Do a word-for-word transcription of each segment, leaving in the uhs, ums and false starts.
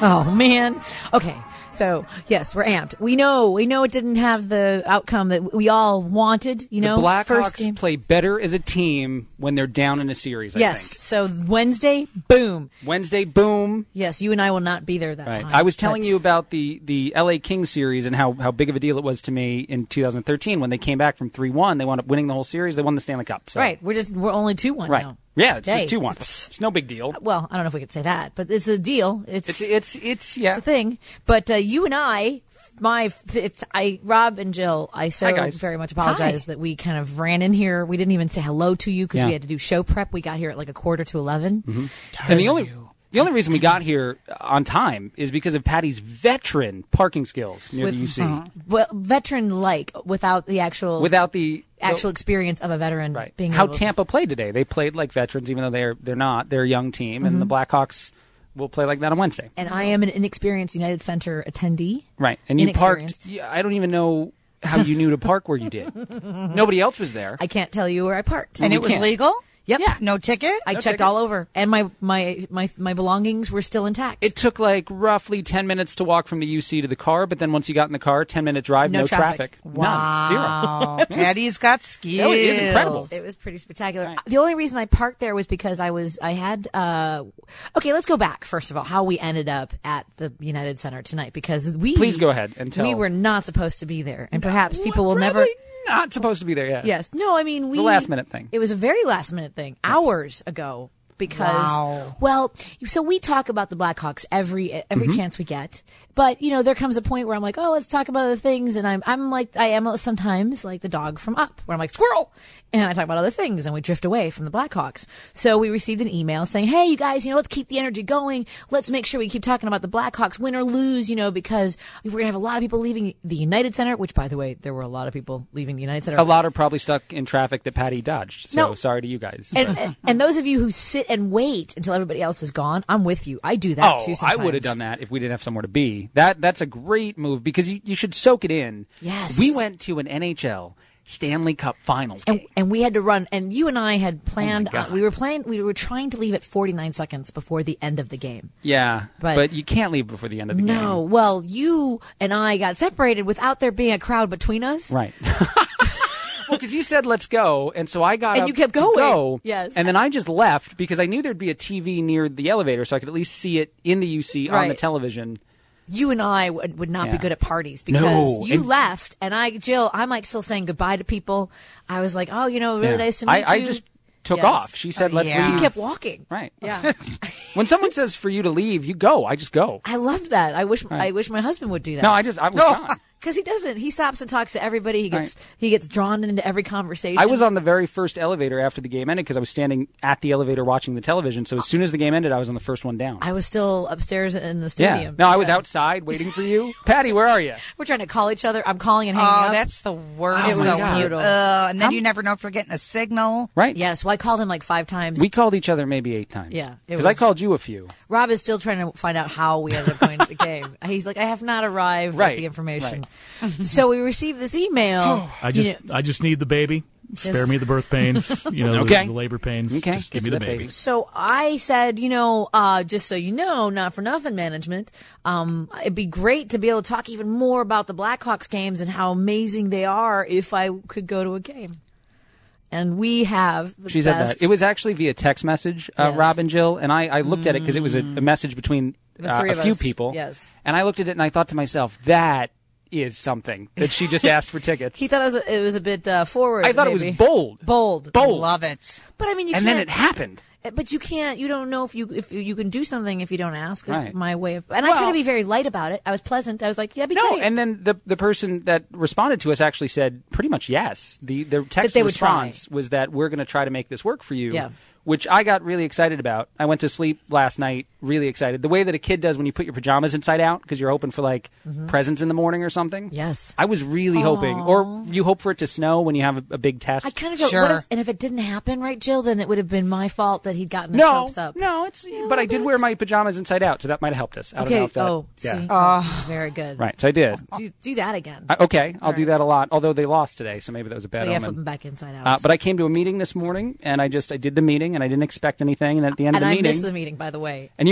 Oh, man. Okay. So, yes, we're amped. We know, we know it didn't have the outcome that we all wanted, you know. The Blackhawks first game. play better as a team when they're down in a series, I yes. think. So, Wednesday, boom. Wednesday, boom. Yes, you and I will not be there that Right. time. I was telling but- you about the, the L A Kings series and how, how big of a deal it was to me in two thousand thirteen when they came back from three one. They wound up winning the whole series. They won the Stanley Cup. So. Right. We're just, we're only two one Right. now. Yeah, it's Hey. just two one. It's no big deal. Well, I don't know if we could say that, but it's a deal. It's It's, it's, it's, yeah. it's a thing. But uh, you and I, my, it's I, Rob and Jill, I so Hi, guys. very much apologize Hi. that we kind of ran in here. We didn't even say hello to you because Yeah. we had to do show prep. We got here at like a quarter to eleven. Mm-hmm. And the only the only reason we got here on time is because of Patty's veteran parking skills near With- the U C. uh-huh. Well, veteran-like, without the actual Without the actual experience of a veteran right. being How able to- Tampa played today. They played like veterans, even though they're they're not. They're a young team, and the Blackhawks will play like that on Wednesday. And I am an inexperienced United Center attendee. Right, and you parked. Inexperienced. yeah, I don't even know how you knew to park where you did. Nobody else was there. I can't tell you where I parked. And we it was can't. legal? Yep. Yeah. No ticket? I No checked ticket. all over, and my, my my my belongings were still intact. It took like roughly ten minutes to walk from the U C to the car, but then once you got in the car, ten minute drive, No no, traffic. None. Zero. Wow. Patty's got skills. No, it is incredible. It was pretty spectacular. Right. The only reason I parked there was because I was I had uh okay, let's go back first of all how we ended up at the United Center tonight because we Please go ahead and tell. we were not supposed to be there and perhaps people will Probably never not supposed to be there yet. Yes. No, I mean we a last minute thing. It was a very last minute thing. Hours ago. Because, Wow. well, so we talk about the Blackhawks every every Mm-hmm. chance we get, but you know there comes a point where I'm like, oh, let's talk about other things, and I'm I'm like I am sometimes like the dog from Up, where I'm like squirrel, and I talk about other things, and we drift away from the Blackhawks. So we received an email saying, hey, you guys, you know, let's keep the energy going. Let's make sure we keep talking about the Blackhawks, win or lose, you know, because we're gonna have a lot of people leaving the United Center, which by the way, there were a lot of people leaving the United Center. A lot are probably stuck in traffic that Patty dodged. So No. sorry to you guys. And, and, and those of you who sit and wait until everybody else is gone, I'm with you. I do that oh, too I sometimes. would have done that if we didn't have somewhere to be. That that's a great move because you, you should soak it in. Yes. We went to an N H L Stanley Cup Finals And, game. and we had to run, and you and I had planned. Oh my God. on, we were playing. We were trying to leave at forty-nine seconds before the end of the game. Yeah, But- but, you can't leave before the end of the No, game. well, you and I got separated without there being a crowd between us. Right. Well, because you said let's go, and so I got And up you kept to going. go, Yes. and then I just left because I knew there'd be a T V near the elevator, so I could at least see it in the U C on the Right. television. You and I would, would not be Yeah. good at parties because No, you and- left, and I, Jill, I'm like still saying goodbye to people. I was like, oh, you know, really Yeah. nice to meet I, you. I just took Yes. off. She said, Oh, "Let's yeah. leave." You kept walking. Right. Yeah. When someone says for you to leave, you go. I just go. I love that. I wish Right. I wish my husband would do that. No, I just I was No. gone. Because he doesn't. He stops and talks to everybody. He gets Right. he gets drawn into every conversation. I was on the very first elevator after the game ended because I was standing at the elevator watching the television. So as soon as the game ended, I was on the first one down. I was still upstairs in the yeah. stadium. No, I was outside waiting for you. Patty, where are you? We're trying to call each other. I'm calling and hanging Oh, up. that's the worst. It was though. brutal. Uh, and then I'm- you never know if you're getting a signal. Right. Yes. Well, I called him like five times. We called each other maybe eight times. Yeah, it Because I was- called you a few. Rob is still trying to find out how we ended up going to the game. He's like, I have not arrived Right, at the information. So we received this email. I you just know- I just need the baby. Spare Yes. me the birth pains. You know, Okay. the, the labor pains. Okay. Just give Get me to the that baby. baby. So I said, you know, uh, just so you know, not for nothing management, um, it'd be great to be able to talk even more about the Blackhawks games and how amazing they are if I could go to a game. And we have the She said best. that. It was actually via text message, uh, Yes. Rob and Jill, and I, I looked at it because it was a, a message between The uh, three a of few us. people. Yes. And I looked at it and I thought to myself, that is something that she just asked for tickets. He thought it was a, it was a bit uh, forward. I thought it maybe. was bold. Bold. Bold. Love it. But I mean, you and can't. then it happened. But you can't. You don't know if you if you, you can do something if you don't ask. Is Right. my way of. And I try Well- to be very light about it. I was pleasant. I was like, yeah, that'd be No, great. and then the the person that responded to us actually said pretty much yes. The the text they would try. response was that we're going to try to make this work for you. Yeah. Which I got really excited about. I went to sleep last night really excited. The way that a kid does when you put your pajamas inside out because you're hoping for like presents in the morning or something. Yes. I was really hoping. Or you hope for it to snow when you have a, a big test. I kind of felt. Sure. What if, and if it didn't happen, right, Jill, then it would have been my fault that he'd gotten his no, hopes up. no, it's but I did wear my pajamas inside out, so that might have helped us. I don't know Okay. if that, Oh, yeah. see. Oh, very good. Right, so I did. Do, do that again. I, okay, I'll do right. that a lot. Although they lost today, so maybe that was a bad Oh, yeah, omen. flip them back inside out. Uh, but I came to a meeting this morning, and I just I did the meeting, and I didn't expect anything. And at the end and of the I meeting, missed the meeting, by the way. and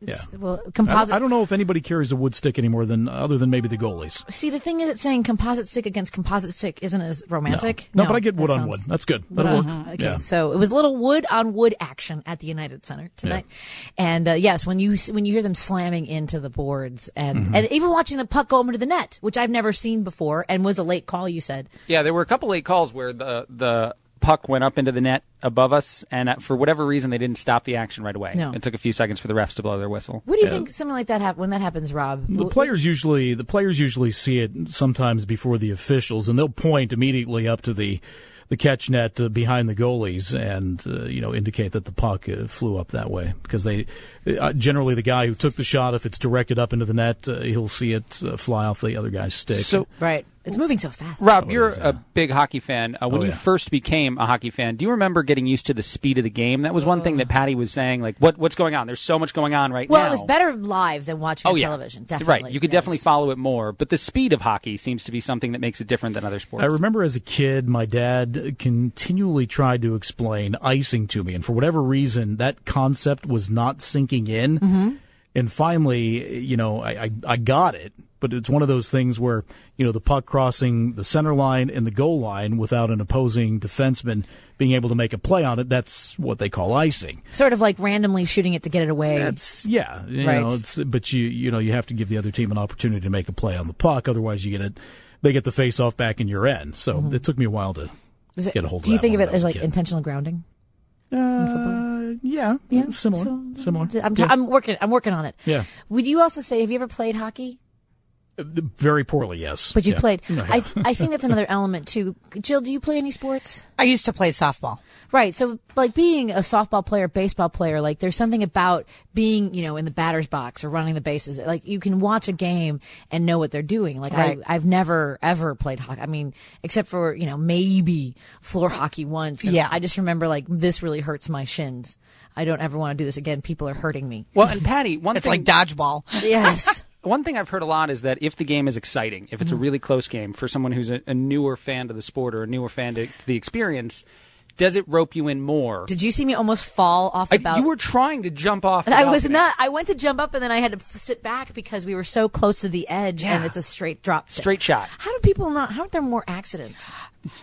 Yeah. Well, I, composite. I don't know if anybody carries a wood stick anymore than other than maybe the goalies. See, the thing is, it's saying composite stick against composite stick isn't as romantic. No, no, but I get that wood on sounds- wood. That's good. Wood That'll on- work. Okay, Yeah. so it was a little wood on wood action at the United Center tonight, and uh, yes, when you when you hear them slamming into the boards, and Mm-hmm. and even watching the puck go over to the net, which I've never seen before, and was a late call. You said, Yeah, there were a couple late calls where the the puck went up into the net above us, and uh, for whatever reason, they didn't stop the action right away. No. It took a few seconds for the refs to blow their whistle. what do you think something like that hap- when that happens, Rob? The players usually the players usually see it sometimes before the officials, and they'll point immediately up to the the catch net uh, behind the goalies, and uh, you know indicate that the puck uh, flew up that way because they uh, generally the guy who took the shot, if it's directed up into the net, uh, he'll see it uh, fly off the other guy's stick. So, Right, it's moving so fast. Rob, Oh, you're it is, yeah. a big hockey fan. Uh, when Oh, you yeah. first became a hockey fan, do you remember getting used to the speed of the game? That was one thing that Patty was saying, like, what what's going on? There's so much going on right well, now. it was better live than watching Oh, on yeah. television. Definitely, Right. You could yes. definitely follow it more, but the speed of hockey seems to be something that makes it different than other sports. I remember as a kid, my dad continually tried to explain icing to me, and for whatever reason, that concept was not sinking in. Mm-hmm. And finally, you know, I, I, I got it, but it's one of those things where, you know, the puck crossing the center line and the goal line without an opposing defenseman being able to make a play on it, that's what they call icing. Sort of like randomly shooting it to get it away. That's, yeah, you Right. know, it's, but you, you know, you have to give the other team an opportunity to make a play on the puck, otherwise you get it, they get the face off back in your end. So it took me a while to Is it- get a hold of do you that think of when it I was as a like kid. intentional grounding? Uh, yeah, Yeah, similar, so- similar. I'm, Yeah. I'm working. I'm working on it. Yeah. Would you also say? Have you ever played hockey? Very poorly, yes. But you Yeah. played. I I have. I think that's another element too. Jill, do you play any sports? I used to play softball. Right. So, like being a softball player, baseball player, like there's something about being, you know, in the batter's box or running the bases. Like you can watch a game and know what they're doing. Like Right. I, I've never ever played hockey. I mean, except for you know maybe floor hockey once. And Yeah. I just remember like this really hurts my shins. I don't ever want to do this again. People are hurting me. well, and Patty, one It's thing like dodgeball. Yes. One thing I've heard a lot is that if the game is exciting, if it's a really close game, for someone who's a, a newer fan to the sport or a newer fan to, to the experience, does it rope you in more? Did you see me almost fall off the I, balcony? you were trying to jump off. the I was balcony. not. I went to jump up and then I had to f- sit back because we were so close to the edge and Yeah. it's a straight drop. Straight shot. How do people not? How are there more accidents?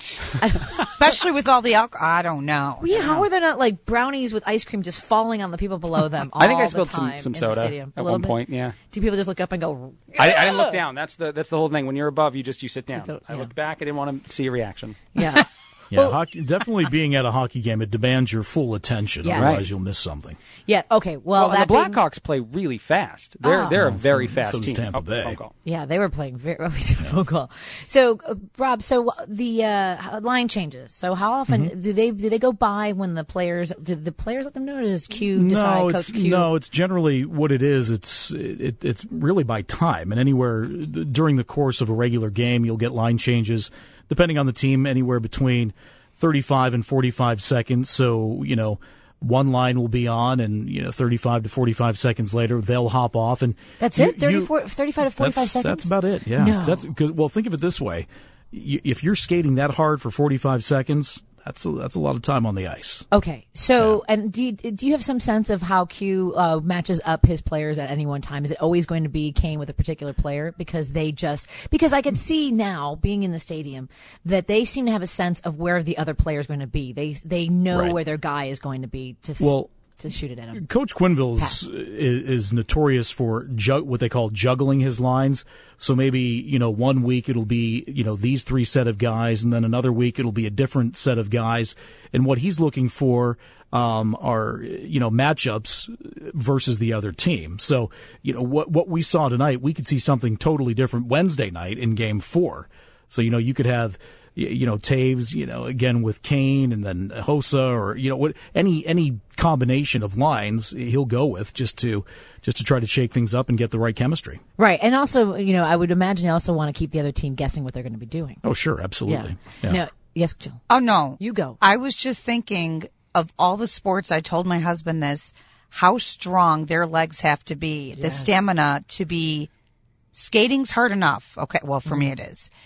Especially with all the alcohol. I don't know. Well, yeah, how are there not like brownies with ice cream just falling on the people below them? I think I all the spilled some, time some in soda the stadium? A at little one bit? point. Yeah, Do people just look up and go? I, I didn't look down. That's the that's the whole thing. When you're above, you just you sit down. don't- I yeah. looked back. I didn't want to see a reaction. Yeah. Yeah, Well- hockey, definitely being at a hockey game, it demands your full attention. Yes. Otherwise, Right. you'll miss something. Yeah. Okay. Well, Well, and that the being- Blackhawks play really fast. They're Oh. they're a Oh, very so- fast so does team. Tampa Oh, Bay. phone call. Yeah, they were playing very phone call. So, uh, Rob, so the uh, line changes. So, how often Mm-hmm. do they do they go by when the players? Do the players let them know? Or does Q decide? No, Coach it's Q? no, it's generally what it is. It's it, it's really by time, and anywhere during the course of a regular game, you'll get line changes depending on the team, anywhere between thirty-five and forty-five seconds. So you know, one line will be on, and you know, thirty-five to forty-five seconds later, they'll hop off, and That's you- it. thirty, you- forty, thirty-five to forty-five that's, seconds. That's about it. Yeah. No. That's because well, think of it this way: y- if you're skating that hard for forty-five seconds, that's a, that's a lot of time on the ice. Okay, so and do you, do you have some sense of how Q uh, matches up his players at any one time? Is it always going to be Kane with a particular player because they just because I can see now being in the stadium that they seem to have a sense of where the other player is going to be. They they know Right. where their guy is going to be to f- Well, to shoot it at him. Coach Quinville Pass. is, is notorious for ju- what they call juggling his lines. So maybe, you know, one week it'll be, you know, these three set of guys, and then another week it'll be a different set of guys. And what he's looking for um, are, you know, matchups versus the other team. So, you know, what what we saw tonight, we could see something totally different Wednesday night in Game Four. So, you know, you could have, you know, Taves, you know, again with Kane, and then Hossa, or, you know, what any any combination of lines he'll go with just to just to try to shake things up and get the right chemistry. Right, and also you know I would imagine they also want to keep the other team guessing what they're going to be doing. Oh, sure, absolutely. Yeah. No, yes, Jill. Oh, no. You go. I was just thinking of all the sports. I told my husband this, how strong their legs have to be, the Yes. stamina to be skating's hard enough. Okay. Well, for me it is.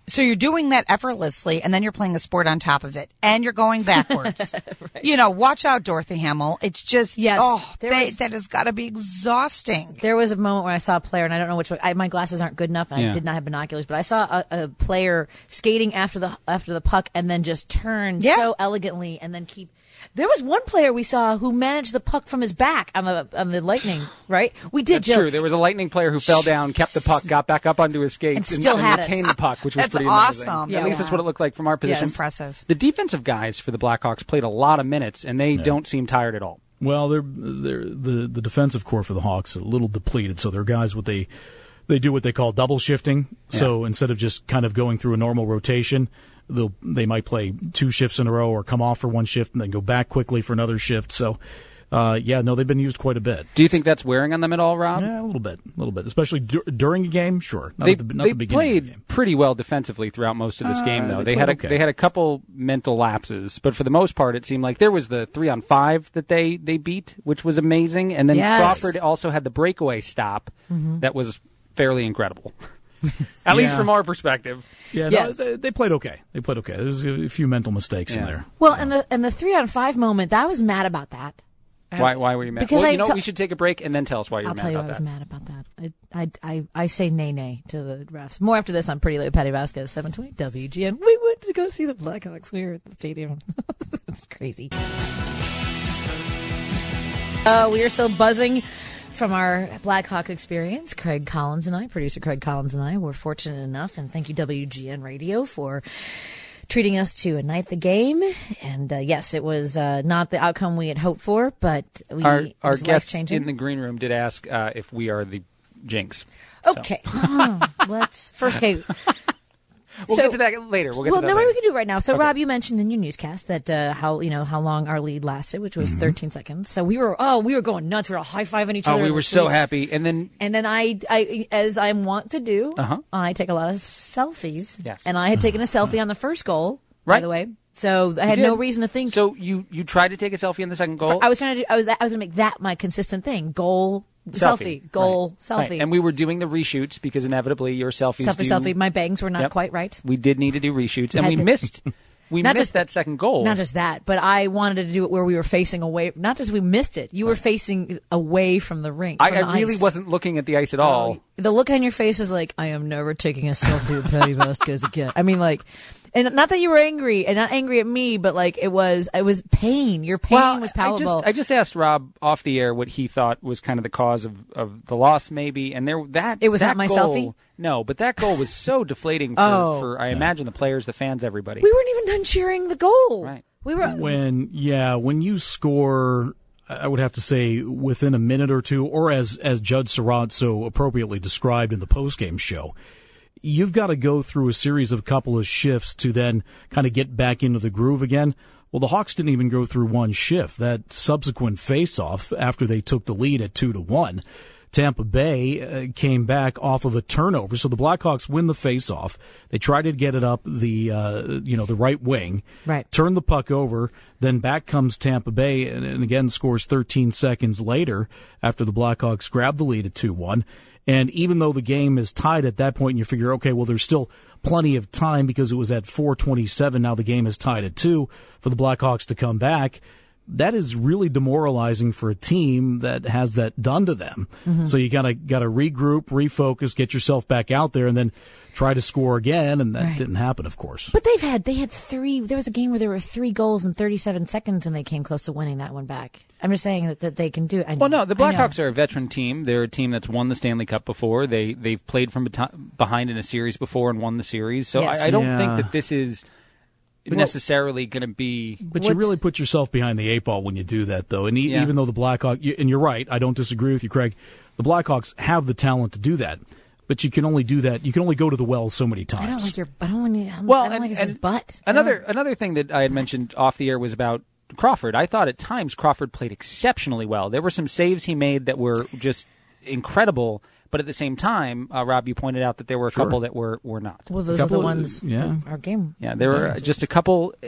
So you're doing that effortlessly, and then you're playing a sport on top of it, and you're going backwards. Right. You know, watch out, Dorothy Hamill. It's just, yes, oh, there they, was, that has got to be exhausting. There was a moment where I saw a player, and I don't know which one. I, my glasses aren't good enough, and Yeah. I did not have binoculars, but I saw a, a player skating after the after the puck, and then just turn Yeah. so elegantly, and then keep. There was one player we saw who managed the puck from his back on the on the Lightning, right? We did, That's Jill. true. There was a Lightning player who fell down, kept the puck, got back up onto his skates, And still had it. retained the puck, which was That's pretty awesome. amazing. Yeah, At least wow. that's what it looked like from our position. Yes. Impressive. The defensive guys for the Blackhawks played a lot of minutes, and they don't seem tired at all. Well, they're, they're the the defensive core for the Hawks is a little depleted, so they're guys what they they do what they call double shifting. So Yeah. instead of just kind of going through a normal rotation, they'll they might play two shifts in a row or come off for one shift and then go back quickly for another shift. So, uh, yeah, no, they've been used quite a bit. Do you think that's wearing on them at all, Rob? Yeah, a little bit, a little bit, especially dur- during a game. Sure, not They, at the, not they the beginning played of the game. pretty well defensively throughout most of this Uh, game, though. they They had a, played okay. they had a couple mental lapses, but for the most part, it seemed like there was the three on five that they, they beat, which was amazing, and then Yes. Crawford also had the breakaway stop that was fairly incredible, at least Yeah. from our perspective. Yeah, Yes. no, they, they played okay. They played okay. There's a few mental mistakes in Yeah. there. Well, and the and the three on five moment, I was mad about that. Why why were you mad? Because well, I you know, ta- we should take a break and then tell us why you're I'll mad tell you, I about was that. mad about that. I, I, I, I say nay nay to the refs. More after this on Pretty Late with Patty Vasquez, seven twenty W G N. We went to go see the Blackhawks. We were at the stadium. It's crazy. Uh, we are still buzzing from our Blackhawk experience. Craig Collins and I, producer Craig Collins and I, were fortunate enough, and thank you W G N Radio for treating us to a night the game. And uh, yes, it was uh, not the outcome we had hoped for, but we, Our, it our was guests life-changing. in the green room did ask uh, if we are the Jinx. Okay. Oh, let's first. Okay. We'll So- get to that later. We'll get Well, to no, that we later. can do it right now. So, Okay. Rob, you mentioned in your newscast that uh, how you know how long our lead lasted, which Mm-hmm. was thirteen seconds. So we were oh we were going nuts. We were high fiving each Oh, other. we in the were so streets. happy. And then And then I, I, as I'm wont to do, Uh-huh. I take a lot of selfies. Yes. And I had taken a selfie on the first goal, by Right. the way. So I had you no did. reason to think. So you, you tried to take a selfie in the second goal? I was trying to do. I was. I was going to make that my consistent thing. Goal. Selfie, goal, Right. selfie. Right. And we were doing the reshoots because inevitably your selfies selfie, do, selfie. My bangs were not Yep. quite right. We did need to do reshoots, and Had we to- missed. We Not missed just- that second goal. Not just that, but I wanted to do it where we were facing away. Not just we missed it. You were facing away from the rink. I, from the I really ice. wasn't looking at the ice at all. Oh, the look on your face was like, I am never taking a selfie with Patty Vasquez again. I mean, like, and not that you were angry, and not angry at me, but like it was, it was pain. Your pain well, was I palpable. just, I just asked Rob off the air what he thought was kind of the cause of, of the loss, maybe, and there that It was that not my goal, selfie? No, but that goal was so deflating for, Oh. for I imagine the players, the fans, everybody. we weren't even done cheering the goal. Right. We were. When yeah, when you score, I would have to say within a minute or two, or as as Judd Surratt so appropriately described in the postgame show, you've got to go through a series of couple of shifts to then kind of get back into the groove again. Well, the Hawks didn't even go through one shift. That subsequent face-off after they took the lead at two to one, Tampa Bay uh, came back off of a turnover. So the Blackhawks win the face-off. They try to get it up the uh, you know the right wing, Right. turn the puck over. Then back comes Tampa Bay, and, and again scores thirteen seconds later after the Blackhawks grab the lead at two one. And even though the game is tied at that point, and you figure, okay, well, there's still plenty of time because it was at four twenty-seven. Now the game is tied at two for the Blackhawks to come back. That is really demoralizing for a team that has that done to them. Mm-hmm. So you gotta gotta regroup, refocus, get yourself back out there, and then try to score again. And that Right. didn't happen, of course. But they've had they had three. There was a game where there were three goals in thirty-seven seconds, and they came close to winning that one back. I'm just saying that, that they can do it. I know, Well, no, the I know. Blackhawks are a veteran team. They're a team that's won the Stanley Cup before. They they've played from beti- behind in a series before and won the series. So Yes. I, I don't Yeah. think that this is necessarily going to be. But What- you really put yourself behind the eight ball when you do that, though. And e- Yeah. even though the Blackhawks, and you're right, I don't disagree with you, Craig. The Blackhawks have the talent to do that, but you can only do that. You can only go to the well so many times. I don't like your. I don't want to. Well, I don't and, like his and butt. Another another thing that I had mentioned off the air was about Crawford. I thought at times Crawford played exceptionally well. There were some saves he made that were just incredible. But at the same time, uh, Rob, you pointed out that there were a Sure. couple that were, were not. Well, those are couple the of- ones. yeah. that our game. Yeah, there were just a couple. uh,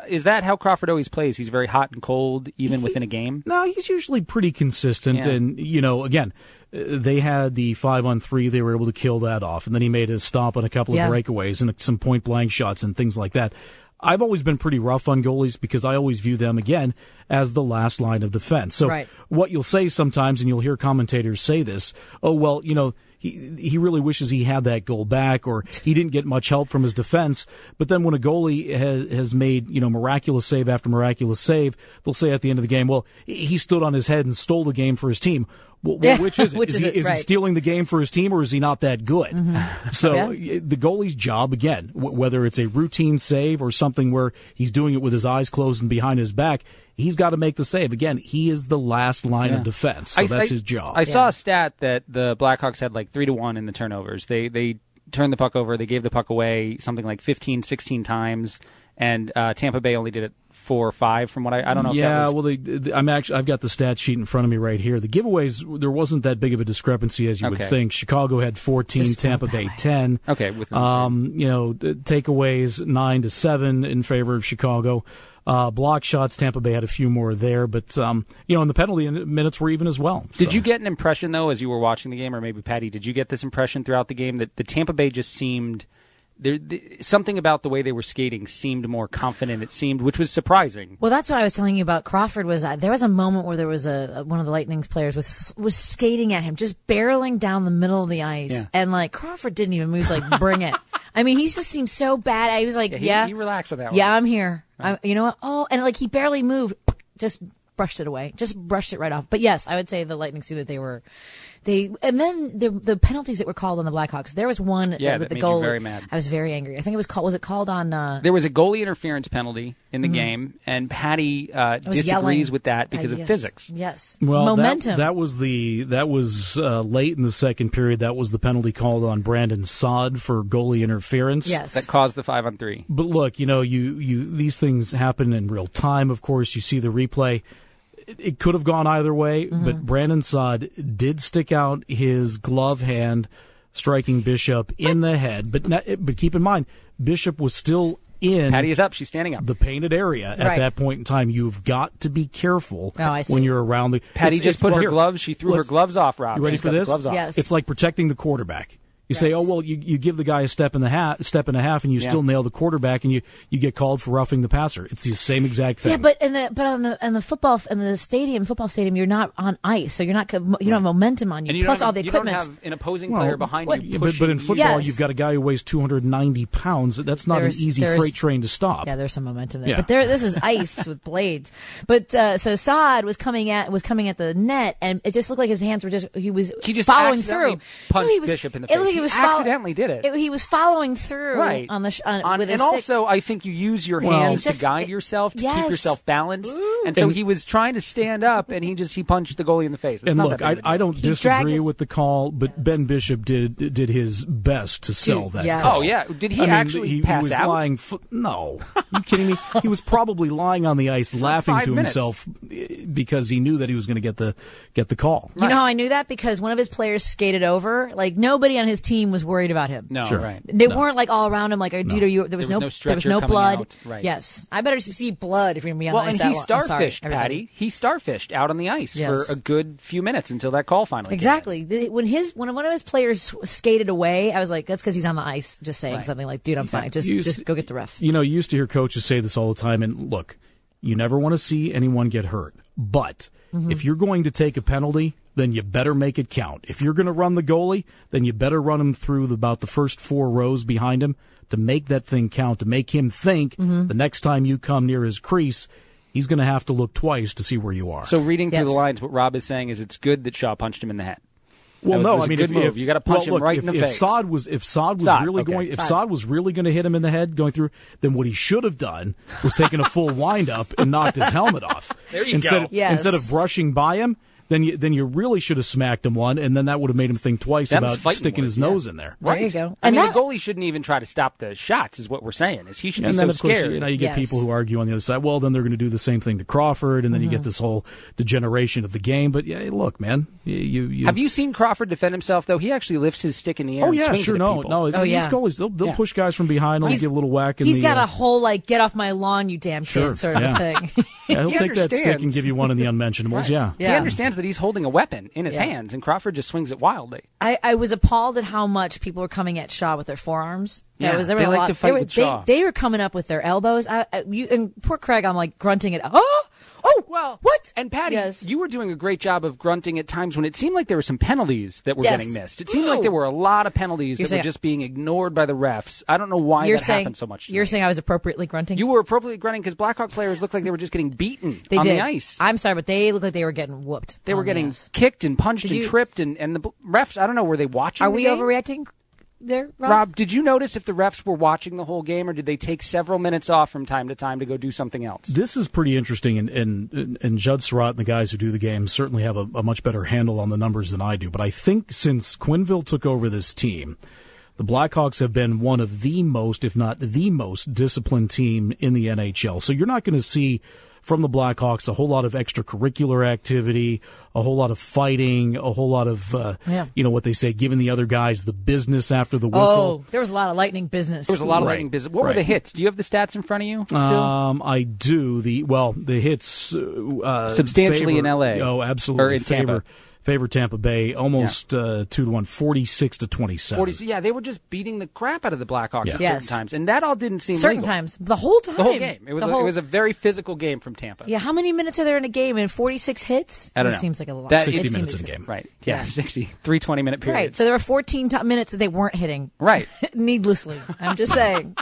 is that how Crawford always plays? He's very hot and cold, even within a game. No, he's usually pretty consistent. Yeah. And, you know, again, uh, they had the five on three. They were able to kill that off. And then he made a stop on a couple of Yeah. breakaways and some point blank shots and things like that. I've always been pretty rough on goalies because I always view them, again, as the last line of defense. So Right. what you'll say sometimes, and you'll hear commentators say this, oh, well, you know, he he really wishes he had that goal back, or he didn't get much help from his defense. But then when a goalie has, has made, you know, miraculous save after miraculous save, they'll say at the end of the game, well, he stood on his head and stole the game for his team. Well, Yeah. which is it? Which is is he, it? is he Right. stealing the game for his team, or is he not that good? So Yeah. the goalie's job, again, w- whether it's a routine save or something where he's doing it with his eyes closed and behind his back, he's got to make the save. Again, he is the last line Yeah. of defense, so I- that's I- his job. I saw a stat that the Blackhawks had like three to one in the turnovers. They they turned the puck over. They gave the puck away something like fifteen, sixteen times, and uh, Tampa Bay only did it four or five. From what I I don't know. Yeah, if that was, well, they, they- I'm actually I've got the stat sheet in front of me right here. The giveaways, there wasn't that big of a discrepancy as you Okay. would think. Chicago had fourteen, Just felt Tampa that Bay way. ten. okay. With Um, you know, the takeaways nine to seven in favor of Chicago. Uh, block shots, Tampa Bay had a few more there, but um, you know, and the penalty minutes were even as well. Did So- you get an impression, though, as you were watching the game, or maybe Patty, did you get this impression throughout the game that the Tampa Bay just seemed there, the, something about the way they were skating seemed more confident? It seemed, which was surprising. Well, that's what I was telling you about Crawford. Was uh, there was a moment where there was a one of the Lightning's players was was skating at him, just barreling down the middle of the ice, Yeah. and like Crawford didn't even move. He's like, "Bring it." I mean, he just seemed so bad. He was like, Yeah, "Yeah, he- he relaxed on that Yeah, one. I'm here. I, you know what? Oh, and like he barely moved, just brushed it away, just brushed it right off. But yes, I would say the Lightning see that they were. They and then the the penalties that were called on the Blackhawks. There was one Yeah, uh, that with the made you goal. very mad. I was very angry. I think it was called. Was it called on? Uh, There was a goalie interference penalty in the game, and Patty uh, I was disagrees yelling. with that because Uh, of yes, physics. Yes, Well, that- momentum. That, was the that was uh, late in the second period. That was the penalty called on Brandon Saad for goalie interference. yes, That caused the five on three. But look, you know, you, you these things happen in real time. Of course, you see the replay. It, it could have gone either way, Mm-hmm. but Brandon Saad did stick out his glove hand, striking Bishop in the head. But not, but keep in mind, Bishop was still in Patty is up. She's standing up. the painted area at Right. that point in time. You've got to be careful Oh, I see. when you're around the. Patty it's- just it's- put well, her here, gloves. She threw her let's- gloves off, Rob. You ready She's for got the this? gloves off. Yes. It's like protecting the quarterback. You say, Yes. oh, well, you, you give the guy a step and a half, step and a half, and you Yeah. still nail the quarterback, and you, you get called for roughing the passer. It's the same exact thing. Yeah, but in the but on the in the football in the stadium football stadium, you're not on ice, so you're not co- you don't have momentum on you. And you Plus don't all have, the you equipment. don't have an opposing Well, player behind what- you. Yeah, but, but in pushing football, Yes. you've got a guy who weighs two hundred ninety pounds. That's not There's- an easy there's- freight train to stop. Yeah, there's some momentum there, Yeah. but there this is ice with blades. But uh, so Saad was coming at was coming at the net, and it just looked like his hands were just he was He just following accidentally through. punched No, he was, Bishop in the it looked face. like He was follow- accidentally did it. He was following through Right. on the sh- on, On- with his and stick. also, I think you use your Well- hands It's just- to guide yourself to keep yes. yourself balanced. And so And- he was trying to stand up, and he just he punched the goalie in the face. It's And not look, that I, big of a I deal. don't He dragged disagree his- with the call, but Ben Bishop did did his best to sell Dude, that yes. call. Oh yeah, did he I mean, actually he, pass he was out? lying? F- no, you kidding me? He was probably lying on the ice, laughing five to minutes. himself eh, because he knew that he was going to get the get the call. You know how I knew that? Because one of his players skated over. Like nobody on his team was worried about him. No, Sure. right. They No. weren't like all around him. Like, oh, dude, are you? There was, There was no no, there was stretcher no coming blood. out. Right. Yes, I better see blood if you're gonna be on Well, ice. and that he long. I'm sorry, starfished, everybody. Patty. He starfished out on the ice Yes. for a good few minutes until that call finally came in. Exactly. The- When his when one of his players skated away, I was like, that's because he's on the ice, just saying Right. something like, dude, I'm fine. Just You just s- go get the ref. You know, you used to hear coaches say this all the time, and look, you never want to see anyone get hurt. But Mm-hmm. if you're going to take a penalty, then you better make it count. If you're going to run the goalie, then you better run him through the, about the first four rows behind him to make that thing count, to make him think Mm-hmm. the next time you come near his crease, he's going to have to look twice to see where you are. So reading through Yes. the lines, what Rob is saying is it's good that Shaw punched him in the head. Well, That was- no, was I a mean, good if, move. if You gotta punch well, him look, right if, in the if face. Saad was if Saad was Saad, really okay. going if Saad. Saad was really going to hit him in the head going through, then what he should have done was taken a full wind up and knocked his helmet off. There you instead go. Of, Yes. Instead of brushing by him, then you then you really should have smacked him one, and then that would have made him think twice Them's about fighting sticking words, his yeah. nose in there. There Right. you go. I And mean, that- the goalie shouldn't even try to stop the shots, is what we're saying. Is he should And be then, so of course, scared. you know, you get Yes. people who argue on the other side. Well, then they're going to do the same thing to Crawford, and then you get this whole degeneration of the game. But yeah, look, man, you, you, you Have you seen Crawford defend himself, though? He actually lifts his stick in the air Oh and yeah, swings sure. it at No, people. no. Oh, these yeah. goalies, they'll they'll Yeah. push guys from behind. They'll He's- give a little whack. In He's the, got uh, a whole like "get off my lawn, you damn kid" Sure, sort of yeah. thing. Yeah, he'll He take that stick and understands. give you one in the unmentionables. Yeah. He Yeah. understands that he's holding a weapon in his Yeah. hands, and Crawford just swings it wildly. I, I was appalled at how much people were coming at Shaw with their forearms. Yeah, it was, there they were a like lot, to fight they were, with they, Shaw. They were coming up with their elbows. I, I, you, and poor Craig, I'm like grunting it. Oh, oh, Well, what? And Patty, Yes. you were doing a great job of grunting at times when it seemed like there were some penalties that were Yes. getting missed. It seemed like there were a lot of penalties You're that were saying- just being ignored by the refs. I don't know why You're that saying happened so much. You're tonight. saying I was appropriately grunting. You were appropriately grunting because Blackhawk players looked like they were just getting beaten they on did. the ice. I'm sorry, but they looked like they were getting whooped. They were on the getting ice. kicked and punched Did and you- tripped, and, and the bl- refs, I don't know, were they watching Are the we game? overreacting there, Rob? Rob, did you notice if the refs were watching the whole game, or did they take several minutes off from time to time to go do something else? This is pretty interesting, and, and, and Judd Surratt and the guys who do the game certainly have a, a much better handle on the numbers than I do. But I think since Quenneville took over this team, the Blackhawks have been one of the most, if not the most, disciplined team in the N H L. So you're not going to see from the Blackhawks a whole lot of extracurricular activity, a whole lot of fighting, a whole lot of, uh, Yeah. you know, what they say, giving the other guys the business after the Oh, whistle. there was a lot of lightning business. There was a lot of Right, lightning business. What were right. the hits? Do you have the stats in front of you still? Um, I do. The well, the hits uh, Substantially favor- in L A. Oh, absolutely. Or in favor, Tampa. favor Tampa Bay almost uh, two to one, forty-six to twenty-seven. forty, yeah, they were just beating the crap out of the Blackhawks Yeah. at Yes. certain times, and that all didn't seem Certain legal. times, the whole time, The whole game. It was The a, whole- it was a very physical game from Tampa. yeah. How many minutes are there in a game? And forty-six hits. I don't It know. seems like a lot. That- It sixty seems minutes in a like- game. Right. Yeah, Yeah. sixty, three twenty-minute periods. Right. So there were fourteen top minutes that they weren't hitting. Right. Needlessly. I'm just saying.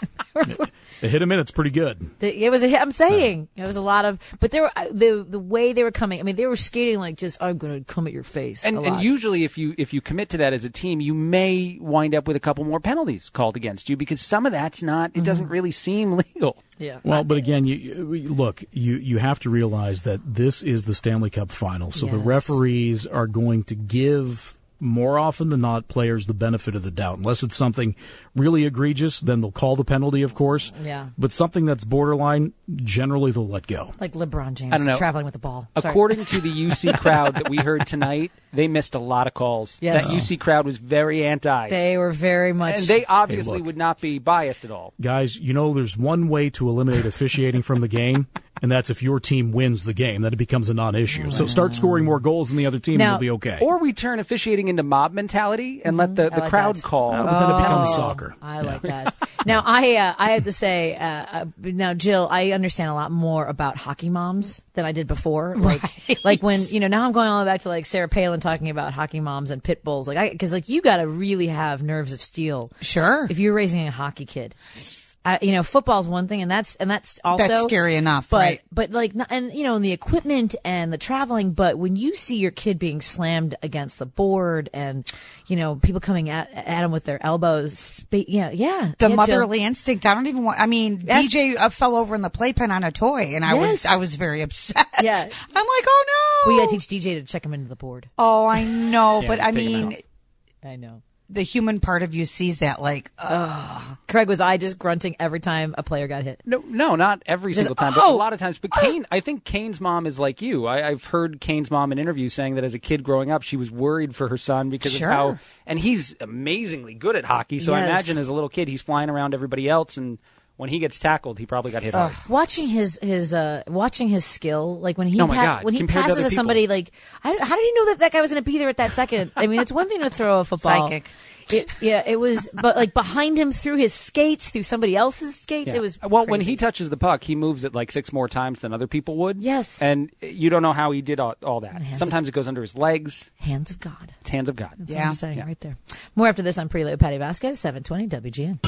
The hit a minute's pretty good. The- It was a hit. I'm saying it was a lot of, but there were uh, the the way they were coming. I mean, they were skating like just I'm going to come at your face. And, a and lot. usually, if you if you commit to that as a team, you may wind up with a couple more penalties called against you because some of that's not. It Mm-hmm. doesn't really seem legal. yeah. Well, but again, you, you look. You you have to realize that this is the Stanley Cup final, so the Yes. referees are going to give more often than not players the benefit of the doubt, unless it's something really egregious. Then they'll call the penalty, of course. Yeah. But something that's borderline, generally they'll let go. Like LeBron James I don't know. traveling with the ball. Sorry. According to the U C crowd that we heard tonight, they missed a lot of calls. Yes. That U C crowd was very anti, they were very much. and they obviously look. would not be biased at all. Guys, you know there's one way to eliminate officiating from the game, and that's if your team wins the game. Then it becomes a non-issue. So start scoring more goals than the other team, Now- and you'll be okay. Or we turn officiating into mob mentality and let the, I the like crowd that. call. Uh, but then it becomes Oh, soccer. I like that. Now, I uh, I have to say, uh, uh, now Jill, I understand a lot more about hockey moms than I did before. Like, like when you know, now I'm going all the way back to like Sarah Palin talking about hockey moms and pit bulls. Like, I because like you got to really have nerves of steel. Sure. If you're raising a hockey kid. I, you know, football's one thing, and that's and that's also That's scary enough, But right? but like, not- and you know, and the equipment and the traveling. But when you see your kid being slammed against the board, and you know, people coming at at him with their elbows, spa- yeah, yeah, The yeah, Jill. motherly instinct. I don't even want. I mean, Yes. D J uh, fell over in the playpen on a toy, and I was Yes. I was very upset. Yeah. I'm like, oh no. We got to teach D J to check him into the board. Oh, I know, Yeah, but I take 'em mean, out. I know. the human part of you sees that, like, uh, Craig, was I just grunting every time a player got hit? No, no, not every Just, single time, but oh! a lot of times. But Kane, I think Kane's mom is like you. I, I've heard Kane's mom in interviews saying that as a kid growing up, she was worried for her son because Sure. of how, and he's amazingly good at hockey. So I Yes. imagine as a little kid, he's flying around everybody else, and when he gets tackled, he probably got hit hard. Watching his his uh watching his skill, like when he Oh my pa- God, when he compared to passes other to somebody, people. like I, don't- how did he know that that guy was going to be there at that second? I mean, it's one thing to throw a football. Psychic. It, yeah, it was, but like behind him through his skates, through somebody else's skates, Yeah. it was. well when crazy. he touches the puck, he moves it like six more times than other people would. Yes. and you don't know how he did all, all that. hands Sometimes it goes under his legs. hands of God. It's hands of God. That's what Yeah. I'm saying Yeah. right there. More after this on Pretty Late with Patty Vasquez, seven twenty W G N.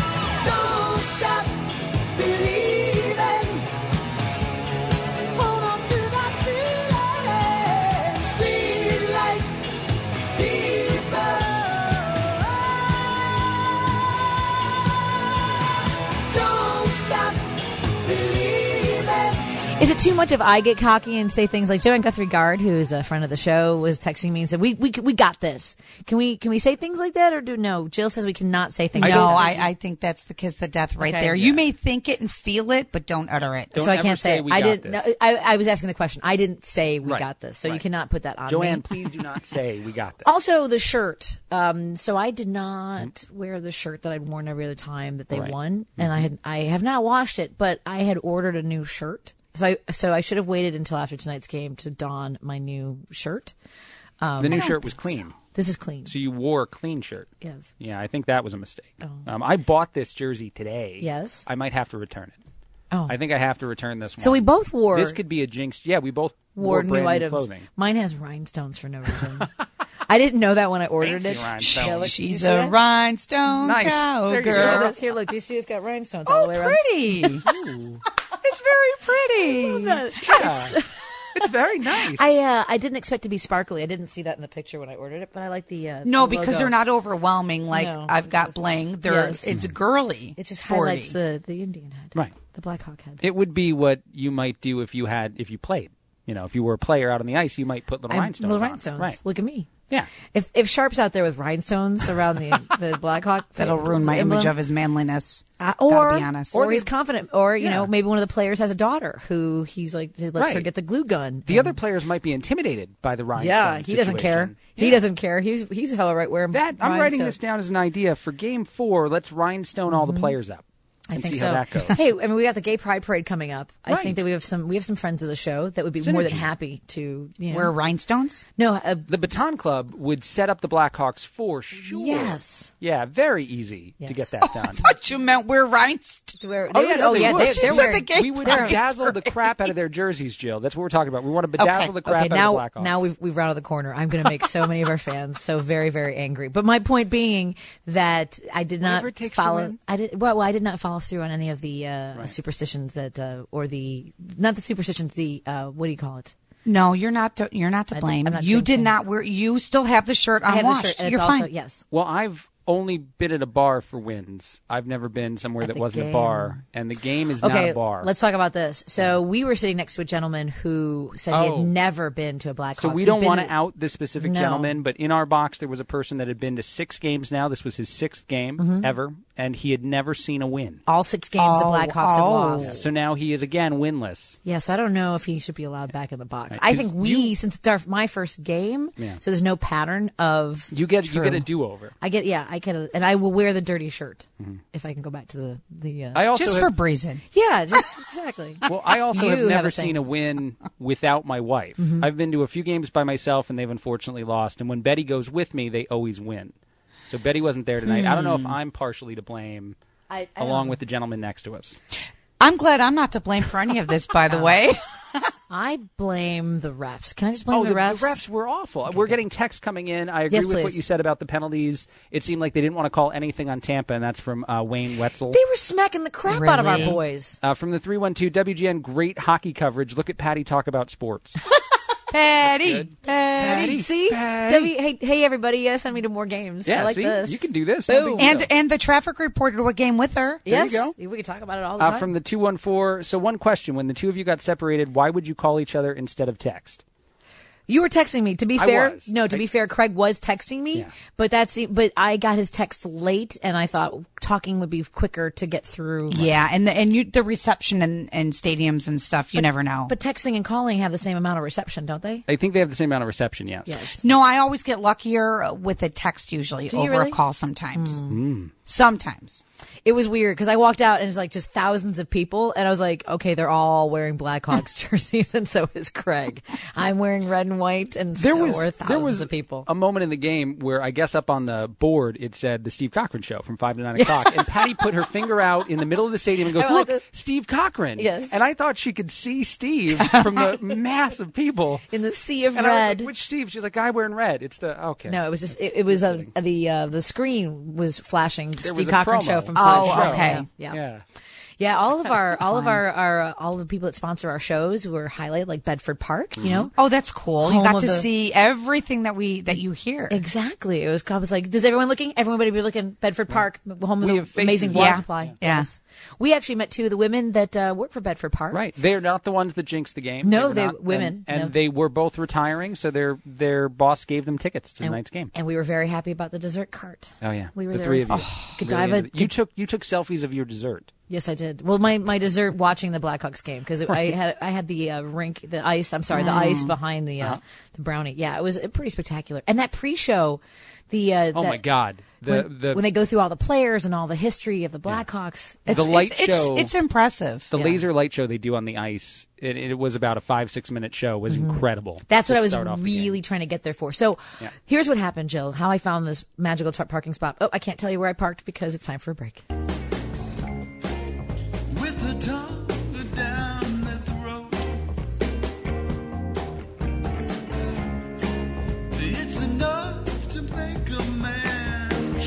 Don't stop believing. Hold on to that feeling. Streetlight people. Don't stop believing. Is it too much if I get cocky and say things like Joanne Guthrie Guard, who is a friend of the show, was texting me and said, "We we we got this." Can we can we say things like that or do no? Jill says we cannot say things. No, like that. I, I think that's the kiss of death right Okay. there. You may think it and feel it, but don't utter it. Don't so I ever can't say say, we I got didn't. this. No, I, I was asking the question. I didn't say we Right. got this, so you Right. cannot put that on Joanne, me. please do not say we got this. Also, the shirt. Um, so I did not wear the shirt that I'd worn every other time that they Right. won, and I had I have not washed it, but I had ordered a new shirt. So I so I should have waited until after tonight's game to don my new shirt. Um, the new shirt was clean. This is clean. So you wore a clean shirt. Yes. Yeah, I think that was a mistake. Um, I bought this jersey today. Yes. I might have to return it. Oh. I think I have to return this one. So we both wore This could be a jinx. Yeah, we both wore wore new brand items. clothing. Mine has rhinestones for no reason. I didn't know that when I ordered Fancy it. rhinestones. Yeah, look, you She's see a that? rhinestone Nice. There cowgirl. you See how go. it is? Here, look. Do you see it's got rhinestones all Oh, the way around? pretty. It's very pretty. Yeah. It's very nice. I uh, I didn't expect to be sparkly. I didn't see that in the picture when I ordered it, but I like the uh, No, the because logo. they're not overwhelming. Like No. I've got bling. They're Yes. it's girly. It just sporty. highlights the the Indian head, Right. The Black Hawk head. It would be what you might do if you had if you played. You know, if you were a player out on the ice, you might put little I'm- rhinestones. little on. rhinestones. Right. Look at me. Yeah. If if Sharp's out there with rhinestones around the the Black Hawk, That'll ruin my emblem, image of his manliness. Uh, Gotta or be honest. or he's confident, or you Yeah. know maybe one of the players has a daughter who he's like lets her Right. get the glue gun. The and- other players might be intimidated by the rhinestone. yeah, he doesn't care. situation. He Yeah. doesn't care. He's he's hella right where That I'm writing this down as an idea for Game Four. Let's rhinestone all the players up. I and think see so. how that goes. Hey, I mean, we got the Gay Pride Parade coming up. I Right. think that we have some we have some friends of the show that would be more than Synergy. happy to you know. Wear rhinestones. no, uh, The Baton Club would set up the Blackhawks for sure. yes. Yeah, very easy Yes. to get that done. But you meant wear rhinestones. To wear, Oh, they yeah, would- no, oh they yeah, would. they, She they're said wearing. the Gay we would Pride bedazzle the crap out of their jerseys, Jill. That's what we're talking about. We want to bedazzle Okay. the crap Okay, out now of the Blackhawks. now we've we've rounded the corner. I'm going to make so many of our fans so very very angry. But my point being that I did not Whatever it takes to follow. win. I did well, well. I did not follow through on any of the uh, superstitions that uh, or the not the superstitions. The uh, what do you call it? No, you're not. To, you're not to I- blame. I'm not you did jinxing. not wear. You still have the shirt I have unwashed. the shirt, and you're it's also fine. yes. Well, I've only been at a bar for wins. I've never been somewhere At that the wasn't game. a bar, and the game is Okay, not a bar. let's talk about this. So we were sitting next to a gentleman who said he Oh. had never been to a Blackhawks. So we He'd don't been want to out this specific No. gentleman, but in our box there was a person that had been to six games now. This was his sixth game Mm-hmm. ever, and he had never seen a win. all six games the Oh, Blackhawks have oh. lost. So now he is again winless. Yes, I don't know if he should be allowed back in the box. Right, I 'cause think we, you- since it's our, my first game, Yeah. so there's no pattern of. You get you get a True. do over. I get, yeah, I get, a, and I will wear the dirty shirt if I can go back to the the. Uh, I also Just have, for breezing. yeah, just exactly. well, I also You have have never a thing. seen a win without my wife. Mm-hmm. I've been to a few games by myself, and they've unfortunately lost. And when Betty goes with me, they always win. So Betty wasn't there tonight. I don't know if I'm partially to blame, I, I don't along know. with the gentleman next to us. I'm glad I'm not to blame for any of this. By the way, I blame the refs. Can I just blame Oh, the, the, refs? the refs were awful. We're getting texts coming in. I agree Yes, with what please. you said about the penalties. It seemed like they didn't want to call anything on Tampa, and that's from uh, Wayne Wetzel. They were smacking the crap out of our Really? boys. Uh, from the three one two W G N, great hockey coverage. Look at Patty talk about sports. Patty, Patty. Patty. See, Patty. W, hey, hey, everybody, yes, send me to more games. Yeah, I like see? this. You can do this. Boom. No big deal. And and the traffic reporter to a game with her. There you Yes, go. we can talk about it all the Uh, time. from the two one four, so one question. When the two of you got separated, why would you call each other instead of text? You were texting me. To be I fair, was. no. To I- be fair, Craig was texting me, Yeah. but that's but I got his text late, and I thought talking would be quicker to get through. Yeah, and the and you the reception in, in stadiums and stuff. You never know. But texting and calling have the same amount of reception, don't they? I think they have the same amount of reception, yes. Yes. no, I always get luckier with a text usually Do you over really? a call sometimes. Mm. Sometimes. It was weird because I walked out and it's like just thousands of people, and I was like, okay, they're all wearing Blackhawks jerseys, and so is Craig. I'm wearing red and white, and There so was are there thousands was of people. a moment in the game where I guess up on the board it said the Steve Cochran show from five to nine o'clock, and Patty put her finger out in the middle of the stadium and goes, I like "Look, that. Steve Cochran." Yes. And I thought she could see Steve from the mass of people. In the sea of And I was red. like, "Which Steve?" She's like, "Guy wearing red." It's the okay. No, it was just it, it was a the uh, the screen was flashing was Steve a Cochran promo. show from Oh, Five Show. okay. Yeah. Yeah. Yeah, all of our, all of our, our, uh, all the people that sponsor our shows were highlighted, like Bedford Park. You know, Oh, that's cool. You Home got of to the- see everything that we that you hear. exactly. It was. I was like, does everyone looking? Everybody be looking Bedford Park, home We of have the faces, amazing water yeah. supply. Yeah. Yes. We actually met two of the women that uh, work for Bedford Park. Right. They're not the ones that jinxed the game. No, were they- not. women. And, and No. they were both retiring, so their their boss gave them tickets to And, tonight's game. and we were very happy about the dessert cart. Oh yeah, we were the there three with- of you. Oh, Really Godiva- into it. you took you took selfies of your dessert. Yes, I did. Well, my, my dessert watching the Blackhawks game because I had I had the uh, rink, the ice. I'm sorry, the ice behind the uh, Uh-huh. the brownie. Yeah, it was uh, pretty spectacular. And that pre-show, the uh, Oh that- my God, the when, the when they go through all the players and all the history of the Blackhawks. the light it's, show. It's, it's impressive. the Yeah. laser light show they do on the ice. It, it was about a five six minute show. Was incredible. Mm-hmm. That's to what I was start off the game. really trying to get there for. So Yeah. here's what happened, Jill. How I found this magical t- parking spot. Oh, I can't tell you where I parked because it's time for a break. With the tongue down the throat. It's enough to make a man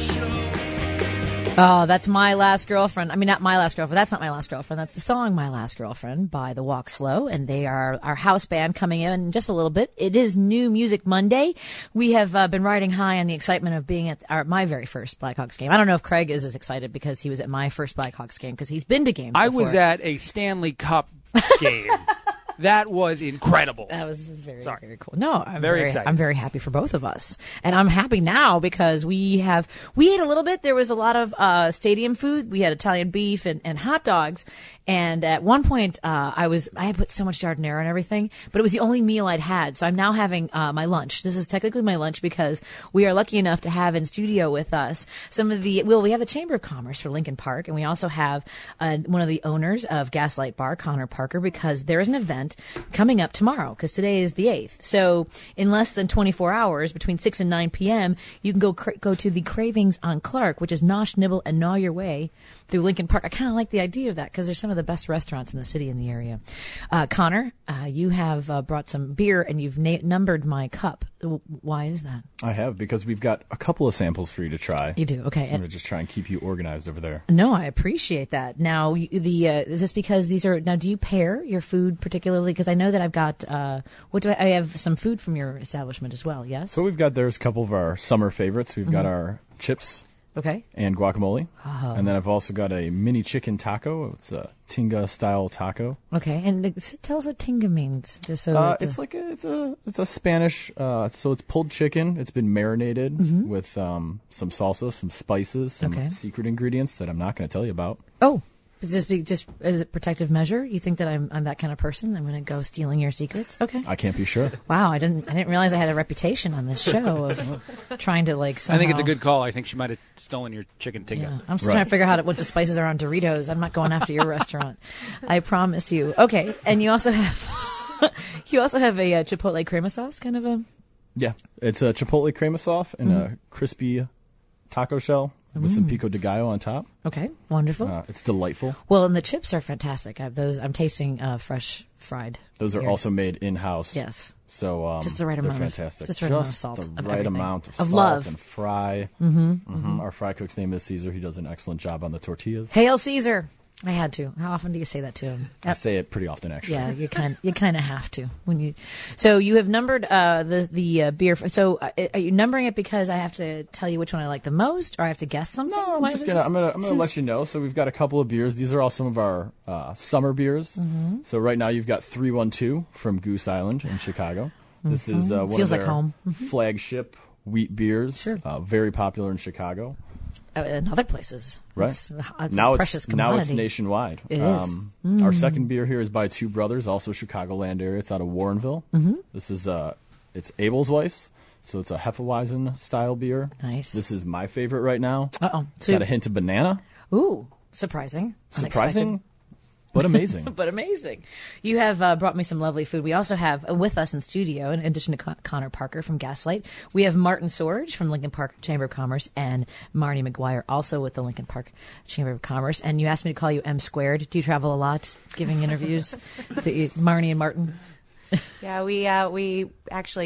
show. Oh, that's My Last Girlfriend. I mean, not My Last Girlfriend. That's not My Last Girlfriend. That's the song My Last Girlfriend by The Walk Slow. And they are our house band coming in in just a little bit. It is New Music Monday. We have uh, been riding high on the excitement of being at our, my very first Blackhawks game. I don't know if Craig is as excited because he was at my first Blackhawks game because he's been to games I before. was at a Stanley Cup game. That was incredible. That was very, Sorry. very cool. No, I'm Very very, excited. I'm very happy for both of us, and I'm happy now because we have we ate a little bit. There was a lot of uh, stadium food. We had Italian beef and, and hot dogs, and at one point uh, I was I had put so much giardiniera and everything, but it was the only meal I'd had. So I'm now having uh, my lunch. This is technically my lunch because we are lucky enough to have in studio with us some of the well, we have the Chamber of Commerce for Lincoln Park, and we also have uh, one of the owners of Gaslight Bar, Connor Parker, because there is an event coming up tomorrow because today is the eighth. So in less than twenty-four hours, between six and nine p.m., you can go cra- go to the Cravings on Clark, which is Nosh, Nibble, and Gnaw Your Way through Lincoln Park. I kind of like the idea of that because there's some of the best restaurants in the city in the area. Uh, Connor, uh, you have uh, brought some beer and you've na- numbered my cup. W- Why is that? I have, because we've got a couple of samples for you to try. You do, okay. I'm going to just try and keep you organized over there. No, I appreciate that. Now, you- the uh, is this because these are now? Do you pair your food particularly? Because I know that I've got uh, what do I, I have some food from your establishment as well. Yes. So we've got, there's a couple of our summer favorites. We've got our chips Okay. and guacamole. Oh. And then I've also got a mini chicken taco. It's a Tinga style taco. Okay. And uh, s- tell us what tinga means, just so. Uh, that, uh, it's like a, it's a it's a Spanish. Uh, so it's pulled chicken. It's been marinated with um, some salsa, some spices, some Okay. secret ingredients that I'm not going to tell you about. oh. It's Just, be, just as a protective measure, you think that I'm I'm that kind of person? I'm going to go stealing your secrets? Okay. I can't be sure. Wow, I didn't I didn't realize I had a reputation on this show of trying to like. I Somehow, think it's a good call. I think she might have stolen your chicken tinga. Yeah, I'm just Right. trying to figure out what the spices are on Doritos. I'm not going after your restaurant. I promise you. Okay, and you also have you also have a uh, chipotle crema sauce, kind of a. Yeah, it's a chipotle crema sauce and a crispy taco shell with some pico de gallo on top. Okay, wonderful. Uh, it's delightful. Well, and the chips are fantastic. I have those. I'm tasting uh, fresh fried. Those are here. also made in house. Yes. So um, Just the right they're amount of- fantastic. just the right amount of salt, The of right everything. amount of, Of salt love. and fry. Mm-hmm, mm-hmm. Our fry cook's name is Caesar. He does an excellent job on the tortillas. Hail Caesar! I had to. How often do you say that to him? I say it pretty often, actually. Yeah, you kind you kind of have to when you. So you have numbered uh, the the uh, beer. So uh, are you numbering it because I have to tell you which one I like the most, or I have to guess something? No, I'm Why just is gonna this- I'm gonna I'm gonna this let is- you know. So we've got a couple of beers. These are all some of our uh, summer beers. Mm-hmm. So right now you've got three one two from Goose Island in Chicago. This is uh, one Mm-hmm. Feels of like their home. flagship wheat beers. Sure. Uh, very popular in Chicago. Uh, in other places, Right. It's, it's now a it's precious now commodity. it's nationwide. It is. Mm. Um, Our second beer here is by two brothers, also Chicagoland area. It's out of Warrenville. Mm-hmm. This is uh, it's Abelsweiss, so it's a Hefeweizen style beer. Nice. This is my favorite right now. Uh oh. It's So got a hint of banana. ooh, surprising, Surprising, but amazing. but amazing. You have uh, brought me some lovely food. We also have uh, with us in studio, in addition to Con- Connor Parker from Gaslight, we have Martin Sorge from Lincoln Park Chamber of Commerce and Marnie McGuire, also with the Lincoln Park Chamber of Commerce. And you asked me to call you M Squared. Do you travel a lot, giving interviews? the, Marnie and Martin. Yeah, we uh, we actually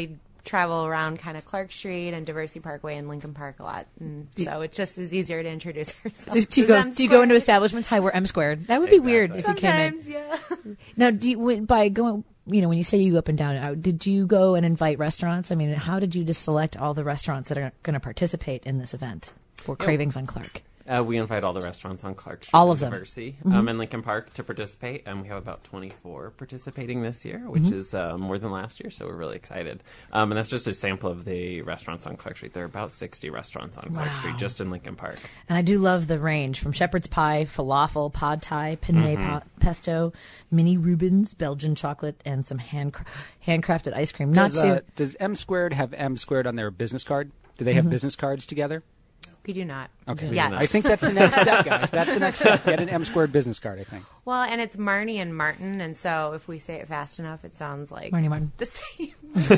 travel around kind of Clark Street and Diversity Parkway and Lincoln Park a lot, and so it just is easier to introduce ourselves. Do you as go? M Do you go into squared. establishments? Hi, we're M squared. That would be weird if you came in. Sometimes, yeah. Now, do you when- by going? You know, when you say you go up and down, uh, did you go and invite restaurants? I mean, how did you just select all the restaurants that are going to participate in this event for Cravings on Clark? Uh, we invite all the restaurants on Clark Street All in of them. Diversity, Mhm. um, and Lincoln Park to participate, and we have about twenty-four participating this year, which Mhm. is uh, more than last year, so we're really excited. Um, and that's just a sample of the restaurants on Clark Street. There are about sixty restaurants on Clark Wow. Street, just in Lincoln Park. And I do love the range from shepherd's pie, falafel, pad thai, penne Mhm. pa- pesto, mini Rubens, Belgian chocolate, and some hand handcrafted ice cream. Not Does, too. uh, does M squared have M squared on their business card? Do they have Mhm. business cards together? We do not. Okay. Yes. I think that's the next step, guys. That's the next step. Get an M squared business card, I think. Well, and it's Marnie and Martin, and so if we say it fast enough, it sounds like Marnie Martin. the same.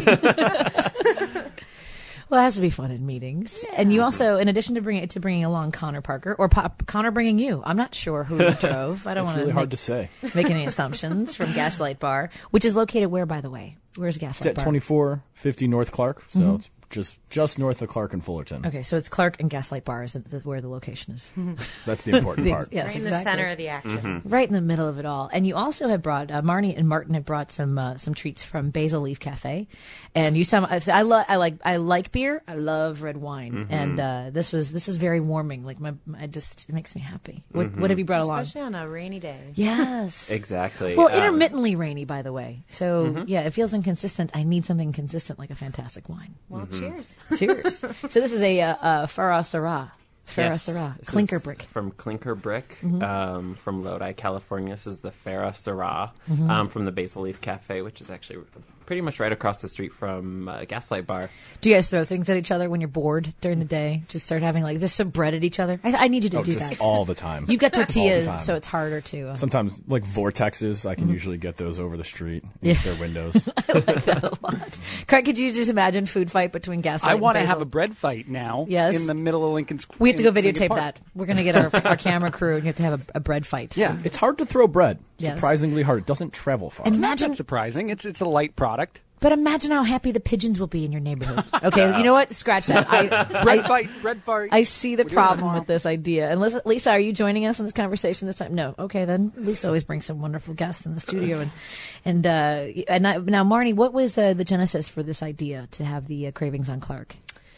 Well, it has to be fun in meetings. And you also, in addition to bringing to bringing along Connor Parker, or pa- Connor bringing you, I'm not sure who drove. I don't It's want really to hard make, to say. make any assumptions from Gaslight Bar, which is located where, by the way? Where's It's Gaslight at Bar? twenty-four fifty North Clark, so Mhm. it's just just north of Clark and Fullerton. Okay, so it's Clark and Gaslight Bar is the, where the location is. That's the important The- part. Yes, Right in exactly. the center of the action. Right in the middle of it all. And you also have brought uh, Marnie and Martin have brought some uh, some treats from Basil Leaf Cafe, and you some I, I love I like I like beer. I love red wine, Mhm. and uh, this was this is very warming. Like my, my it just it makes me happy. What what have you brought along? Especially on a rainy day. Yes. Exactly. Well, Um, intermittently rainy, by the way. So Mhm. yeah, it feels inconsistent. I need something consistent, like a fantastic wine. Well, Mhm. cheers. Cheers. So this is a uh, uh, Farah Sarah. Farah Yes. Sarah. This Clinker is brick. From Clinker Brick Mhm. um, from Lodi, California. This is the Farah Sarah Mhm. um, from the Basil Leaf Cafe, which is actually pretty much right across the street from uh, Gaslight Bar. Do you guys throw things at each other when you're bored during the day? Just start having like this some bread at each other? I, I need you to Oh, do just that. all the time. You've got All the tortillas, time. so it's harder to. Uh, Sometimes, like vortexes, I can Mhm. usually get those over the street Yeah. into their windows. I like that a lot. Craig, could you just imagine food fight between Gaslight I and want to Basil? have a bread fight now. Yes. In the middle of Lincoln Square. We have to go videotape that. We're going to get our, our camera crew and you have to have a, a bread fight. Yeah. It's hard to throw bread. Yes. Surprisingly hard. It doesn't travel far. Imagine- Not that surprising. It's it's a light product. But imagine how happy the pigeons will be in your neighborhood. Okay, you know what? Scratch that. I, Bread I, fight. Bread fight. I see the We're doing it problem tomorrow. with this idea. And Lisa, Lisa, are you joining us in this conversation this time? No. Okay, then Lisa always brings some wonderful guests in the studio. And and uh, and I, now, Marnie, what was uh, the genesis for this idea to have the uh, Cravings on Clark?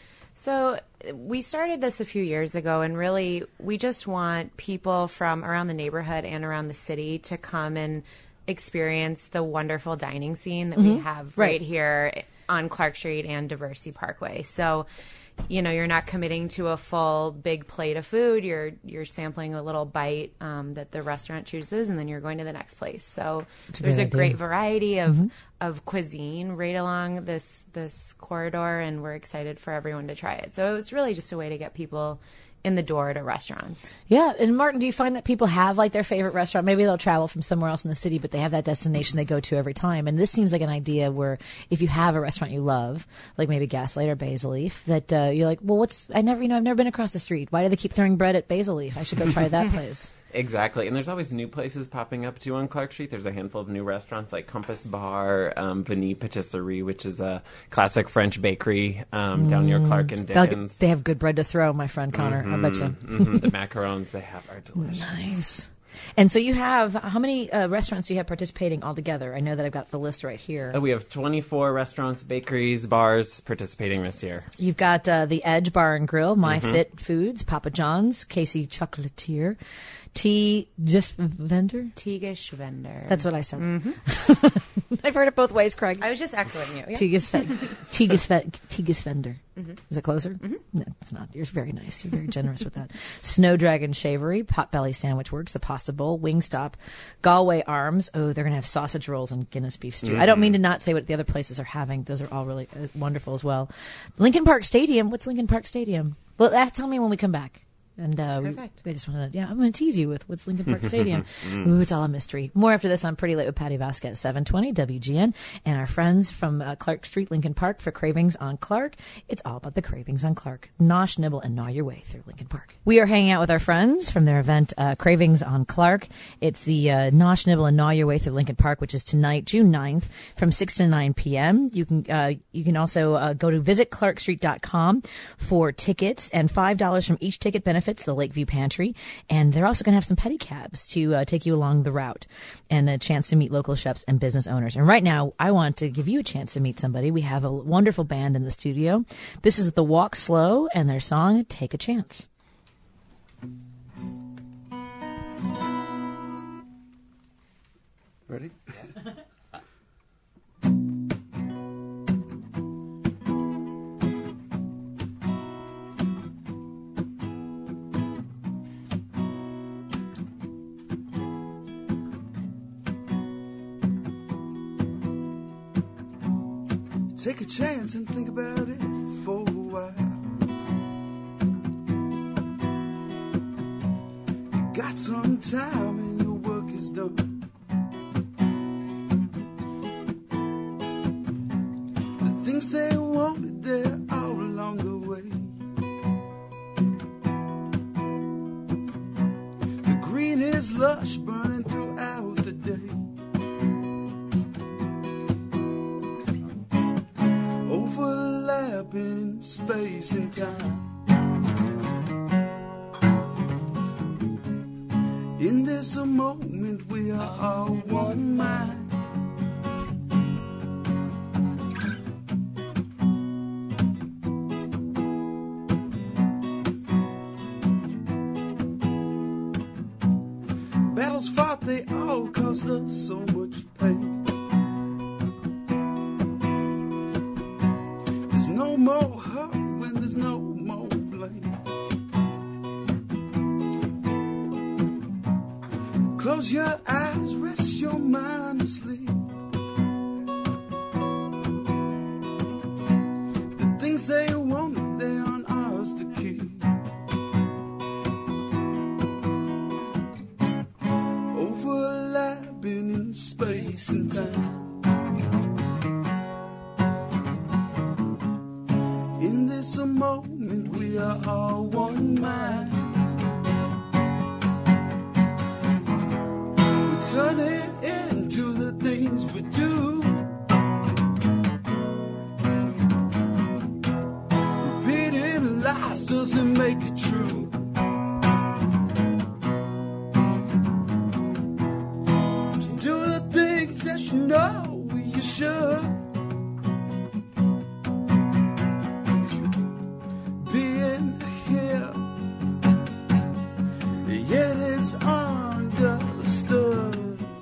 So we started this a few years ago, and really we just want people from around the neighborhood and around the city to come and experience the wonderful dining scene that we Mhm. have Right. right here on Clark Street and Diversity Parkway. So, you know, you're not committing to a full big plate of food. You're you're sampling a little bite um, that the restaurant chooses, and then you're going to the next place. So That's a there's great a idea. great variety of Mhm. of cuisine right along this this corridor, and we're excited for everyone to try it. So it's really just a way to get people in the door to restaurants. Yeah, and Martin, do you find that people have like their favorite restaurant? Maybe they'll travel from somewhere else in the city, but they have that destination they go to every time. And this seems like an idea where if you have a restaurant you love, like maybe Gaslight or Basil Leaf, that uh, you're like, well, what's I never, you know, I've never been across the street. Why do they keep throwing bread at Basil Leaf? I should go try that place. Exactly, and there's always new places popping up too on Clark Street. There's a handful of new restaurants like Compass Bar, um, Vanille Patisserie, which is a classic French bakery um, down near Clark and They'll- Dickens. They have good bread to throw, my friend Connor. I bet you. Mhm, the macarons they have are delicious. Nice. And so you have how many uh, restaurants do you have participating altogether? I know that I've got the list right here. Uh, we have twenty-four restaurants, bakeries, bars participating this year. You've got uh, the Edge Bar and Grill, My Mhm. Fit Foods, Papa John's, Casey Chocolatier, Tea Just Vendor. Teagish Vendor. That's what I said. Mm-hmm. I've heard it both ways, Craig. I was just echoing you. Yeah. Teagus Fe- Teagus Fe- Teagus Vendor. Mhm. Is it closer? Mhm. No, it's not. You're very nice. You're very generous with that. Snow Dragon Shavery, Potbelly Sandwich Works, The Pasta Bowl, Wingstop, Galway Arms. Oh, they're going to have sausage rolls and Guinness beef stew. I don't mean to not say what the other places are having. Those are all really uh, wonderful as well. Lincoln Park Stadium. What's Lincoln Park Stadium? Well, ask, tell me when we come back. And uh, we, Perfect. we just want to, yeah, I'm going to tease you with what's Lincoln Park Stadium. Ooh, it's all a mystery. More after this on Pretty Late with Patty Vasquez, seven twenty W G N, and our friends from uh, Clark Street, Lincoln Park for Cravings on Clark. It's all about the Cravings on Clark. Nosh, nibble, and gnaw your way through Lincoln Park. We are hanging out with our friends from their event, uh, Cravings on Clark. It's the uh, Nosh, nibble, and gnaw your way through Lincoln Park, which is tonight, June ninth, from six to nine p.m. You can uh, you can also uh, go to visit clark street dot com for tickets, and five dollars from each ticket benefits the Lakeview Pantry. And they're also going to have some pedicabs to uh, take you along the route, and a chance to meet local chefs and business owners. And right now, I want to give you a chance to meet somebody. We have a wonderful band in the studio. This is The Walk Slow and their song, Take a Chance. Ready? Take a chance and think about it for a while. You got some time and your work is done. The things they wanted, they're all along the way. The green is lush, burning throughout the day. Overlapping space and time. In this a moment we are all one mind. Battles fought, they all caused us so much pain. No more hurt when there's no more blame. Close your eyes, rest your mind asleep. The things they wanted, they aren't ours to keep. Overlapping in space and time. In this a moment we are all one mind. We turn it into the things we do. Repeating lies doesn't make it true. Do the things that you know you should. Yet it's understood.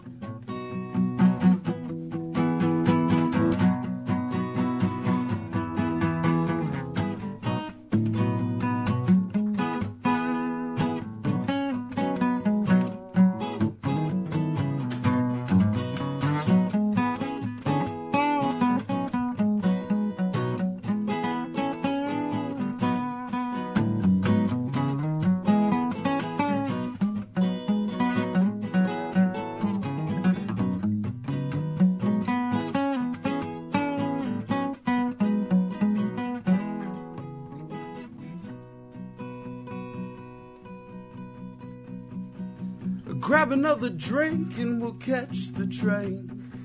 Grab another drink and we'll catch the train.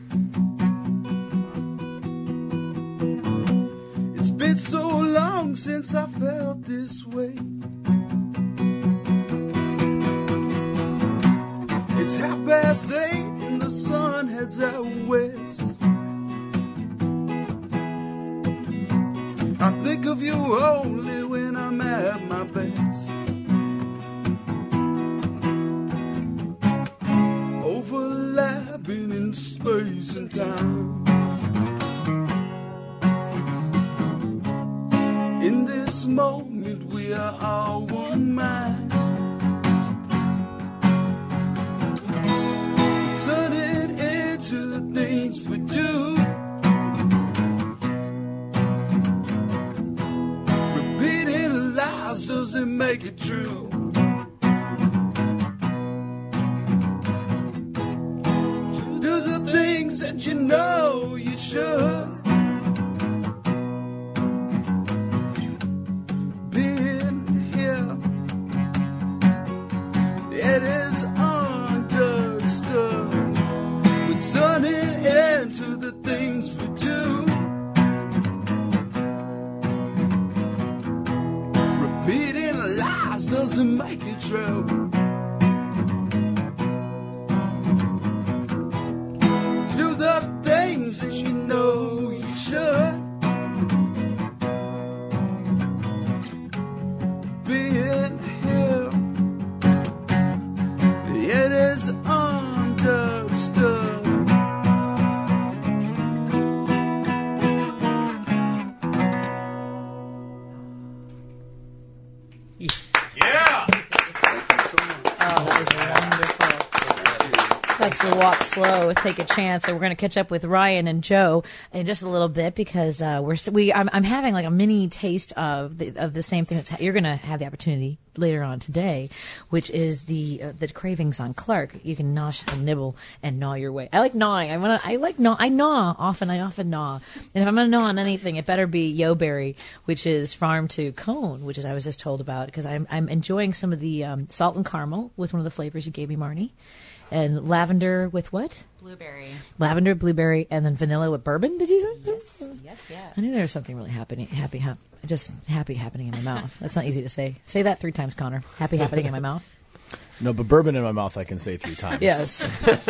It's been so long since I felt this way. It's half past eight and the sun heads out west. I think of you only when I'm at my best. Overlapping in space and time. In this moment we are all one mind. Turn it into the things we do. Repeating lies doesn't make it true. and you know you should. Being here, it is understood. We're turning into the things we do. Repeating lies doesn't make it true. Do the things that you know you should. Being here, it is understood. Yeah! Oh, that was wonderful. That's the walk slow, take a chance. And we're going to catch up with Ryan and Joe in just a little bit because uh, we're we. I'm, I'm having like a mini taste of the of the same thing that's ha- you're going to have the opportunity later on today, which is the uh, the cravings on Clark. You can nosh and nibble and gnaw your way. I like gnawing. I want to. I like gnaw. I gnaw often. I often gnaw. And if I'm going to gnaw on anything, it better be Yo-Berry, which is farm to cone, which is I was just told about because I'm I'm enjoying some of the um, salt and caramel was one of the flavors you gave me, Marnie. And lavender with what? Blueberry. Lavender, blueberry, and then vanilla with bourbon. Did you say? Yes, yes, yes. I knew there was something really happening. Happy, hap- just happy happening in my mouth. That's not easy to say. Say that three times, Connor. Happy happening in my mouth. No, but bourbon in my mouth I can say three times. Yes.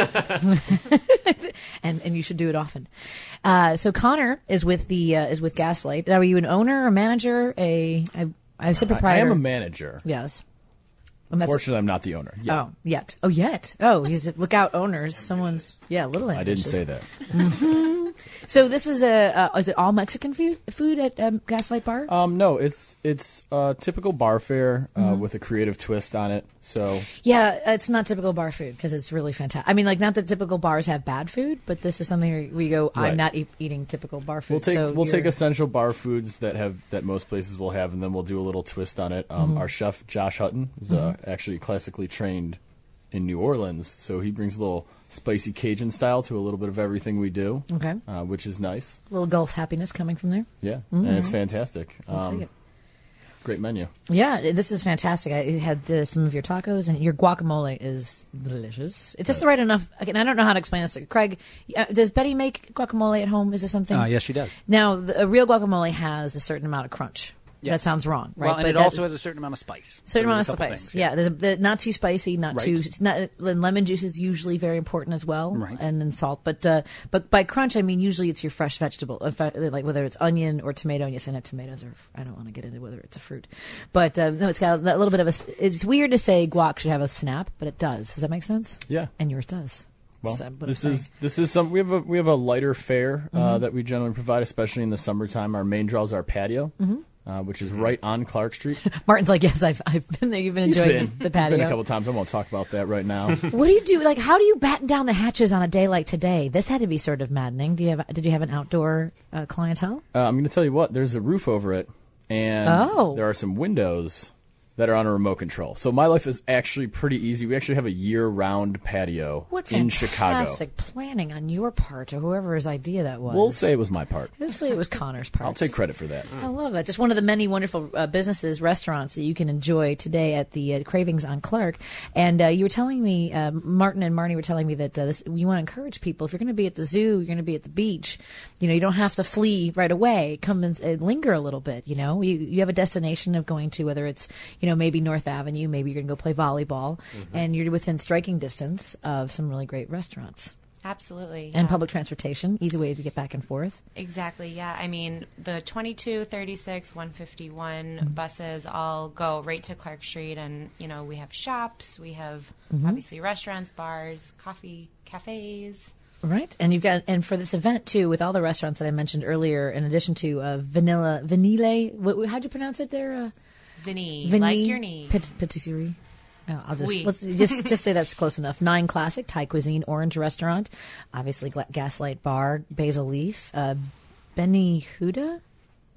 and and you should do it often. Uh, so Connor is with the uh, is with Gaslight. Now, are you an owner, a manager, a I I said I, I proprietor? am a manager. Yes. And that's- Fortunately, I'm not the owner. Yeah. Oh, yet. Oh, yet. Oh, he's a, look out, owners. Someone's yeah, a little. I didn't ambitious. say that. Mm-hmm. So this is a uh, is it all Mexican food food at um, Gaslight Bar? Um, no, it's it's uh, typical bar fare uh, Mhm. with a creative twist on it. So Yeah, it's not typical bar food because it's really fantastic. I mean, like not that typical bars have bad food, but this is something where we go. I'm Right. not e- eating typical bar food. we'll take so we'll take you're- essential bar foods that have that most places will have, and then we'll do a little twist on it. Um, Mhm. Our chef Josh Hutton is uh, Mhm. actually classically trained in New Orleans, so he brings a little spicy Cajun style to a little bit of everything we do. Okay. uh, which is nice. little Gulf happiness coming from there. Yeah, Mhm. and it's fantastic. I'll Um, take it. Great menu. Yeah, this is fantastic. I had the, some of your tacos, and your guacamole is delicious. It's just the right enough. Again, I don't know how to explain this. Craig, uh, does Betty make guacamole at home? Is this something? Uh, yes, she does. Now, the, a real guacamole has a certain amount of crunch. That Yes. sounds wrong, right? Well, and But it that's- also has a certain amount of spice. Certain So amount there's of a couple spice. things, yeah, there's a, the, not too spicy, not Right. too. It's not. And lemon juice is usually very important as well, Right. and then salt. But uh, but by crunch, I mean usually it's your fresh vegetable, if I- like whether it's onion or tomato. And yes, I know tomatoes are. I don't want to get into whether it's a fruit, but uh, no, it's got a little bit of a. s- It's weird to say guac should have a snap, but it does. Does that make sense? Yeah. And yours does. Well, So, but this I'm is this is some we have a we have a lighter fare uh, Mhm. that we generally provide, especially in the summertime. Our main draw is our patio, Mhm. uh, which is right on Clark Street. Martin's like, yes, I've I've been there. You've been He's enjoying been. the, the He's patio. been a couple times. I won't talk about that right now. What do you do? Like, how do you batten down the hatches on a day like today? This had to be sort of maddening. Do you have? Did you have an outdoor uh, clientele? Uh, I'm going to tell you what. There's a roof over it, and Oh. there are some windows that are on a remote control. So my life is actually pretty easy. We actually have a year-round patio What in Chicago. fantastic planning on your part, or whoever's idea that was. We'll say it was my part. Let's say it was Connor's part. I'll take credit for that. I love that. Just one of the many wonderful uh, businesses, restaurants that you can enjoy today at the uh, Cravings on Clark. And uh, you were telling me, uh, Martin and Marnie were telling me that uh, this, you want to encourage people. If you're going to be at the zoo, you're going to be at the beach. You know, you don't have to flee right away. Come and, and linger a little bit. You know, you you have a destination of going to, whether it's you know maybe North Avenue, maybe you're going to go play volleyball, and you're within striking distance of some really great restaurants. Absolutely. And yeah. public transportation, easy way to get back and forth. Exactly, yeah. I mean, the twenty-two, thirty-six, one fifty-one Mm-hmm. buses all go right to Clark Street, and, you know, we have shops, we have Mhm. obviously restaurants, bars, coffee, cafes. Right, and you've got, and for this event too, with all the restaurants that I mentioned earlier, in addition to uh, Vanilla Vanille, what, how'd you pronounce it there? Uh, Vinny, Vinny like your knee. Pat- Patisserie. Oh, I'll just Oui. let's just just say that's close enough. Nine Classic Thai Cuisine Orange Restaurant, obviously Gla- Gaslight Bar, Basil Leaf, uh, Benny Huda,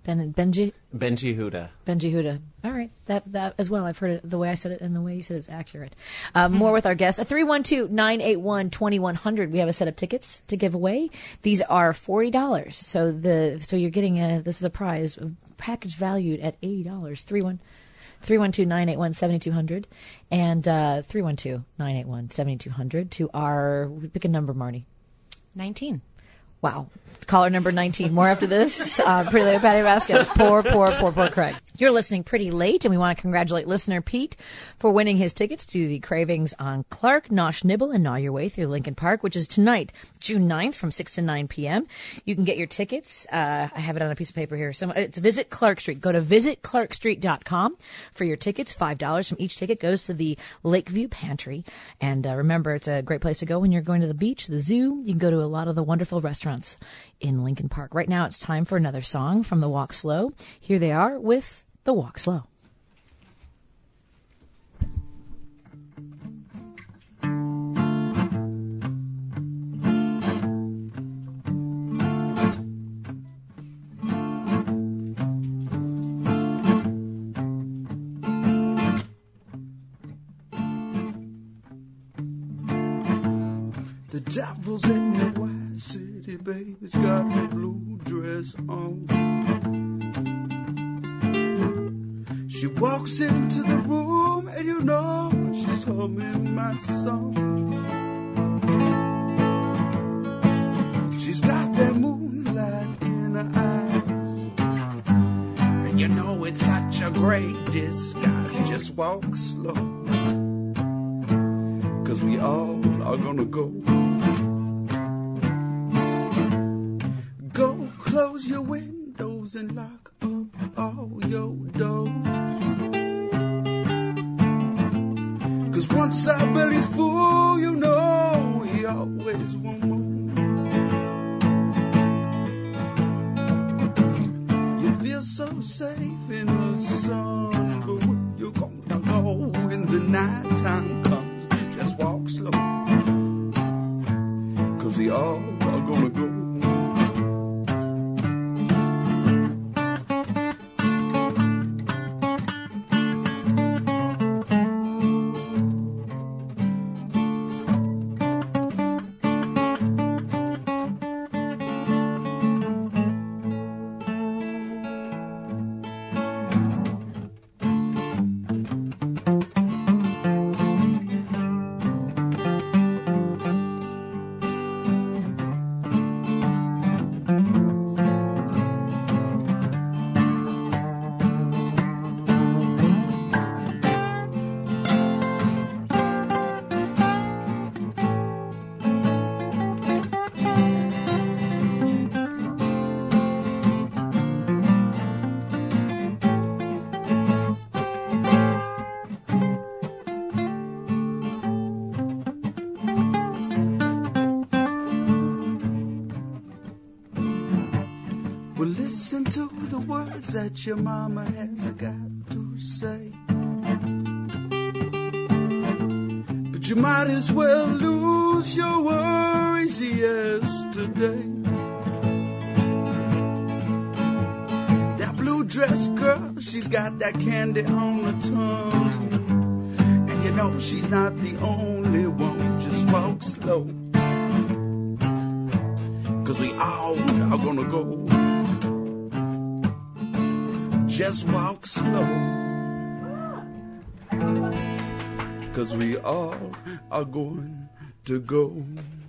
Ben Benji Benji Huda. Benji Huda. All right, that that as well. I've heard it the way I said it and the way you said it's accurate. Um, more with our guests. At three one two, nine eight one, two one zero zero, we have a set of tickets to give away. These are forty dollars. So the so you're getting a this is a prize, a package valued at eighty dollars. three one two, nine eight one, seven two zero zero and uh, three one two, nine eight one, seven two zero zero to our pick a number, Marnie. nineteen. Wow. Caller number nineteen. More after this. Uh, Pretty Late with Patty Vasquez. Poor, poor, poor, poor Craig. You're listening Pretty Late, and we want to congratulate listener Pete for winning his tickets to the Cravings on Clark, Nosh Nibble, and Gnaw Your Way Through Lincoln Park, which is tonight, June ninth from six to nine p.m. You can get your tickets. Uh, I have it on a piece of paper here. So it's Visit Clark Street. Go to visit clark street dot com for your tickets. five dollars from each ticket goes to the Lakeview Pantry. And uh, remember, it's a great place to go when you're going to the beach, the zoo. You can go to a lot of the wonderful restaurants in Lincoln Park. Right now, it's time for another song from The Walk Slow. Here they are with The Walk Slow. The devil's in the white city, baby's got a blue dress on. She walks into the room and you know she's humming my song. She's got that moonlight in her eyes, and you know it's such a great disguise. Just walk slow, 'cause we all are gonna go. Go close your windows and lock up all your doors, 'cause once our belly's full, you know we always want more. You feel so safe in the sun, but when you're gonna go when the nighttime comes, just walk slow, 'cause we all are gonna go. Well, listen to the words that your mama has got to say, but you might as well lose your worries yesterday. That blue dress girl, she's got that candy on her tongue, and you know she's not the only one. Just walk slow, 'cause we all are gonna go. Just walk slow, 'cause we all are going to go.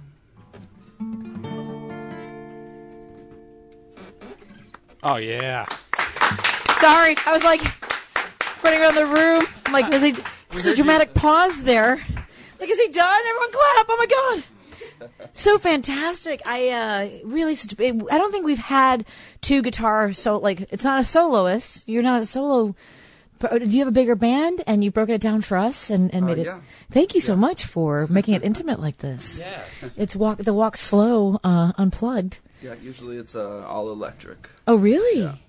Oh, yeah. Sorry, I was like running around the room. I'm like, was he, there's a dramatic pause there. Like, is he done? Everyone clap. Oh, my God. So fantastic. I uh, really, I don't think we've had two guitar, so like, it's not a soloist. You're not a solo. Do you have a bigger band and you've broken it down for us and, and Uh, made it? yeah. Thank you so much for making it intimate like this. Yeah. It's walk, the walk slow, uh, unplugged. Yeah, usually it's uh, all electric. Oh, really? Yeah.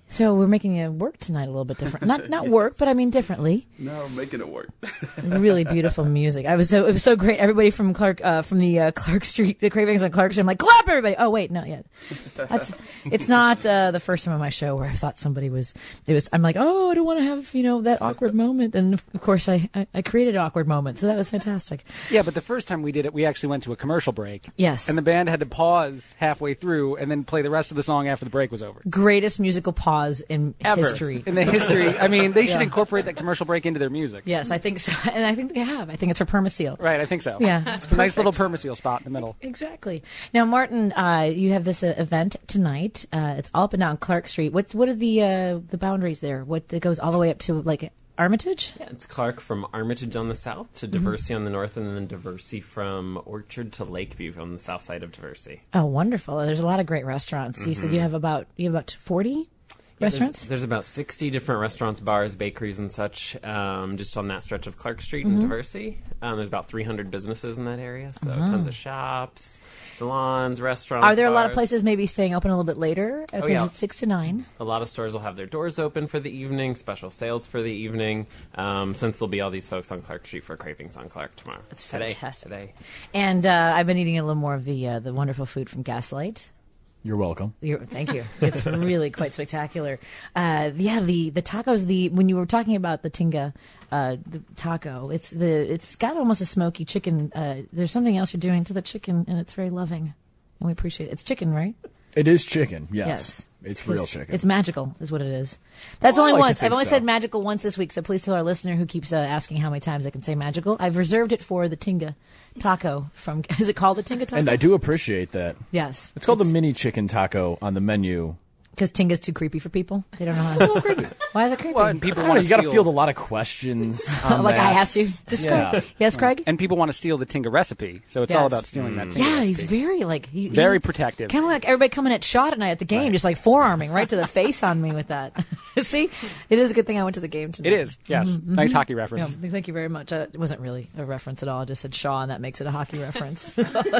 So we're making it work tonight a little bit different. Not not work, but I mean differently. No, making it work. Really beautiful music. I was so it was so great. Everybody from Clark uh, from the uh, Clark Street, the Cravings on Clark Street. I'm like, clap, everybody! Oh wait, not yet. That's it's not uh, the first time on my show where I thought somebody was. It was. I'm like, oh, I don't want to have you know that awkward moment, and of course I, I I created an awkward moment, so that was fantastic. Yeah, but the first time we did it, we actually went to a commercial break. Yes. And the band had to pause halfway through and then play the rest of the song after the break was over. Greatest musical pause in Ever. history. In the history. I mean, they should Yeah. incorporate that commercial break into their music. Yes, I think so, and I think they have. I think it's for Permaseal. Right, I think so. Yeah, It's it's a nice perfect. little Permaseal spot in the middle. Exactly. Now, Martin, uh, you have this uh, event tonight. Uh, it's all up and down Clark Street. What what are the uh, the boundaries there? What it goes all the way up to like Armitage? Yeah, it's Clark from Armitage on the south to Diversey on the north, and then Diversey from Orchard to Lakeview on the south side of Diversey. Oh, wonderful! There's a lot of great restaurants. You said you have about you have about forty Yeah, restaurants. There's, there's about sixty different restaurants, bars, bakeries, and such, um, just on that stretch of Clark Street Mm-hmm. in Diversey. Um, there's about three hundred businesses in that area, so Uh-huh. tons of shops, salons, restaurants. Are there a lot of bars. places maybe staying open a little bit later because yeah. it's six to nine? A lot of stores will have their doors open for the evening, special sales for the evening, um, since there'll be all these folks on Clark Street for Cravings on Clark tomorrow. That's Today, fantastic. Today. And uh, I've been eating a little more of the uh, the wonderful food from Gaslight. You're welcome. You're, thank you. It's really quite spectacular. Uh, yeah, the, the tacos. The when you were talking about the tinga, uh, the taco, it's the it's got almost a smoky chicken. Uh, there's something else you're doing to the chicken, and it's very loving, and we appreciate it. It's chicken, right? It is chicken, yes. Yes. It's real chicken. It's magical, is what it is. That's Well, I only like to once. I've think only so. said magical once this week, so please tell our listener who keeps uh, asking how many times I can say magical. I've reserved it for the tinga taco from. Is it called the tinga taco? And I do appreciate that. Yes. It's called the mini chicken taco on the menu. Because tinga's too creepy for people. They don't know how. to creepy. Why is it creepy? Well, and people I don't know, want to you got to steal, field a lot of questions. On like that. I asked you. Describe. Yeah. Yes, Craig. and people want to steal the Tinga recipe. So it's all Yes. about stealing that Tinga Yeah, recipe. he's very like he, Very he, protective. Kind of like everybody coming at shot at night at the game, just like forearming right to the face on me with that. See, it is a good thing I went to the game tonight. It is, yes. Nice hockey reference. Yeah, thank you very much. Uh, it wasn't really a reference at all. I just said Shaw, and that makes it a hockey reference.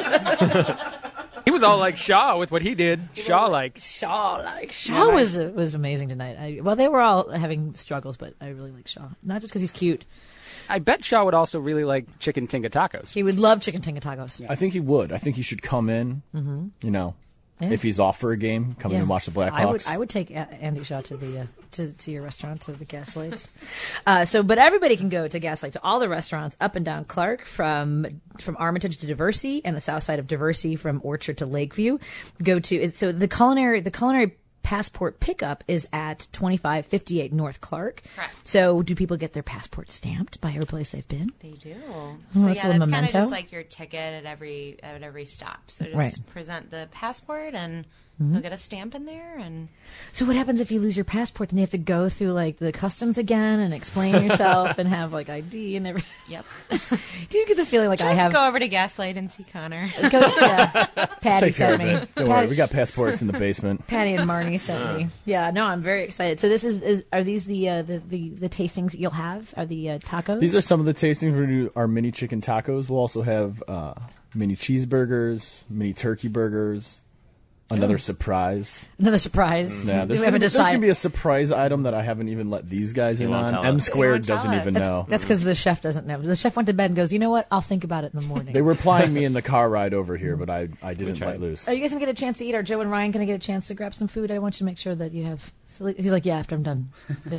He was all like Shaw with what he did. Shaw like. Shaw, like Shaw was was amazing tonight. I, well, they were all having struggles, but I really like Shaw. Not just because he's cute. I bet Shaw would also really like chicken Tinga tacos. He would love chicken tinga tacos. I think he would. I think he should come in, mm-hmm. you know, Yeah. if he's off for a game, come in Yeah. and watch the Blackhawks. I would I would take uh, Andy Shaw to the uh, to to your restaurant, to the Gaslights. uh, so, but everybody can go to Gaslight, to all the restaurants up and down Clark, from from Armitage to Diversey, and the south side of Diversey from Orchard to Lakeview. Go to it's so the culinary the culinary passport pickup is at twenty-five fifty-eight North Clark. Correct. So, do people get their passport stamped by every place they've been? They do. Oh, so that's a yeah, little that's kind of memento. just like your ticket at every at every stop. So just Right. present the passport, and Mm-hmm. you'll get a stamp in there. And So what happens if you lose your passport? Then you have to go through like the customs again and explain yourself and have like I D and everything. yep, Do you get the feeling like just I have? go over to Gaslight and see Connor. Go, yeah. Patty Take care sent of me. it. Don't Patty, worry, we got passports in the basement. Patty and Marnie sent me. Yeah, no, I'm very excited. So this is, is are these the, uh, the the the tastings that you'll have? Are the uh, tacos? These are some of the tastings. We're going to do our mini chicken tacos. We'll also have uh, mini cheeseburgers, mini turkey burgers, another surprise. another surprise. Yeah, we there's haven't going to decided. be a surprise item that I haven't even let these guys in won't on. tell M us. They squared won't tell doesn't us. even that's know. that's because the chef doesn't know. The chef went to bed and goes, you know what? I'll think about it in the morning. They were plying me in the car ride over here, but I, I didn't tried. let loose. Are you guys gonna get a chance to eat? Are Joe and Ryan gonna get a chance to grab some food? I want you to make sure that you have. So he's like, yeah, after I'm done.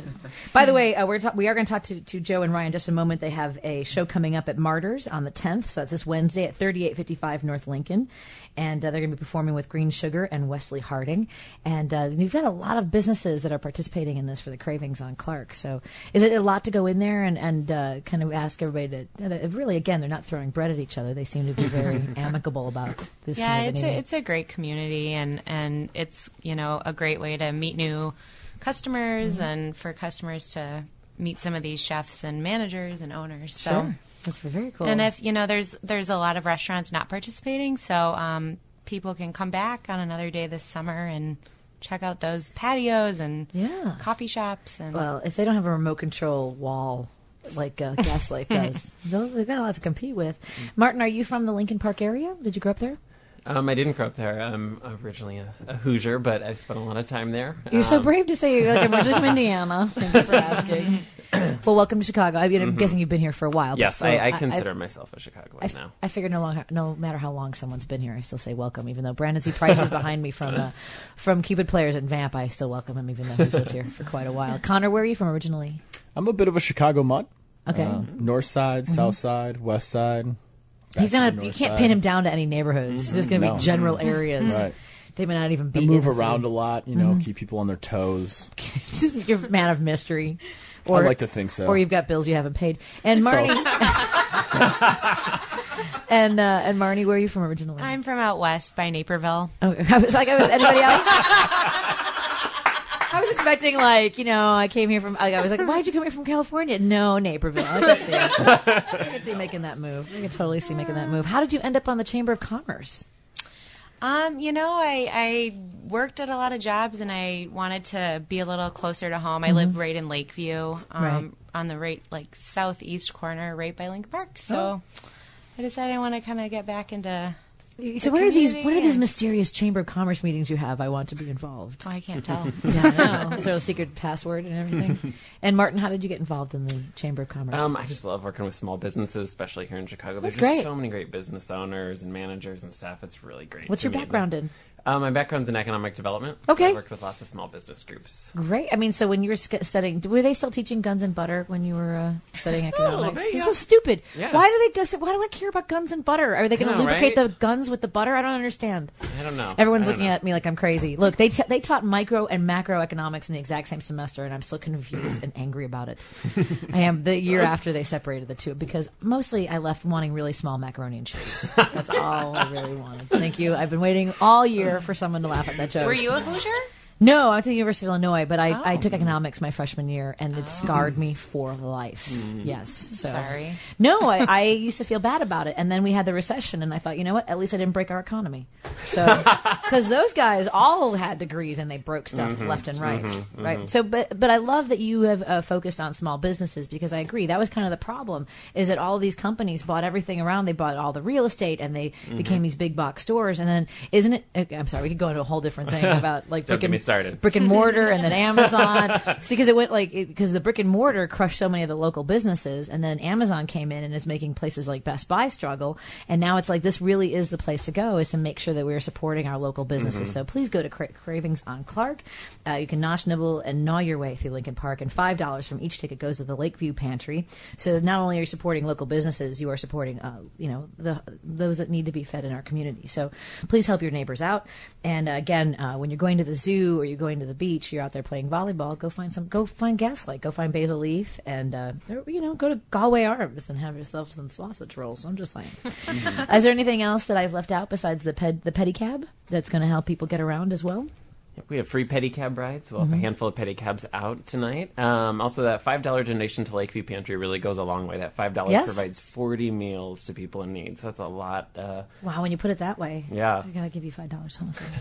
By the way, uh, we're ta- we are going to talk to to Joe and Ryan in just a moment. They have a show coming up at Martyrs on the tenth, so that's this Wednesday at thirty-eight fifty-five North Lincoln, and uh, they're going to be performing with Green Sugar and Wesley Harding. And uh, you've got a lot of businesses that are participating in this for the Cravings on Clark. So is it a lot to go in there and and uh, kind of ask everybody to? Uh, really, again, they're not throwing bread at each other. They seem to be very amicable about this. yeah, kind of it's an a evening. it's a great community, and and it's you know a great way to meet new customers Mm-hmm. and for customers to meet some of these chefs and managers and owners. So. Sure. That's very cool. And if you know, there's there's a lot of restaurants not participating, so um, people can come back on another day this summer and check out those patios and Yeah. coffee shops. And Well, if they don't have a remote control wall like uh, Gaslight does, they'll- they've got a lot to compete with. Martin, are you from the Lincoln Park area? Did you grow up there? Um, I didn't grow up there. I'm originally a, a Hoosier, but I spent a lot of time there. You're so Um, brave to say you're like, I'm originally from Indiana. Thank you for asking. Well, welcome to Chicago. I mean, I'm Mhm. guessing you've been here for a while. but Yes, so I, I consider I've- myself a Chicagoan I, f- now. I figured no longer, no matter how long someone's been here, I still say welcome. Even though Brandon C. Price is behind me from uh, from Cupid Players and Vamp, I still welcome him, even though he's lived here for quite a while. Connor, where are you from originally? I'm a bit of a Chicago mutt. Okay. Uh, north side, Mhm. south side, west side. He's back to gonna. the You north can't side. pin him down to any neighborhoods. It's just gonna No. be general areas. Right. They may not even be. I move in the around city. a lot, you know, Mhm. keep people on their toes. Just you're a man of mystery. I like to think so. Or you've got bills you haven't paid. And Marnie. and uh, and Marnie, where are you from originally? I'm from out west by Naperville. Okay. I was like, I was anybody else? I was expecting like, you know, I came here from. Like, I was like, why'd you come here from California? No, Naperville. I could see. I could see making that move. I could totally see making that move. How did you end up on the Chamber of Commerce? Um, you know, I, I worked at a lot of jobs and I wanted to be a little closer to home. I Mhm. live right in Lakeview, um, Right. on the right, like southeast corner, right by Lincoln Park. So Oh. I decided I want to kind of get back into. So the what are these? community What are these and- mysterious Chamber of Commerce meetings you have? I want to be involved. Oh, I can't tell. Yeah, I know. Is there a secret password and everything? And Martin, how did you get involved in the Chamber of Commerce? Um, I just love working with small businesses, especially here in Chicago. That's There's just great. so many great business owners and managers and staff. It's really great. What's to your meet background them. in? Uh, my background's in economic development. So Okay. I worked with lots of small business groups. Great. I mean, so when you were sc- studying, were they still teaching guns and butter when you were uh, studying economics? little bit, This yeah. is stupid. Yeah. Why do they? go- Why do I care about guns and butter? Are they going I to know, lubricate right? the guns with the butter? I don't understand. I don't know. Everyone's I don't looking know. at me like I'm crazy. Look, they t- they taught micro and macroeconomics in the exact same semester, and I'm still confused and angry about it. I am the year after they separated the two because mostly I left wanting really small macaroni and cheese. That's all I really wanted. Thank you. I've been waiting all year for someone to laugh at that joke. Were you a Hoosier? No, I went to the University of Illinois, but I, I Oh. took economics my freshman year, and it scarred me for life. Yes. So. Sorry. No, I, I used to feel bad about it, and then we had the recession, and I thought, you know what? At least I didn't break our economy. So, because those guys all had degrees and they broke stuff Mhm, left and right, mhm, right. mhm. So, but but I love that you have uh, focused on small businesses because I agree that was kind of the problem is that all of these companies bought everything around. They bought all the real estate, and they Mhm. became these big box stores. And then, isn't it? okay, I'm sorry, we could go into a whole different thing about like Don't brick get and, me started. brick and mortar, and then Amazon. See, because it went like because the brick and mortar crushed so many of the local businesses, and then Amazon came in and is making places like Best Buy struggle. And now it's like this really is the place to go is to make sure that we are supporting our local businesses. Mhm. So please go to Cra- Cravings on Clark. Uh, you can nosh, nibble, and gnaw your way through Lincoln Park, and five dollars from each ticket goes to the Lakeview Pantry. So not only are you supporting local businesses, you are supporting uh, you know the those that need to be fed in our community. So please help your neighbors out. And uh, again, uh, when you're going to the zoo or you're going to the beach, you're out there playing volleyball. Go find some. Go find Gaslight. Go find Basil Leaf, and uh, or, you know go to Galway Arms and have yourself some sausage rolls. I'm just saying. Is there anything else that I've left out besides the ped, the pedicab that's going to help people get around as well? We have free pedicab rides. We'll have Mhm. a handful of pedicabs out tonight. Um, also, that five dollars donation to Lakeview Pantry really goes a long way. That five dollars Yes. provides forty meals to people in need. So that's a lot. Uh, Wow, when you put it that way, Yeah. I gotta give you five dollars.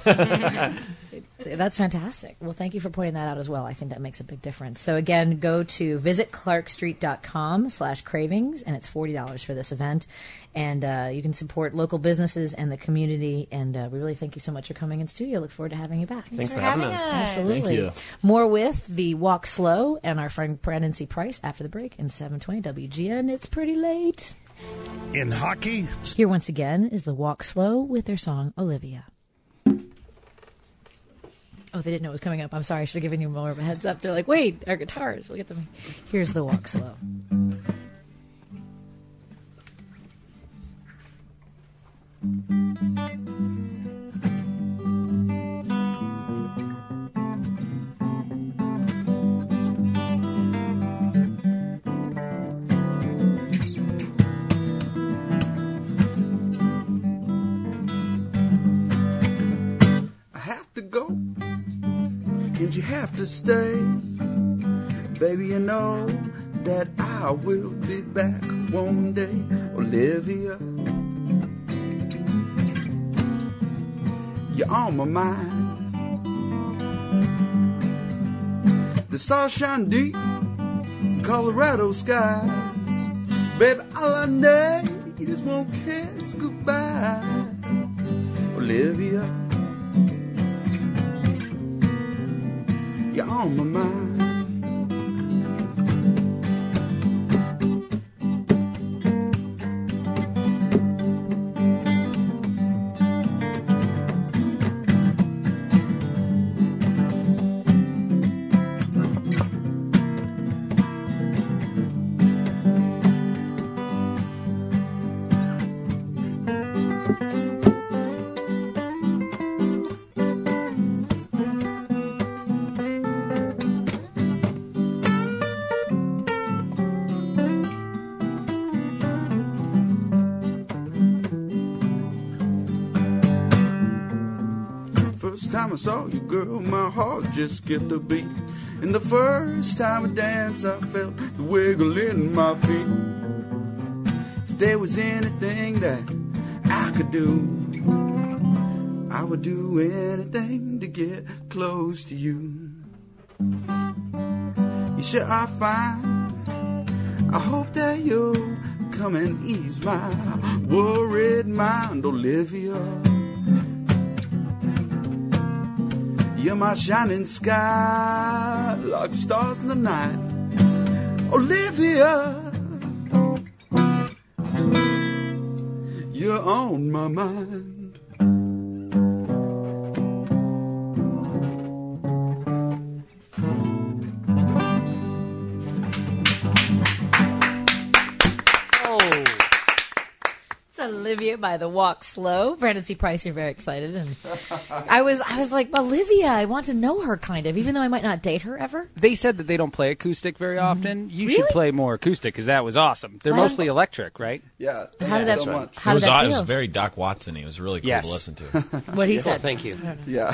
That's fantastic. Well, thank you for pointing that out as well. I think that makes a big difference. So again, go to visit clark street dot com slash cravings, and it's forty dollars for this event. And uh, you can support local businesses and the community. And uh, we really thank you so much for coming in studio. Look forward to having you back. Thanks for having us. Absolutely. Thank you. More with the Walk Slow and our friend Brandon C. Price after the break in seven twenty W G N. It's pretty late. In hockey, Here once again is the Walk Slow with their song Olivia. Oh, they didn't know it was coming up. I'm sorry. I should have given you more of a heads up. They're like, wait, our guitars. We'll get them. Here's the Walk Slow. I have to go, and you have to stay. Baby, you know that I will be back one day, Olivia. You're on my mind. The stars shine deep in Colorado skies. Baby, all I need is one kiss goodbye. first time I saw you, girl, my heart just skipped a beat. And the first time I danced, I felt the wiggle in my feet. If there was anything that I could do, I would do anything to get close to you. You sure are fine. I hope that you'll come and ease my worried mind, Olivia. You're my shining sky, like stars in the night, Olivia. You're on my mind. Olivia by The Walk Slow. Brandon C. Price, you're very excited, and I was, I was like, Olivia, I want to know her, kind of, even though I might not date her ever. They said that they don't play acoustic very often. You Really? should play more acoustic because that was awesome. They're Wow. mostly electric, right? Yeah. How did yeah, that- so much. How it did was, that aw- it feel? was very Doc Watson. It was really cool Yes. to listen to. What he Well, said. thank you. Yeah.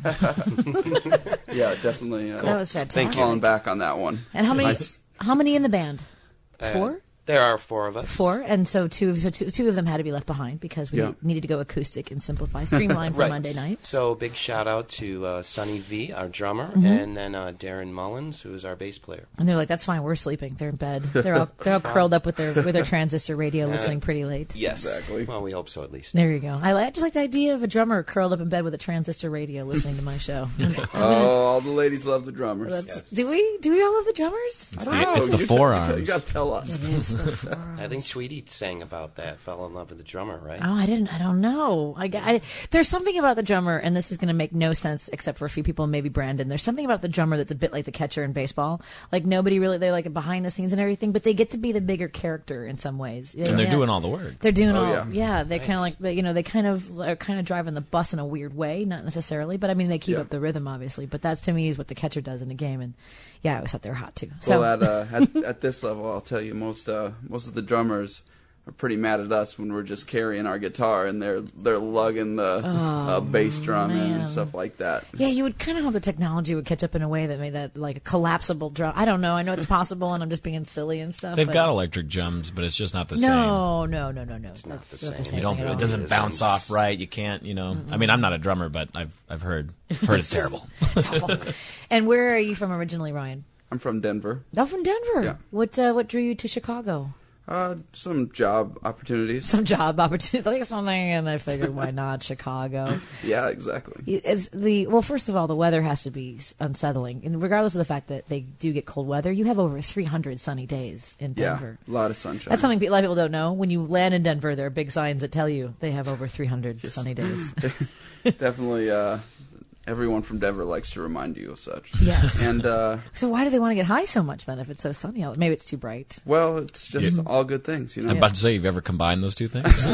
Yeah, definitely. Uh, That was fantastic. Falling back on that one. And how many? Nice. How many in the band? Uh, Four. There are four of us. Four, and so two, so two, two of them had to be left behind because we Yeah. needed to go acoustic and simplify, streamline for Right. Monday nights. So big shout out to uh, Sonny V, our drummer, Mm-hmm. and then uh, Darren Mullins, who is our bass player. And they're like, "That's fine, we're sleeping." They're in bed. They're all they're all curled up with their with their transistor radio, listening pretty late. Yes, Exactly. Well, we hope so at least. There you go. I, like, I just like the idea of a drummer curled up in bed with a transistor radio, listening to my show. Oh, all the ladies love the drummers. That's- Do we? Do we all love the drummers? It's Oh, the, it's the you forearms. Tell, you got to tell us. It is the forearms. I think Tweety sang about that. Fell in love with the drummer, right? Oh, I didn't. I don't know. I, I there's something about the drummer, and this is going to make no sense except for a few people, maybe Brandon. There's something about the drummer that's a bit like the catcher in baseball. Like nobody really, they're like behind the scenes and everything, but they get to be the bigger character in some ways. And they're Yeah. doing all the work. They're doing Oh, all. yeah. Yeah, they kind of like they- you know they kind of are kind of driving the bus in a weird way, not necessarily, but I mean they keep Yeah. up the rhythm obviously. But that's to me is what the catcher does in the game, and yeah, I always thought they were hot too. So Well, at, uh, at at this level, I'll tell you, most uh, most of the drummers are pretty mad at us when we're just carrying our guitar and they're they're lugging the uh, bass drum in man. and stuff like that. yeah, you would kind of hope the technology would catch up in a way that made that like a collapsible drum. I don't know. I know it's possible, and I'm just being silly and stuff. They've but got electric drums, but it's just not the same. no, no, no, no, no. It's not That's the not the same. same You don't. thing at It all. doesn't It bounce sounds- off right. You can't. You know. I mean, I'm not a drummer, but I've I've heard heard it's terrible. It's awful. And where are you from originally, Ryan? I'm from Denver. Oh, from Denver. Yeah. What uh, what drew you to Chicago? Uh, some job opportunities. Some job opportunity, like something, and I figured, why not Chicago? Yeah, exactly. It's the well, first of all, the weather has to be s- unsettling, and regardless of the fact that they do get cold weather, you have over three hundred sunny days in Yeah, Denver. a lot of sunshine. That's something pe- a lot of people don't know. When you land in Denver, there are big signs that tell you they have over three hundred sunny days. Definitely. Uh, everyone from Denver likes to remind you of such. Yes. And uh, So why do they want to get high so much then if it's so sunny? out? Maybe it's too bright. well, it's just all good things, you know. I'm about to say, you've ever combined those two things?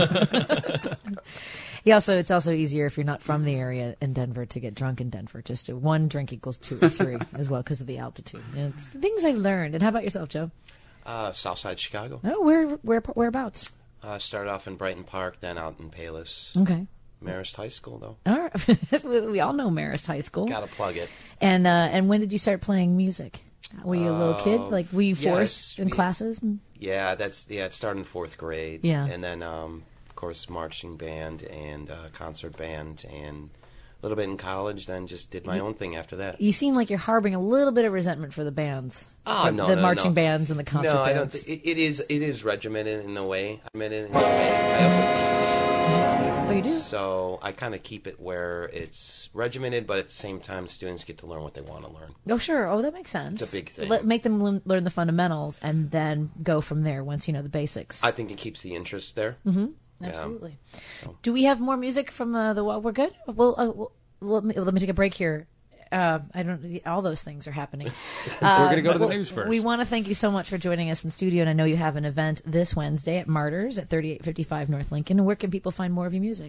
Yeah, also it's also easier if you're not from the area in Denver to get drunk in Denver. Just a, one drink equals two or three as well because of the altitude. And it's the things I've learned. And how about yourself, Joe? Uh, Southside Chicago. Oh, where where whereabouts? Uh, started off in Brighton Park, then out in Palos. Okay. Marist High School, though. All right. we all know Marist High School. Gotta plug it. And uh, and when did you start playing music? Were you a little kid? Uh, Like were you yes, forced in we- classes? And, Yeah, that's yeah. It started in fourth grade. Yeah. and then um, of course marching band and uh, concert band and a little bit in college. Then just did my own thing after that. you seem like you're harboring a little bit of resentment for the bands. Oh the, no, the no, marching no. bands and the concert No, I bands. don't. Th- it, it is it is regimented in a way. I mean, in a way. I also Oh, you do? so I kind of keep it where it's regimented, but at the same time, students get to learn what they want to learn. Oh, sure. Oh, that makes sense. It's a big thing. Let, make them learn, learn the fundamentals and then go from there once you know the basics. I think it keeps the interest there. Mm-hmm. Yeah. Absolutely. So. Do we have more music from the the? We're good. Well, uh, well let, me, let me take a break here. Uh, I don't. All those things are happening. Uh, We're going to go to the well, news first. We want to thank you so much for joining us in studio, and I know you have an event this Wednesday at Martyrs at thirty-eight fifty-five North Lincoln. Where can people find more of your music?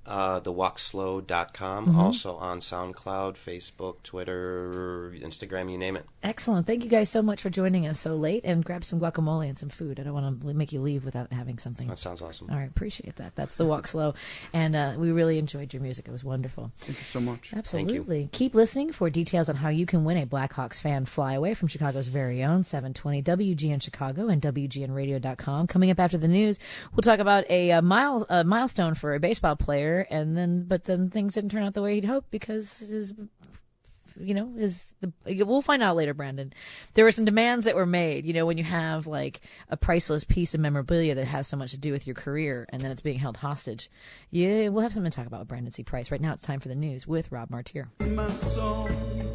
Uh, the walk slow dot com, Mhm. also on SoundCloud, Facebook, Twitter, Instagram, you name it. Excellent. Thank you guys so much for joining us so late, and grab some guacamole and some food. I don't want to make you leave without having something. That sounds awesome. All right, appreciate that. That's the Walk Slow, and uh, we really enjoyed your music. It was wonderful. Thank you so much. Absolutely. Keep listening for details on how you can win a Blackhawks fan flyaway from Chicago's very own seven twenty W G N Chicago and W G N radio dot com. Coming up after the news, we'll talk about a, a, mile, a milestone for a baseball player, and then but then things didn't turn out the way he'd hoped because his, you know, his the we'll find out later, Brandon. There were some demands that were made. You know, when you have like a priceless piece of memorabilia that has so much to do with your career, and then it's being held hostage. Yeah, we'll have something to talk about with Brandon C. Price. Right now, it's time for the news with Rob Martier. My song,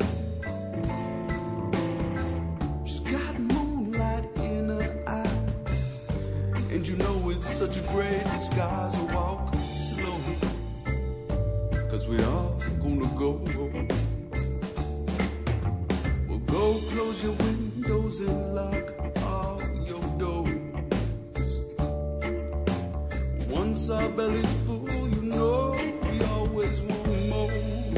she's got moonlight in her eyes, and you know it's such a great disguise. A walk slow, 'cause we are gonna go. Well, go close your windows and lock all your doors. Once our belly's full, you know we always want more.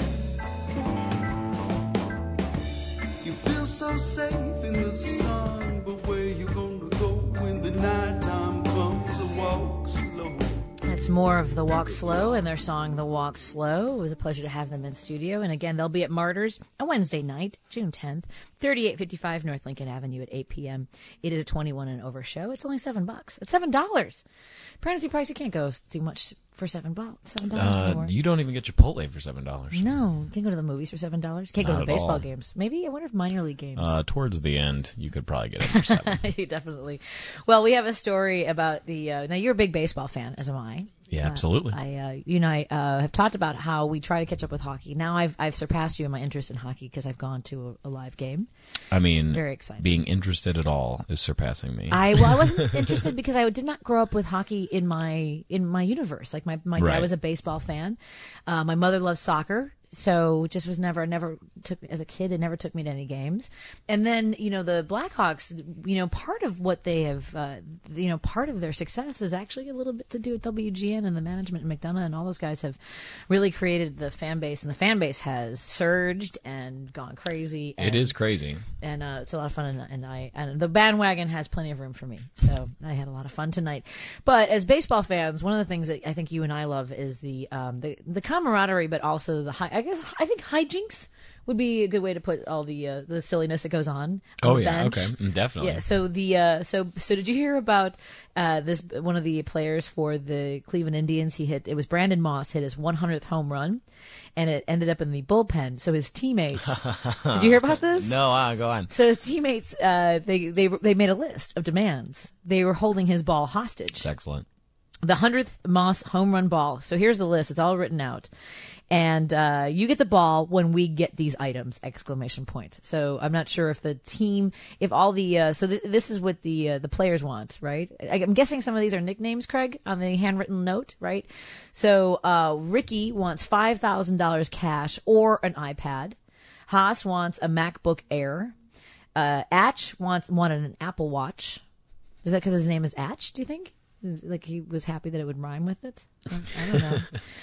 You feel so safe in the sun, but where you gonna go when the nighttime comes? A walk slow. That's more of The Walk Slow and their song The Walk Slow. It was a pleasure to have them in studio. And again, they'll be at Martyrs on Wednesday night, June tenth, thirty-eight fifty-five North Lincoln Avenue at eight p.m. It is a twenty-one and over show. It's only seven bucks. It's seven dollars. Brandon C. Price, you can't go do much for seven dollars. Seven dollars Uh, anymore. you don't even get Chipotle for seven dollars. No, you can't go to the movies for seven dollars. Can't go Not to the at baseball all. games. Maybe, I wonder if minor league games. Uh, towards the end, you could probably get it for seven. You definitely. Well, we have a story about the. Uh, now, you're a big baseball fan, as am I. Yeah, Uh, absolutely. I, uh, you and I uh, have talked about how we try to catch up with hockey. Now I've I've surpassed you in my interest in hockey because I've gone to a, a live game. I mean, Very exciting. being interested at all is surpassing me. I well, I wasn't interested because I did not grow up with hockey in my in my universe. Like my my dad Right. was a baseball fan. Uh, my mother loves soccer. So just was never, never took as a kid. It never took me to any games. And then, you know, the Blackhawks, you know, part of what they have, uh, you know, part of their success is actually a little bit to do with W G N and the management and McDonough and all those guys have really created the fan base, and the fan base has surged and gone crazy. And, it is crazy. and uh, it's a lot of fun. And, and I and the bandwagon has plenty of room for me. So I had a lot of fun tonight. But as baseball fans, one of the things that I think you and I love is the um, the the camaraderie, but also the high. I guess I think hijinks would be a good way to put all the uh, the silliness that goes on. on Oh, the yeah, bench. okay. Mm, definitely. Yeah. So the uh, so so did you hear about uh, this? One of the players for the Cleveland Indians, he hit. It was Brandon Moss hit his one hundredth home run, and it ended up in the bullpen. So his teammates. Did you hear about this? No, uh, go on. So his teammates, uh, they they they made a list of demands. They were holding his ball hostage. It's excellent. The hundredth Moss home run ball. So here's the list. It's all written out. And uh, you get the ball when we get these items! Exclamation point. So I'm not sure if the team, if all the, uh, so th- this is what the uh, the players want, right? I- I'm guessing some of these are nicknames, Craig, on the handwritten note, right? So uh, Ricky wants five thousand dollars cash or an iPad. Haas wants a MacBook Air. Uh, Atch wants wanted an Apple Watch. Is that because his name is Atch? Do you think? Like he was happy that it would rhyme with it? I don't know.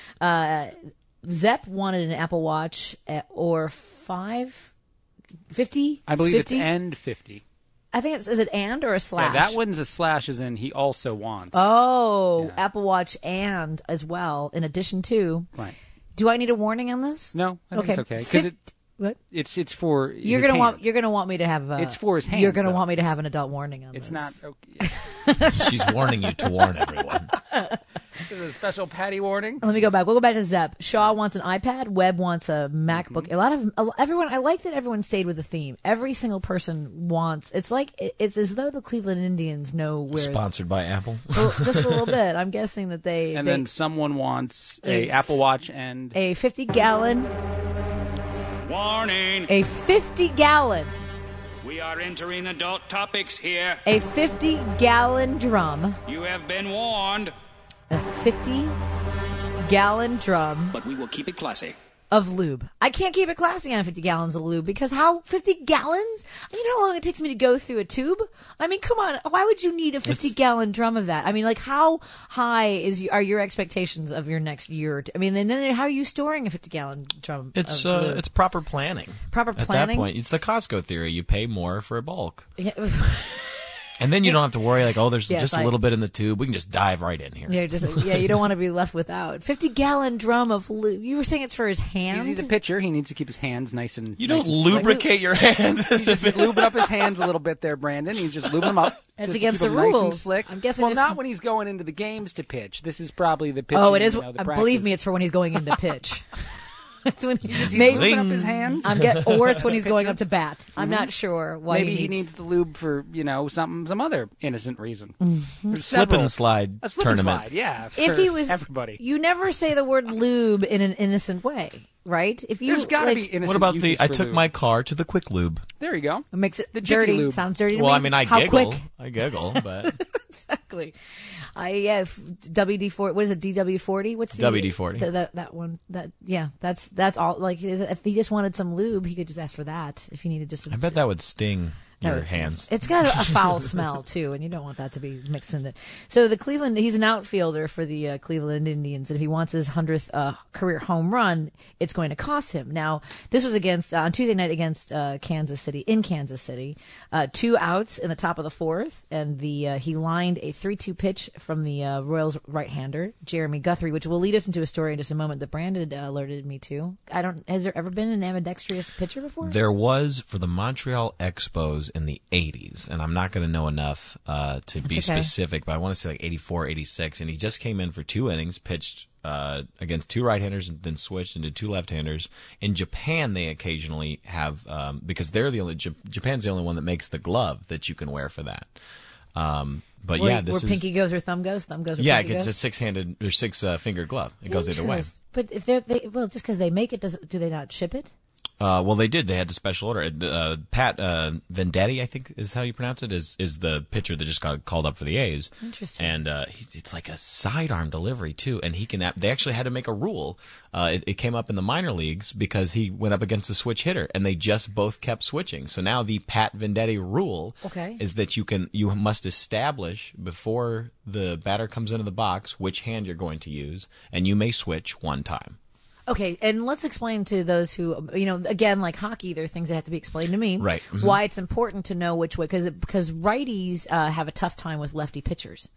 uh, Zepp wanted an Apple Watch at, or five, fifty. I believe fifty? it's and fifty. I think it's is it and or a slash? Yeah, that one's a slash, as in he also wants. Oh, Yeah. Apple Watch and as well, in addition to. Right. Do I need a warning on this? No, I think Okay. it's okay because it, Fif- what? it's it's for You're his gonna hand. want you're gonna want me to have. Uh, It's for his hands, You're gonna though. want me to have an adult warning on It's this. not. Okay. She's warning you to warn everyone. This is a special Patty warning. Let me go back. We'll go back to Zepp. Shaw wants an iPad. Webb wants a MacBook. Mm-hmm. A lot of a, everyone. I like that everyone stayed with the theme. Every single person wants. It's like it- it's as though the Cleveland Indians know where. Sponsored by Apple. Well, just a little bit. I'm guessing that they. And they, then someone wants a A- Apple Watch and a fifty gallon. Warning! A fifty gallon. We are entering adult topics here. A fifty gallon drum. You have been warned. A fifty gallon drum. But we will keep it classy. of lube. I can't keep it classy on fifty gallons of lube because how fifty gallons? You know how long it takes me to go through a tube? I mean, come on. Why would you need a fifty gallon drum of that? I mean, like how high is are your expectations of your next year? I mean, and then how are you storing a fifty gallon drum It's of uh, lube? it's proper planning. Proper At that planning? point, it's the Costco theory. You pay more for a bulk. Yeah. And then you don't have to worry, like, oh, there's Yes, just a I- little bit in the tube. We can just dive right in here. Yeah, just yeah, you don't want to be left without fifty gallon drum of lube. You were saying it's for his hands. He's a pitcher. He needs to keep his hands nice and. You nice don't and slick. lubricate your hands. He's just lubing up his hands a little bit there, Brandon. He's just lubing them up. That's just to against keep the them Nice and rules. slick. I'm guessing Well, just- not when he's going into the games to pitch. This is probably the pitching. Oh, it is. You know, the uh, believe me, practice. it's for when he's going into pitch. It's when he, Is he maybe lubing up his hands? I'm get, or it's when he's going Pitcher? up to bat. I'm Mhm. not sure why Maybe he he needs. needs the lube for you know some some other innocent reason. Mhm. There's Slip several. and slide A slip and tournament. slide, yeah. If for he was everybody. you never say the word lube in an innocent way, right? If you There's gotta like, be innocent What about the? uses I for took lube. my car to the Quick Lube. There you go. It makes it The Jiffy dirty. Lube. Sounds dirty to Well, me. I mean, I How giggle. quick? I giggle, but Exactly. I yeah. W D forty. What is it? D W forty. What's the W D forty. th- that that one. That yeah. That's that's all. Like if he just wanted some lube, he could just ask for that. If he needed just. I bet that would sting your No, hands. It's got a, a foul smell too, and you don't want that to be mixed in it. So the Cleveland, he's an outfielder for the uh, Cleveland Indians, and if he wants his hundredth uh, career home run, it's going to cost him. Now, this was against uh, on Tuesday night against uh, Kansas City in Kansas City, uh, two outs in the top of the fourth, and the uh, he lined a three-two pitch from the uh, Royals right-hander Jeremy Guthrie, which will lead us into a story in just a moment that Brandon uh, alerted me to. I don't. Has there ever been an ambidextrous pitcher before? There was for the Montreal Expos in the eighties, and I'm not going to know enough uh, to be okay. specific, but I want to say like eighty-four, eighty-six, and he just came in for two innings, pitched uh, against two right-handers, and then switched into two left-handers. In Japan, they occasionally have um, because they're the only J- Japan's the only one that makes the glove that you can wear for that. Um, but where, yeah, this where is pinky goes or thumb goes, thumb goes or yeah, pinky it's goes? a six-handed or six-finger glove. It goes either way. Interest- But if they're they, well, just because they make it, does do they not ship it? Uh, well, they did. They had a special order. Uh, Pat uh, Vendetti, I think is how you pronounce it, is is the pitcher that just got called up for the A's. Interesting. And uh, he, it's like a sidearm delivery too. And he can. They actually had to make a rule. Uh, it, it came up in the minor leagues because he went up against a switch hitter, and they just both kept switching. So now the Pat Vendetti rule Okay. is that you can you must establish before the batter comes into the box which hand you're going to use, and you may switch one time. Okay, and let's explain to those who, you know, again, like hockey, there are things that have to be explained to me. Right. Mhm. Why it's important to know which way, because because righties uh, have a tough time with lefty pitchers.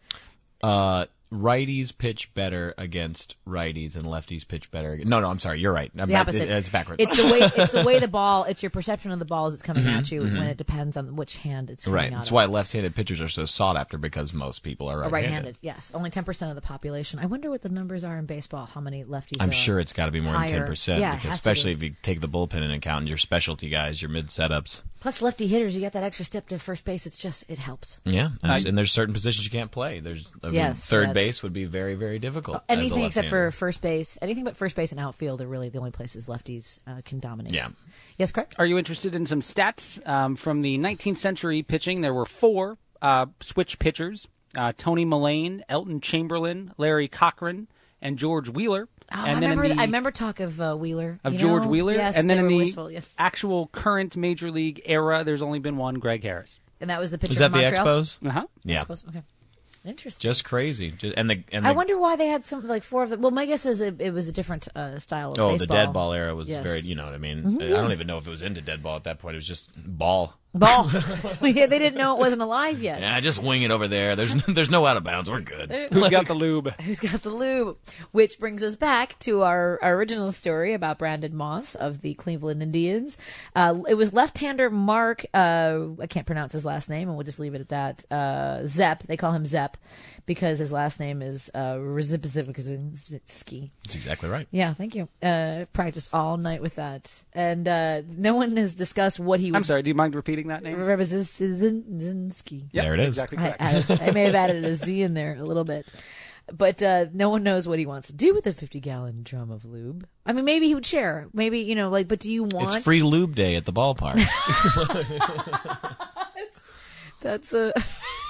Uh, righties pitch better against righties, and lefties pitch better. Against, no, no, I'm sorry. You're right. I'm The back- opposite. it- it's backwards. It's the way. It's the way the ball. It's your perception of the ball as it's coming Mhm, at you mhm. when it depends on which hand it's coming right. out That's of. why left-handed pitchers are so sought after because most people are Or right-handed. right-handed. Yes, only ten percent of the population. I wonder what the numbers are in baseball. How many lefties? I'm there sure are. it's got to be more than Higher. ten percent, Yeah, it because has to especially be. if you take the bullpen into account and your specialty guys, your mid setups. Plus lefty hitters, you got that extra step to first base. It's just it helps. Yeah, and, I- there's, and there's certain positions you can't play. There's I mean, Yes, third that's- base would be very, very difficult. as a Anything except left-hander. for first base, anything but first base and outfield are really the only places lefties uh, can dominate. Yeah. Yes, correct. Are you interested in some stats um, from the nineteenth century pitching? There were four uh, switch pitchers: uh, Tony Mullane, Elton Chamberlain, Larry Cochran, and George Wheeler. Oh, and I then remember. in the, I remember talk of uh, Wheeler. of you George know? Wheeler, Yes, and then they in were the wistful, yes. actual current major league era, there's only been one, Greg Harris. And that was the pitcher Is that from the Montreal? Expos? Uh huh. Yeah. Expos? Okay. Interesting. Just crazy. Just, and the and I the, wonder why they had some like four of them. Well, my guess is it, it was a different uh, style of Oh, baseball. the dead ball era was Yes. very, you know what I mean? Mhm, I yeah. don't even know if it was into dead ball at that point. It was just ball. Ball. Yeah, they didn't know it wasn't alive yet. Yeah, just wing it over there. There's there's no out of bounds. We're good. There- Who's got the lube? Who's got the lube? Which brings us back to our, our original story about Brandon Moss of the Cleveland Indians. Uh, it was left-hander Mark, uh, I can't pronounce his last name, and we'll just leave it at that, uh, Zepp. They call him Zepp because his last name is uh, Rzybzybzybzybski. That's exactly right. Yeah, thank you. Uh, practiced all night with that. And uh, no one has discussed what he was. I'm sorry, do you mind repeating that name? Rzybzybzybski. Yep, There it is. Exactly I, correct. added, I may have added a Z in there a little bit. But uh, no one knows what he wants to do with a fifty-gallon drum of lube. I mean, maybe he would share. Maybe, you know, like, but do you want... It's free lube day at the ballpark. That's a...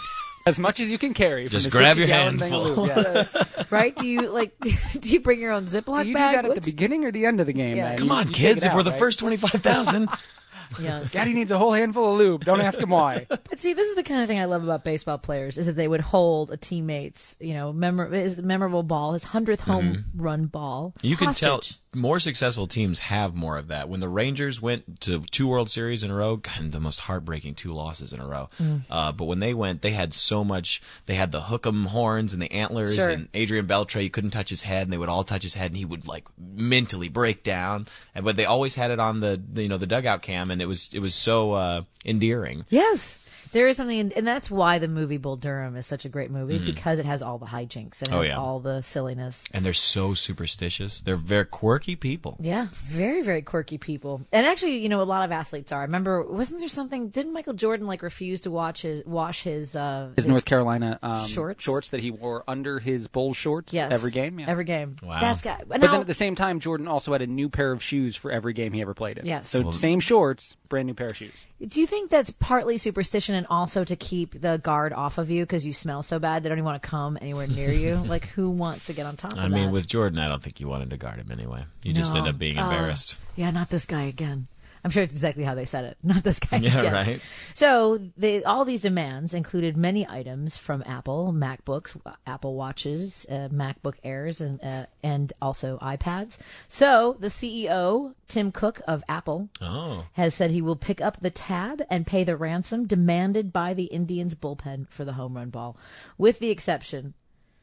as much as you can carry. From Just this grab your fifty-gallon thing of handful. lube, yeah. Right? Do you like? Do you bring your own Ziploc Do you do bag? that at What's- the beginning or the end of the game? Yeah. man? Come You- on, you kids. take it If we're out, the right? first twenty-five thousand. Yes. Daddy needs a whole handful of lube. Don't ask him why. But see, this is the kind of thing I love about baseball players is that they would hold a teammate's, you know, memor- his memorable ball, his hundredth home run ball. You can tell hostage. more successful teams have more of that. When the Rangers went to two World Series in a row, God, the most heartbreaking two losses in a row. Mm. Uh, but when they went, they had so much. They had the hook'em horns and the antlers, Sure. and Adrian Beltre. You couldn't touch his head, and they would all touch his head, and he would like mentally break down. And but they always had it on the, the you know the dugout cam, and it was it was so uh, endearing. Yes. There is something, and that's why the movie Bull Durham is such a great movie, because it has all the hijinks and it Oh, has yeah. all the silliness. And they're so superstitious. They're very quirky people. Yeah, very, very quirky people. And actually, you know, a lot of athletes are. I remember, wasn't there something, didn't Michael Jordan, like, refuse to watch his, wash his... Uh, His North Carolina um, shorts? shorts that he wore under his Bull shorts Yes. every game. Yeah. Every game. Wow. That's got... But then at the same time, Jordan also had a new pair of shoes for every game he ever played in. Yes. So Well- same shorts, brand new pair of shoes. Do you think that's partly superstition and also to keep the guard off of you because you smell so bad they don't even want to come anywhere near you? Like, who wants to get on top of I that? mean, with Jordan, I don't think you wanted to guard him anyway. You just No. end up being Uh, embarrassed. Yeah, not this guy again. I'm sure it's exactly how they said it. Not this guy Yeah, again. right. So they, all these demands included many items from Apple, MacBooks, Apple Watches, uh, MacBook Airs, and uh, and also iPads. So the C E O, Tim Cook of Apple, Oh. has said he will pick up the tab and pay the ransom demanded by the Indians bullpen for the home run ball, with the exception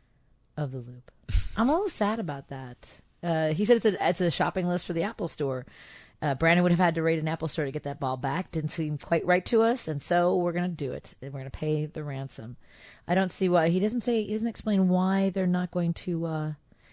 of the lube. I'm a little sad about that. Uh, he said it's a it's a shopping list for the Apple Store. Uh, Brandon would have had to raid an Apple Store to get that ball back. Didn't seem quite right to us, and so we're going to do it. And we're going to pay the ransom. I don't see why he doesn't say he doesn't explain why they're not going to. Uh,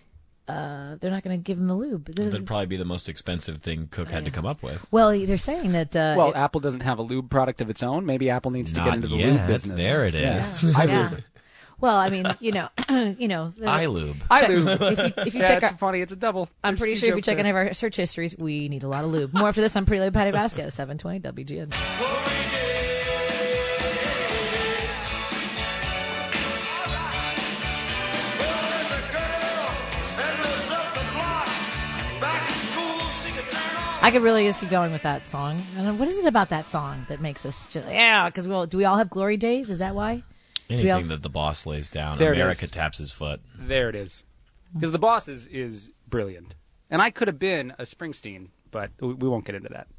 uh, they're not going to give him the lube. It doesn't- That'd probably be the most expensive thing Cook had to come up with. Well, they're saying that. Uh, Well, it- Apple doesn't have a lube product of its own. Maybe Apple needs to Not get into the yet. lube business. There it Yeah. is. I Yeah. lube. Well, I mean, you know, you know, the- iLube. I lube. If you, if you yeah, check it's our, funny. It's a double. I'm There's pretty two sure if you jokes check there. any of our search histories, we need a lot of lube. More after this, I'm Pretty Lube Patty Vasquez, seven twenty W G N. I could really just keep going with that song. And what is it about that song that makes us just, yeah, because we all, do we all have glory days? Is that why? Do we Anything all- that the boss lays down, There it America is. taps his foot. There it is. Because the boss is, is brilliant. And I could have been a Springsteen, but we, we won't get into that.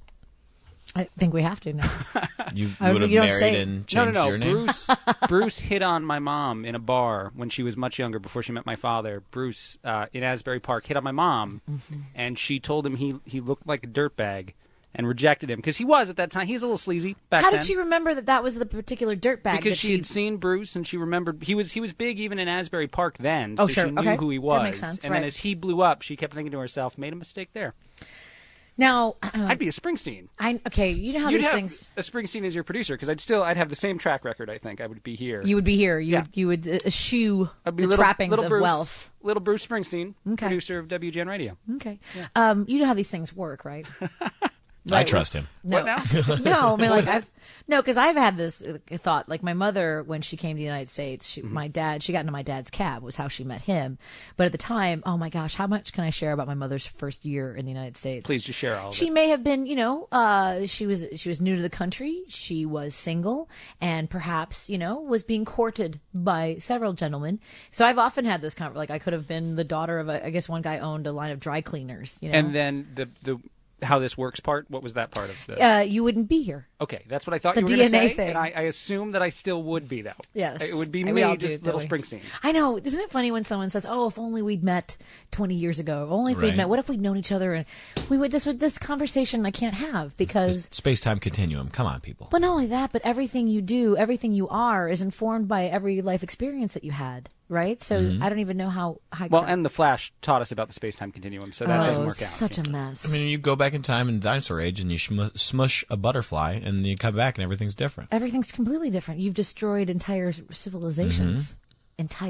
I think we have to now. You, you I- would have you don't married say- and No, changed no, no. your name? Bruce Bruce hit on my mom in a bar when she was much younger, before she met my father. Bruce uh, in Asbury Park hit on my mom, Mm-hmm. and she told him he he looked like a dirtbag, and rejected him because he was at that time. He was a little sleazy back How then. did she remember that that was the particular dirt bag? Because that she had seen Bruce, and she remembered he was he was big even in Asbury Park then. Oh, so sure. she knew Okay. who he That was. makes sense, And right. then as he blew up, she kept thinking to herself, "Made a mistake there." Now, I'd be a Springsteen. I okay. You know how You'd these have things. a Springsteen as your producer, because I'd still I'd have the same track record. I think I would be here. You would be here. You Yeah. would, you would uh, eschew I'd be the little, trappings little of Bruce, wealth. Little Bruce Springsteen, Okay. producer of W G N Radio. Okay. Um, you know how these things work, right? I trust him. No, What now? no. I mean, like I've no, because I've had this uh, thought. Like my mother, when she came to the United States, she, Mm-hmm. my dad, she got into my dad's cab. Was how she met him. But at the time, oh my gosh, how much can I share about my mother's first year in the United States? Please just share all of She it. may have been, you know, uh, she was she was new to the country. She was single, and perhaps, you know, was being courted by several gentlemen. So I've often had this conversation. Like I could have been the daughter of a. I guess one guy owned a line of dry cleaners. You know, And then the the how this works part. What was that part of the? uh, you wouldn't be here. Okay, that's what I thought The you were D going N to A say, thing. and I, I assume that I still would be though. Yes. It would be And me, we all just do, little don't we? Springsteen. I know. Isn't it funny when someone says, "Oh, if only we'd met twenty years ago. If only if we'd Right. met. What if we'd known each other?" And we would. This would this conversation I can't have because. Space time continuum. Come on, people. But not only that, but everything you do, everything you are, is informed by every life experience that you had, right? So Mm-hmm. I don't even know how. how Well, and the Flash taught us about the space-time continuum, so that oh, doesn't work out. such a mess. I mean, you go back in time in the dinosaur age and you sm- smush a butterfly and you come back and everything's different. Everything's completely different. You've destroyed entire civilizations, Mm-hmm. entire.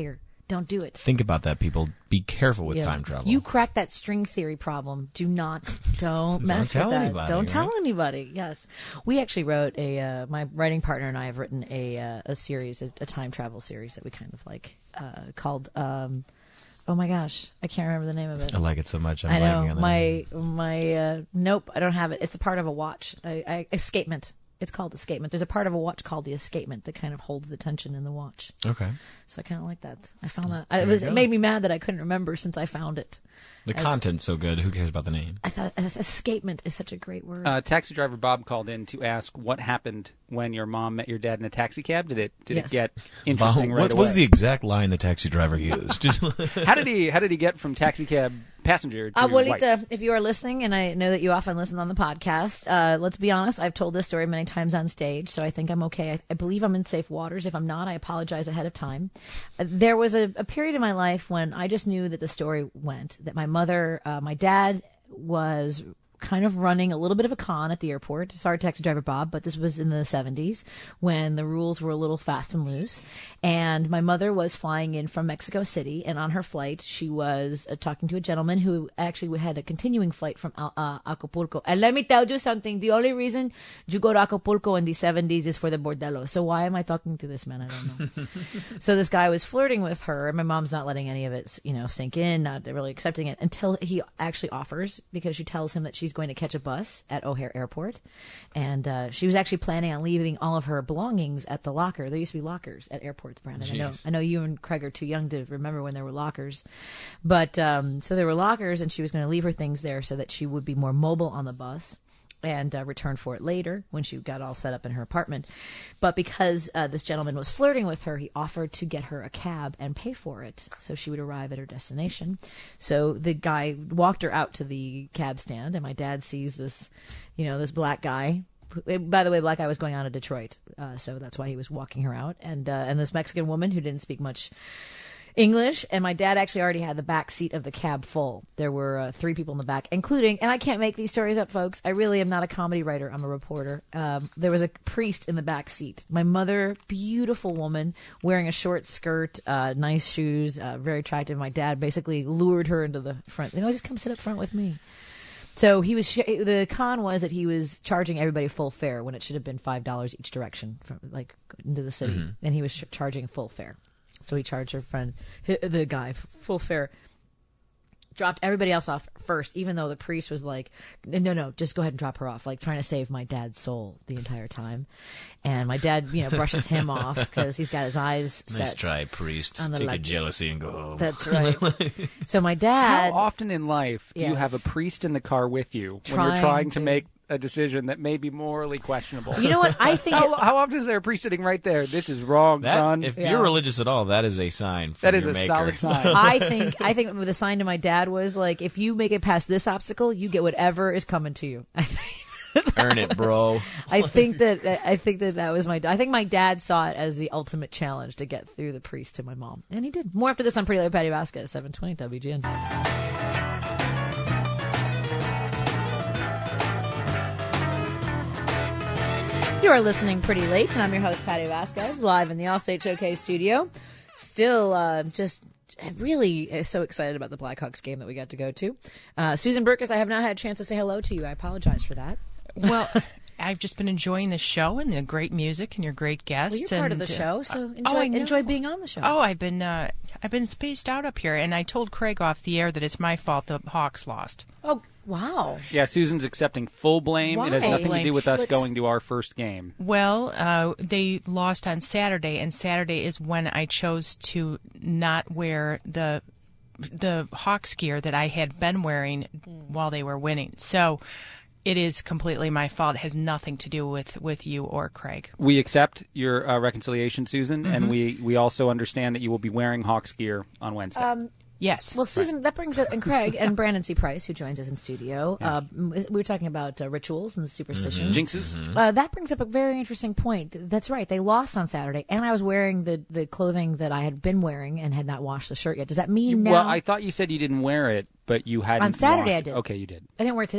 Don't do it. Think about that, people. Be careful with Yeah. time travel. You crack that string theory problem. Do not, don't mess tell with that. anybody, don't right? tell anybody. Yes, we actually wrote a. Uh, my writing partner and I have written a uh, a series, a, a time travel series that we kind of like uh, called. Um, oh my gosh, I can't remember the name of it. I like it so much. I'm I blanking know on the my name. my. Uh, nope, I don't have it. It's a part of a watch. I, I, escapement. It's called escapement. There's a part of a watch called the escapement that kind of holds the tension in the watch. Okay. So I kind of like that. I found that. I, There it was. you It go. made me mad that I couldn't remember since I found it. The As- content's so good. Who cares about the name? I thought uh, escapement is such a great word. Uh, taxi driver Bob called in to ask what happened when your mom met your dad in a taxi cab. Did it did Yes. it get interesting Wow, right what away? was the exact line the taxi driver used? how did he how did he get from taxi cab passenger to wife? Abuelita, if you are listening, and I know that you often listen on the podcast, uh, let's be honest, I've told this story many times on stage, so I think I'm okay. I, I believe I'm in safe waters. If I'm not, I apologize ahead of time. Uh, there was a, a period in my life when I just knew that the story went, that my mother, uh, my dad was kind of running a little bit of a con at the airport. Sorry, taxi driver Bob, but this was in the seventies when the rules were a little fast and loose. And my mother was flying in from Mexico City, and on her flight, she was uh, talking to a gentleman who actually had a continuing flight from uh, uh, Acapulco. And let me tell you something. The only reason you go to Acapulco in the seventies is for the bordello. So why am I talking to this man? I don't know. So this guy was flirting with her, and my mom's not letting any of it, you know, sink in, not really accepting it until he actually offers, because she tells him that she's going to catch a bus at O'Hare Airport. And uh, she was actually planning on leaving all of her belongings at the locker. There used to be lockers at airports, Brandon. I know, Jeez. I know you and Craig are too young to remember when there were lockers. But um, so there were lockers, and she was going to leave her things there so that she would be more mobile on the bus and uh, return for it later when she got all set up in her apartment. But because uh, this gentleman was flirting with her, he offered to get her a cab and pay for it so she would arrive at her destination. So the guy walked her out to the cab stand, and my dad sees this, you know, this black guy. By the way, black guy was going on to Detroit, uh, so that's why he was walking her out. And uh, and this Mexican woman who didn't speak much English, and my dad actually already had the back seat of the cab full. There were uh, three people in the back, including, and I can't make these stories up, folks. I really am not a comedy writer. I'm a reporter. Um, there was a priest in the back seat. My mother, beautiful woman, wearing a short skirt, uh, nice shoes, uh, very attractive. My dad basically lured her into the front. You know, just come sit up front with me. So he was. Sh- the con was that he was charging everybody full fare when it should have been five dollars each direction from like into the city, Mhm. and he was sh- charging full fare. So he charged her friend, hi- the guy, f- full fare. Dropped everybody else off first, even though the priest was like, no, no, just go ahead and drop her off, like trying to save my dad's soul the entire time. And my dad, you know, brushes him off because he's got his eyes set. Nice try, priest. on the Take a left. jealousy and go home. That's right. So my dad. How often in life do you Yes. have a priest in the car with you when Trying you're trying to to- make a decision that may be morally questionable? You know what? I think how, it- how often is there a priest sitting right there? This is wrong, That- son. if Yeah. you're religious at all, that is a sign from That is your a maker. solid sign. I think I think the sign to my dad was like, if you make it past this obstacle, you get whatever is coming to you. I think Earn it, bro. I think that I think that that was my. I think my dad saw it as the ultimate challenge to get through the priest to my mom, and he did. More after this on Pretty Lady Patty Vasquez, seven twenty W G N. You are listening Pretty Late, and I'm your host, Patty Vasquez, live in the Allstate Showcase studio. Still uh, just really so excited about the Blackhawks game that we got to go to. Uh, Susan Burkus, I have not had a chance to say hello to you. I apologize for that. Well, I've just been enjoying the show and the great music and your great guests. Well, you're part of and, the uh, show, so oh, enjoy, I know. enjoy being on the show. Oh, I've been uh, I've been spaced out up here, and I told Craig off the air that it's my fault the Hawks lost. Oh, wow. Yeah, Susan's accepting full blame. It has Why? nothing to do with us Let's- going to our first game. Well, uh, they lost on Saturday, and Saturday is when I chose to not wear the the Hawks gear that I had been wearing while they were winning. So it is completely my fault. It has nothing to do with, with you or Craig. We accept your uh, reconciliation, Susan, and Mhm. we, we also understand that you will be wearing Hawks gear on Wednesday. Um, yes. Well, Susan, that brings up, and Craig and Brandon C. Price, who joins us in studio. Uh, we were talking about uh, rituals and superstitions. Mhm. Jinxes. Mhm. Uh, that brings up a very interesting point. That's right. They lost on Saturday, and I was wearing the, the clothing that I had been wearing and had not washed the shirt yet. Does that mean now? Well, I thought you said you didn't wear it, but you hadn't. On Saturday washed I it. did. Okay, you did. I didn't wear it today.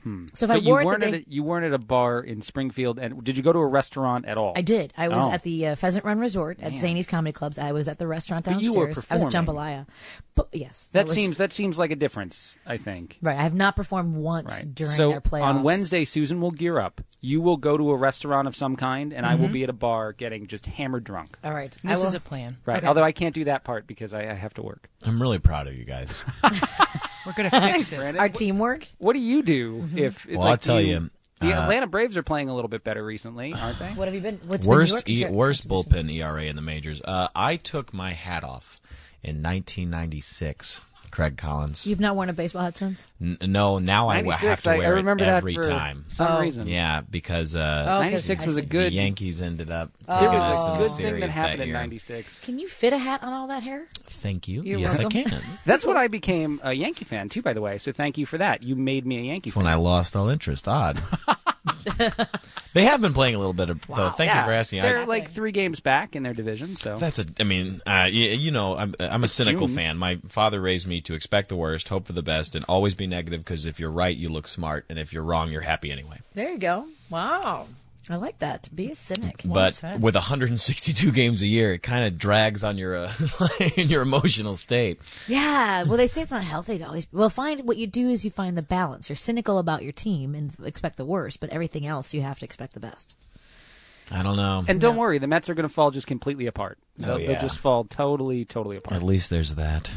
So if But I you wore it weren't the at day, a, you weren't at a bar in Springfield, and did you go to a restaurant at all? I did. I was Oh. at the uh, Pheasant Run Resort at Man. Zany's Comedy Clubs. I was at the restaurant But downstairs. you were I was at performing. Jambalaya. But yes, That was- seems that seems like a difference. I think. right. I have not performed once Right. during so their playoffs. on Wednesday, Susan will gear up. You will go to a restaurant of some kind, and I will be at a bar getting just hammered drunk. All right, I This will- is a plan. Right. Okay. Although I can't do that part because I, I have to work. I'm really proud of you guys. We're going to fix this. our teamwork. What do you do if? if Well, like, I'll tell you, you, The uh, Atlanta Braves are playing a little bit better recently, aren't they? What have you been? What's worst been your e- worst bullpen E R A in the majors. Uh, I took my hat off in nineteen ninety-six. Craig Collins. You've not worn a baseball hat since? N- no, now I w- have ninety-six, to I- I wear remember it that every for time. some Oh. reason. Yeah, because uh, Oh, 'cause ninety-six I was a see. good. the Yankees ended up Oh. taking It us was in a the good thing series that happened in year. ninety-six. Can you fit a hat on all that hair? Thank you. You're yes, welcome. I can. That's what I became a Yankee fan too, by the way. So thank you for that. You made me a Yankee That's fan. when I lost all interest. Odd. They have been playing a little bit of. Though. Thank Yeah, you for asking. They're I, like three games back in their division. So That's a. I mean, uh, you, you know, I'm, I'm a cynical June. fan. My father raised me to expect the worst, hope for the best, and always be negative. Because if you're right, you look smart, and if you're wrong, you're happy anyway. There you go. Wow. I like that. Be a cynic. But said. with one hundred sixty-two games a year, it kind of drags on your uh, in your emotional state. Yeah. Well, they say it's not healthy to always. Well, find what you do is you find the balance. You're cynical about your team and expect the worst, but everything else you have to expect the best. I don't know. and don't worry, the Mets are going to fall just completely apart. They'll, Oh, they'll yeah. just fall totally, totally apart. At least there's that.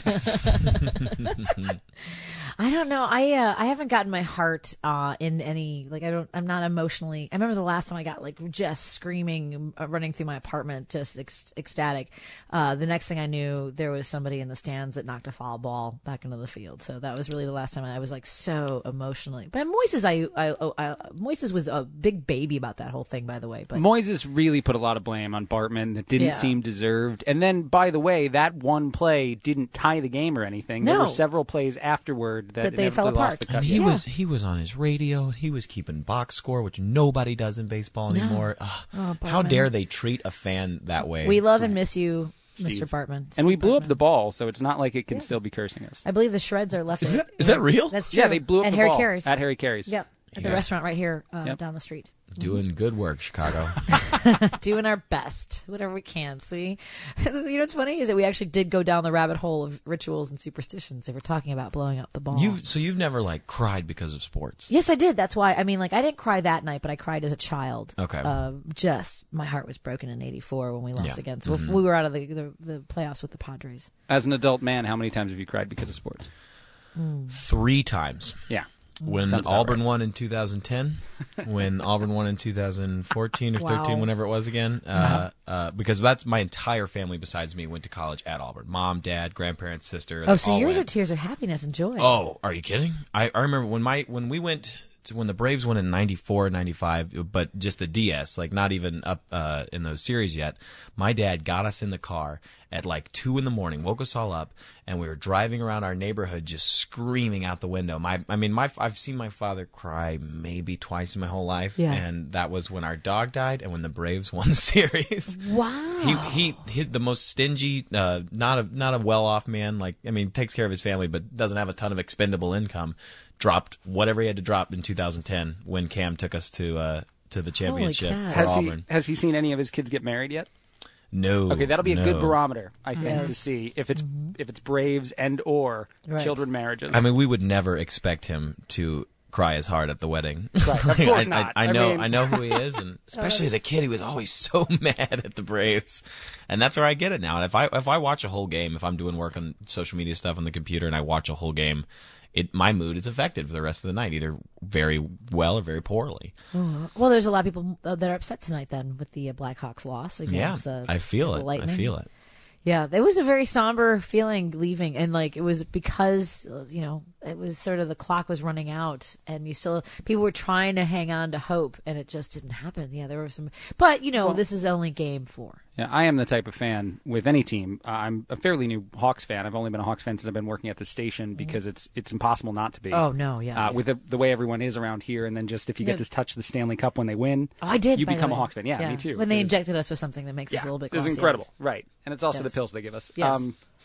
I don't know. I uh, I haven't gotten my heart uh, in any like I don't. I'm not emotionally. I remember the last time I got like just screaming, uh, running through my apartment, just ec- ecstatic. Uh, the next thing I knew, there was somebody in the stands that knocked a foul ball back into the field. So that was really the last time I was like so emotionally. But Moises, I, I, I Moises was a big baby about that whole thing, by the way. But Moises really put a lot of blame on Bartman that didn't Yeah. seem deserved. And then, by the way, that one play didn't tie the game or anything. There No. were several plays afterward that, That they fell inevitably lost apart. the cut. And he Yeah. was he was on his radio. He was keeping box score, which nobody does in baseball anymore. Ugh, Oh, how Bartman. dare they treat a fan that way? we love and miss you, Steve. Mister Bartman. And we Steve blew up Bartman. the ball, so it's not like it can still be cursing us. I believe the shreds are left. Is at- that- is that real? That's true. Yeah, they blew up at the Harry ball Carey's. at Harry Carey's. Yep, at the Yeah. restaurant right here uh, Yep. down the street. Doing good work, Chicago. Doing our best, whatever we can. See, you know what's funny is that we actually did go down the rabbit hole of rituals and superstitions. If we're talking about blowing up the ball, You've so you've never like cried because of sports. yes, I did. That's why. I mean, like, I didn't cry that night, but I cried as a child. Okay. Uh, just my heart was broken in eighty-four when we lost Yeah. against. well, We were out of the, the the playoffs with the Padres. As an adult man, how many times have you cried because of sports? Three times. Yeah. When Sounds about Auburn right. won in two thousand ten, when Auburn won in two thousand fourteen or Wow. thirteen, whenever it was again, uh, uh, because that's my entire family besides me went to college at Auburn. Mom, dad, grandparents, sister. Oh, they so all yours went. are tears of happiness and joy. Oh, are you kidding? I, I remember when my when we went to, when the Braves won in ninety-four, ninety-five, but just the D S, like not even up uh, in those series yet. My dad got us in the car at like two in the morning, woke us all up, and we were driving around our neighborhood just screaming out the window. My, I mean, my I've seen my father cry maybe twice in my whole life, Yeah. and that was when our dog died and when the Braves won the series. Wow. He he hit the most stingy, uh, not a not a well off man. Like I mean, takes care of his family, but doesn't have a ton of expendable income. Dropped whatever he had to drop in two thousand ten when Cam took us to uh, to the championship cow. for Has he, Auburn. has he seen any of his kids get married yet? No. Okay, that'll be a no. good barometer, I think, Yes. to see if it's if it's Braves and or Right. children marriages. I mean, we would never expect him to cry as hard at the wedding. Right, of course I, not. I, I I know, mean- I know who he is, and especially as a kid, he was always so mad at the Braves, and that's where I get it now. And if I if I watch a whole game, if I'm doing work on social media stuff on the computer, and I watch a whole game, it my mood is affected for the rest of the night, either very well or very poorly. Well, there's a lot of people uh, that are upset tonight then with the uh, Blackhawks loss against. yeah, uh, I feel the it. I Lightning. feel it. Yeah, it was a very somber feeling leaving, and like it was because uh, you know it was sort of the clock was running out, and you still people were trying to hang on to hope, and it just didn't happen. Yeah, there were some, but you know this is only game four. Yeah, I am the type of fan with any team. Uh, I'm a fairly new Hawks fan. I've only been a Hawks fan since I've been working at the station because it's it's impossible not to be. Oh, no, yeah, Uh, yeah. With the, the way everyone is around here, and then just if you Yeah. get to touch the Stanley Cup when they win, Oh, I did. you by the become a way. Hawks fan. Yeah, me too. When they It was- injected us with something that makes us a little bit. It was glossy-eyed. incredible, right? And it's also Yes. the pills they give us. Yes. Um,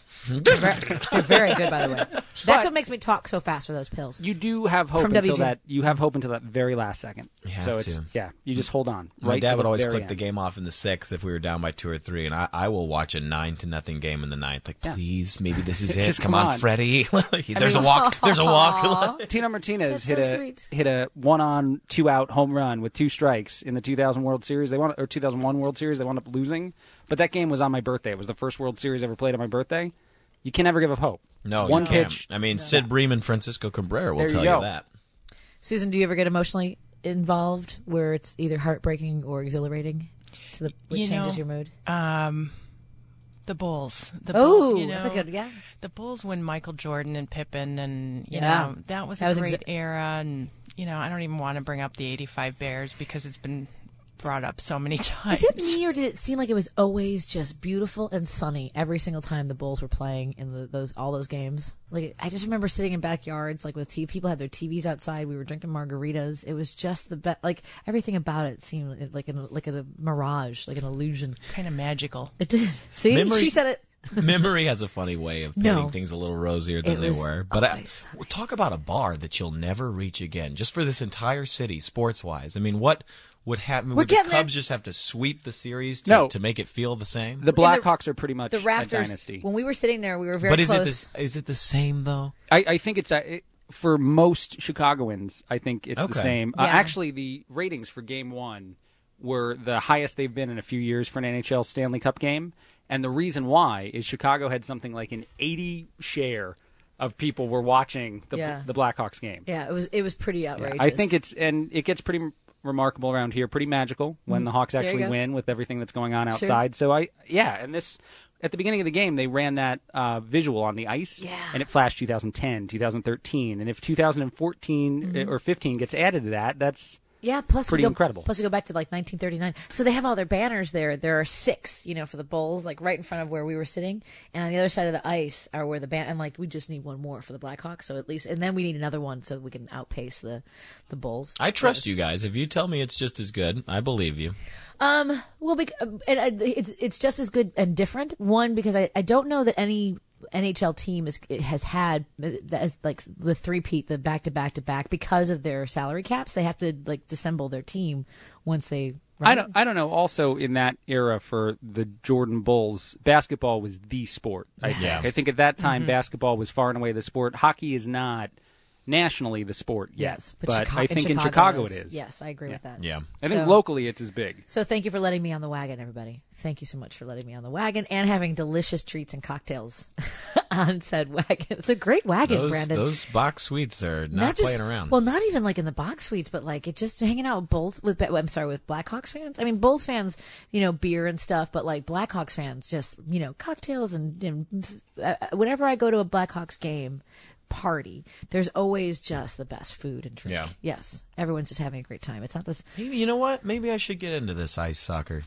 They're very, they're very good, by the way. That's what makes me talk so fast for those pills. You do have hope From until W G. that. You have hope until that very last second. You have so it's, to. Yeah, you just hold on. My right dad to would the always very click end. the game off in the sixth if we were down by two or three, and I, I will watch a nine to nothing game in the ninth. Like, please, maybe this is it. Just come, come on, on. Freddie. there's mean- a walk. There's a walk. Tino Martinez That's hit so a sweet. hit a one on two out home run with two strikes in the two thousand World Series. They wound or two thousand one World Series. They wound up losing, but that game was on my birthday. It was the first World Series I ever played on my birthday. You can never give up hope. No, one you can't. pitch. I mean, Sid Bream and Francisco Cabrera will There you tell go. you that. Susan, do you ever get emotionally involved where it's either heartbreaking or exhilarating to the what You changes know, your mood? Um, the Bulls. The Oh, Bull- you know, that's a good- yeah. The Bulls when Michael Jordan and Pippen, and you Yeah. know that was That a was great exi- era. And you know, I don't even want to bring up the eighty-five Bears because it's been brought up so many times. Is it me, or did it seem like it was always just beautiful and sunny every single time the Bulls were playing in the, those all those games? Like, I just remember sitting in backyards, like with T V. People had their T Vs outside. We were drinking margaritas. It was just the best. Like everything about it seemed like an, like a mirage, like an illusion. Kind of magical. It did. See, Memory- she said it. Memory has a funny way of painting No. things a little rosier than It they was were. But I, always talk about a bar that you'll never reach again, just for this entire city, sports-wise. I mean, what would happen? We're Would the getting there. Cubs just have to sweep the series to, No. to make it feel the same? The Blackhawks are pretty much The rafters. a dynasty. When we were sitting there, we were very but is close. it this, is it the same though? I, I think it's a, it, for most Chicagoans. I think it's Okay. the same. Uh, Yeah. actually, the ratings for Game One were the highest they've been in a few years for an N H L Stanley Cup game, and the reason why is Chicago had something like an eighty share of people were watching the Yeah. the Blackhawks game. Yeah, it was it was pretty Yeah, outrageous. I think it's and it gets pretty m- remarkable around here, pretty magical when Mhm. the Hawks There you actually go. win with everything that's going on Sure. outside. So I yeah, and this at the beginning of the game they ran that uh, visual on the ice, Yeah. and it flashed two thousand ten, two thousand thirteen, and if two thousand fourteen Mhm. or fifteen gets added to that, that's Yeah, plus pretty we go, incredible. Plus we go back to like nineteen thirty-nine. So they have all their banners there. There are six, you know, for the Bulls, like right in front of where we were sitting, and on the other side of the ice are where the ban. And like we just need one more for the Blackhawks. So at least, and then we need another one so we can outpace the the Bulls. I trust you guys. If you tell me it's just as good, I believe you. Um, well, bec- uh, and, uh, it's it's just as good and different. One, because I, I don't know that any N H L team is has had uh, as like the three-peat, the back to back to back, because of their salary caps. They have to like dissemble their team once they. Run I don't I don't know. Also, in that era for the Jordan Bulls, basketball was the sport. I think. Yes. I think at that time Mhm. basketball was far and away the sport. Hockey is not nationally the sport yet, Yes, but but, Chica- I think in in Chicago Chicago is. it is. Yes, I agree Yeah. with that. Yeah. I think So- locally it's as big. So thank you for letting me on the wagon, everybody. Thank you so much for letting me on the wagon and having delicious treats and cocktails on said wagon. It's a great wagon, Those, Brandon. those box suites are not, just, playing around. Well, not even like in the box suites, but like it just hanging out with Bulls with I'm sorry with Blackhawks fans. I mean Bulls fans, you know, beer and stuff, but like Blackhawks fans, just you know, cocktails and, and uh, whenever I go to a Blackhawks game party, there's always just the best food and drink. Yeah. Yes, everyone's just having a great time. It's not this. Maybe you know what? Maybe I should get into this ice soccer.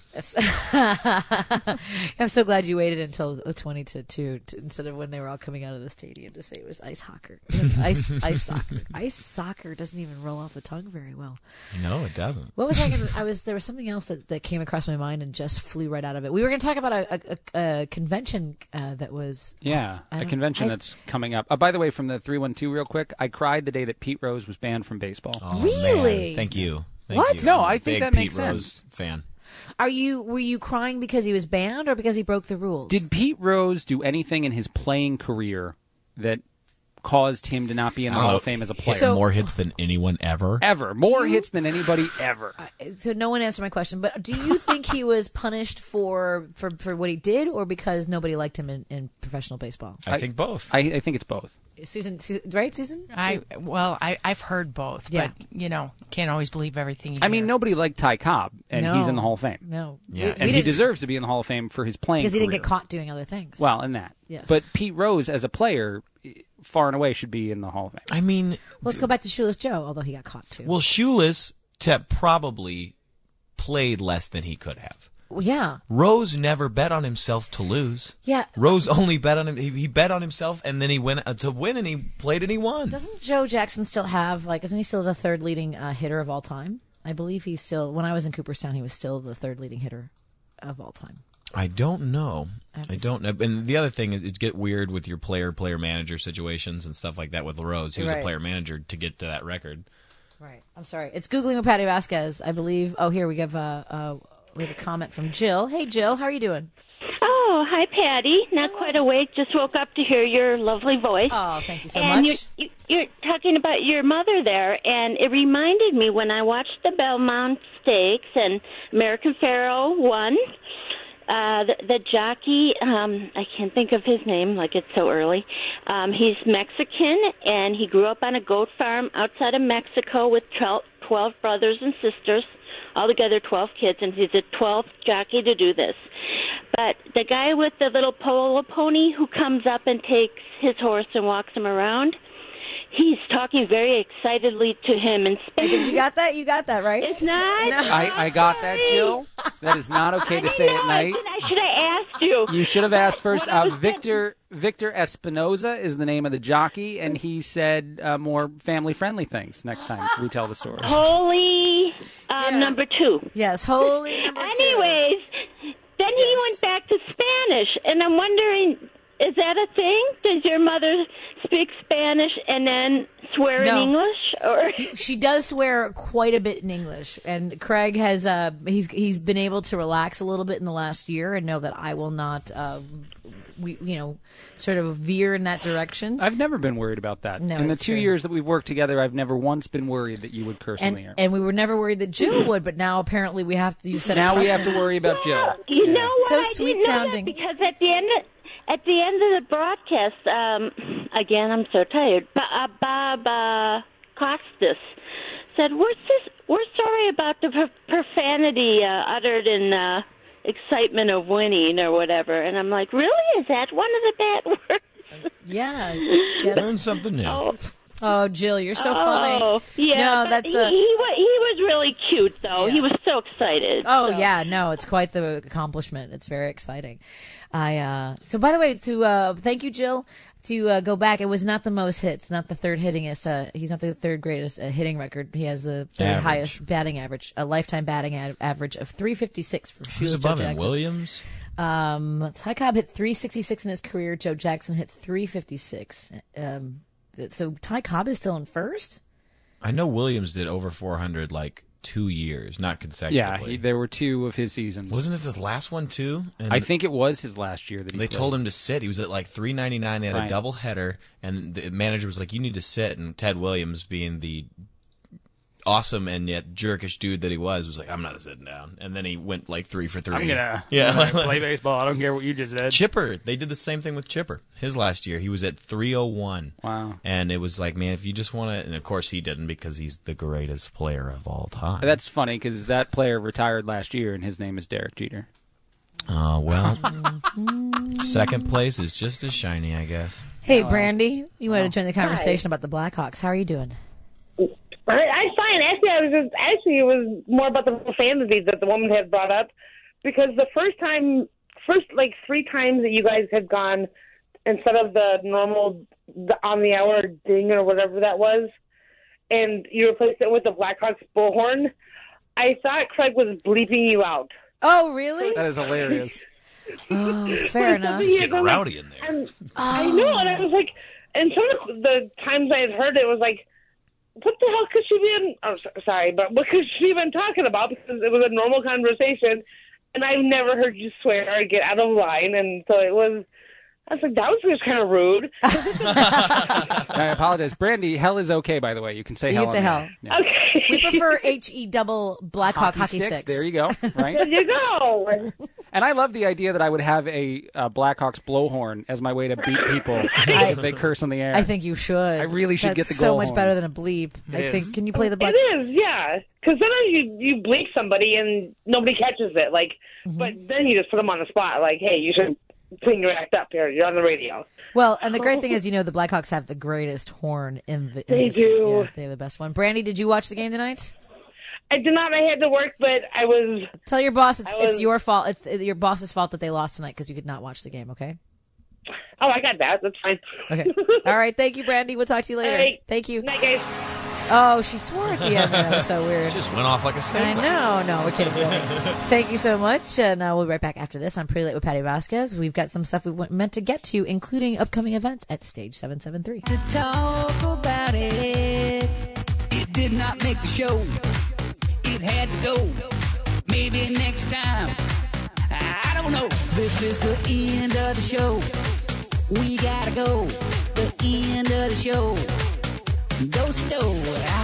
I'm so glad you waited until twenty to two to, instead of when they were all coming out of the stadium to say it was ice hockey. It was ice ice soccer. Ice soccer doesn't even roll off the tongue very well. No, it doesn't. What was I going to, I was, there was something else that, that came across my mind and just flew right out of it. We were going to talk about a, a, a convention, uh, that was. Yeah, I a don't- convention I- that's coming up. Uh, by the way, from the three one two, real quick, I cried the day that Pete Rose was banned from baseball. Oh, Really? Man. Thank you. Thank What? you. No, I'm a I think big that Pete makes Rose sense. fan. Are you, were you crying because he was banned or because he broke the rules? Did Pete Rose do anything in his playing career that caused him to not be in the I don't Hall know, of Fame as a hit player? So- more hits than anyone ever. Ever. More you- hits than anybody ever. So no one answered my question, but do you think he was punished for, for, for what he did or because nobody liked him in, in professional baseball? I think both. I, I think it's both. Susan, Susan right, Susan? I well, I I've heard both, Yeah. but you know, can't always believe everything. You I mean, hear. nobody liked Ty Cobb, and No. he's in the Hall of Fame. No. Yeah, We- and we And he didn't- deserves to be in the Hall of Fame for his playing because he didn't career. get caught doing other things. Well, in that. Yes. But Pete Rose, as a player, far and away should be in the Hall of Fame. I mean, Let's go back to Shoeless Joe, although he got caught too. well, Shoeless te- probably played less than he could have. Well, yeah. Rose never bet on himself to lose. Yeah. Rose only bet on him. He, he bet on himself, and then he went uh, to win, and he played, and he won. Doesn't Joe Jackson still have, like, isn't he still the third leading uh, hitter of all time? I believe he's still, when I was in Cooperstown, he was still the third leading hitter of all time. I don't know. I have I to don't know. And the other thing is, it's get weird with your player, player manager situations and stuff like that with LaRose. He was Right. a player manager to get to that record. Right. I'm sorry. It's Googling with Patty Vasquez, I believe. Oh, here we have a, uh, we have a comment from Jill. Hey, Jill. How are you doing? Oh, hi, Patty. Not quite awake. Just woke up to hear your lovely voice. Oh, thank you so and much. You're, you're talking about your mother there, and it reminded me when I watched the Belmont Stakes and American Pharoah won. Uh, the, the jockey, um, I can't think of his name, like it's so early. Um, he's Mexican, and he grew up on a goat farm outside of Mexico with twelve, twelve brothers and sisters, altogether twelve kids, and he's the twelfth jockey to do this. But the guy with the little polo pony who comes up and takes his horse and walks him around, he's talking very excitedly to him in Spanish. Did you got that? You got that, right? It's not. No. I, I got that, Jill. That is not okay to say know, at night. I should have asked you. You should have asked first. What I Uh, was Victor Victor Espinoza is the name of the jockey, and he said uh, more family-friendly things next time we tell the story. Holy um, number two. Yes, holy number two. Anyways, then he Yes. went back to Spanish, and I'm wondering, is that a thing? Does your mother speak Spanish and then swear No. in English? Or She does swear quite a bit in English, and Craig has uh he's he's been able to relax a little bit in the last year and know that I will not uh we you know sort of veer in that direction. I've never been worried about that. No, in the it's two true. years that we've worked together, I've never once been worried that you would curse in the And air. and we were never worried that Jill would, but now apparently we have to. You said Now we have to worry about Jill. you Yeah. know what? So I sweet didn't know that sounding. because at the end of, at the end of the broadcast, um, again, I'm so tired. But uh, Bob uh, Costas said, "We're sis- we're sorry about the pro- profanity uh, uttered in uh, excitement of winning or whatever." And I'm like, "Really? Is that one of the bad words?" Yeah. Learn something new. Oh, Oh, Jill, you're so oh, funny. yeah. No, but that's he, a- he, wa- he was really cute, though. Yeah. He was so excited. Oh so. yeah, no, it's quite the accomplishment. It's very exciting. I uh so by the way, to uh thank you, Jill. To uh, go back, it was not the most hits, not the third hittingest. Uh, he's not the third greatest uh, hitting record. He has the third Average. highest batting average, a lifetime batting ad- average of three fifty-six for Who's Joe above him? Jackson. Williams? Um, Ty Cobb hit three sixty-six in his career. Joe Jackson hit three fifty-six. Um, so Ty Cobb is still in first. I know Williams did over four hundred like two years, not Yeah, consecutively. he, there were two of his seasons. Wasn't this his last one too? And I think it was his last year that he they played. told him to sit. He was at like three ninety-nine. They had Right. a double header, and the manager was like, "You need to sit." And Ted Williams, being the awesome and yet jerkish dude that he was, was like, "I'm not sitting down." And then he went like three for three. I'm gonna, yeah, I'm gonna play baseball. I don't care what you just said. Chipper, they did the same thing with Chipper. His last year, he was at three oh one. Wow. And it was like, man, if you just want to, and of course he didn't because he's the greatest player of all time. That's funny because that player retired last year, and his name is Derek Jeter. Oh, well, second place is just as shiny, I guess. Hey, Brandy, you wanted to join the Hi. conversation about the Blackhawks. How are you doing? I, I'm fine. Actually, I was just actually it was more about the profanity that the woman had brought up, because the first time, first like three times that you guys had gone, instead of the normal the on the hour ding or whatever that was, and you replaced it with the Blackhawks bullhorn, I thought Craig was bleeping you out. Oh, really? That is hilarious. Oh, fair enough. It's getting rowdy in there. And I know, and I was like, and some of the times I had heard it was like, what the hell could she be in? Oh, so- sorry, but what could she been talking about? Because it was a normal conversation, and I've never heard you swear or get out of line, and so it was. I was like, that was just kind of rude. I apologize, Brandy. Hell is okay, by the way. You can say You hell. can say on hell. there. Yeah. Okay. We prefer H E double Blackhawk hockey, sticks. sticks. There you go. Right. There you go. And I love the idea that I would have a uh, Blackhawks blowhorn as my way to beat people if they curse on the air. I think you should. I really should That's get the so goal much horn. better than a bleep. It I is. think. Can you play the black? It is, yeah. Because sometimes you you bleep somebody and nobody catches it, like, Mm-hmm. but then you just put them on the spot, like, hey, you should clean your act up here. You're on the radio. Well, and the great thing is, you know, the Blackhawks have the greatest horn in the. They industry. do. Yeah, they have the best one. Brandy, did you watch the game tonight? I did not. I had to work, but I was. Tell your boss it's, I was- it's your fault. It's uh, your boss's fault that they lost tonight because you could not watch the game. Okay. Oh, I got that. That's fine. Okay. All right. Thank you, Brandy. We'll talk to you later. All right. Thank you. Night, guys. Oh, she swore at the end. That was so weird. Just went off like a I sailor. know. No, we're kidding. Really. Thank you so much. And uh, we'll be right back after this. I'm Pretty Late with Patty Vasquez. We've got some stuff we went, meant to get to, including upcoming events at Stage seven seven three. To talk about it, it did not make the show. It had to go. Maybe next time. I don't know. This is the end of the show. We gotta go. The end of the show. Go slow.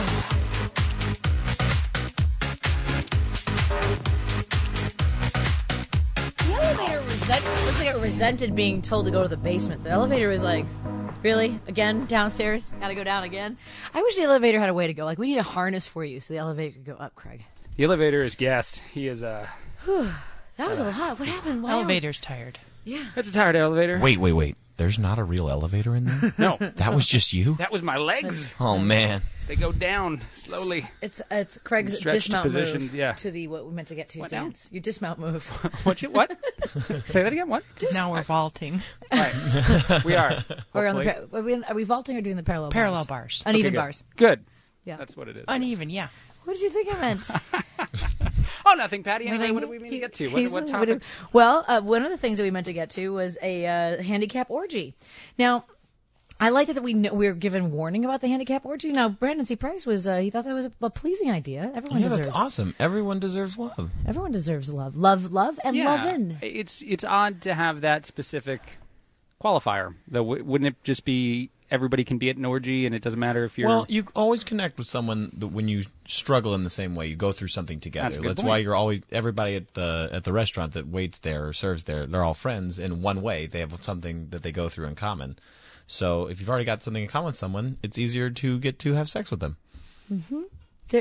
The elevator resented, looks like it resented being told to go to the basement. The elevator was like, really? Again? Downstairs? Gotta go down again? I wish the elevator had a way to go. Like, we need a harness for you so the elevator could go up, Craig. The elevator is gassed. He is, uh... That was a lot. What happened? Why Elevator's tired. Yeah. That's a tired elevator. Wait, wait, wait. There's not a real elevator in there? No. That was just you? That was my legs. Oh, man. They go down slowly. It's it's Craig's Stretched dismount positions, move yeah. to the what we meant to get to What now? dance. Your dismount move. What? You, what? Say that again. What? Now we're vaulting. We are. Or on the, hopefully. par- are, we, are we vaulting or doing the parallel Parallel bars? bars. Uneven Okay, good. bars. Good. Yeah. That's what it is. Uneven, yeah. What did you think I meant? Oh, nothing, Patty. Anyway, what do we mean to get to? What, He's- what what topic? do- Well, uh, one of the things that we meant to get to was a uh, handicap orgy. Now, I like that we know, we were given warning about the handicap orgy. Now, Brandon C. Price was uh, he thought that was a, a pleasing idea. Everyone Yeah, deserves. that's awesome. Everyone deserves love. Everyone deserves love, love, love, and Yeah. lovin'. It's it's odd to have that specific qualifier. Though, w- wouldn't it just be everybody can be at an orgy, and it doesn't matter if you're. Well, you always connect with someone that when you struggle in the same way. You go through something together. That's a good That's point. why you're always everybody at the at the restaurant that waits there or serves there. They're all friends in one way. They have something that they go through in common. So if you've already got something in common with someone, it's easier to get to have sex with them. Mm-hmm. There-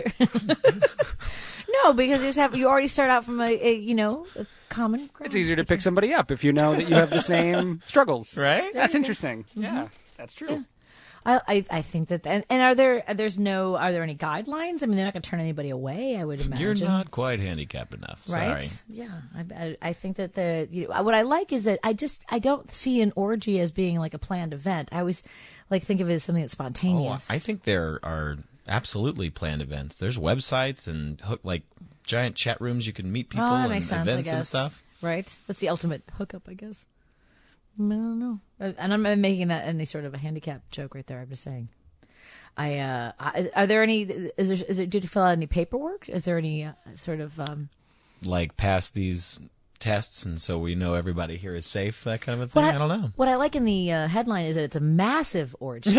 no, because you just have you already start out from a, a you know a common. Ground. It's easier to pick somebody up if you know that you have the same struggles. Right? That's you go. interesting. Yeah, that's true. I, I I think that and, and are there there's no are there any guidelines? I mean, they're not going to turn anybody away. I would imagine You're not quite handicapped enough. right. Sorry. Yeah, I, I I think that the you know, what I like is that I just I don't see an orgy as being like a planned event. I always like think of it as something that's Oh, spontaneous. I think there are absolutely planned events. There's websites and hook like giant chat rooms you can meet people oh, that and makes sense. I events guess. and stuff. Right. That's the ultimate hookup, I guess. I don't know. And I'm not making that any sort of a handicap joke right there. I'm just saying. I, uh, I, are there any, is there, is there, did you fill out any paperwork? Is there any uh, sort of, um, Like pass these tests, and so we know everybody here is safe. That kind of a thing. what I, don't know. What I like in the uh, headline is that it's a massive orgy.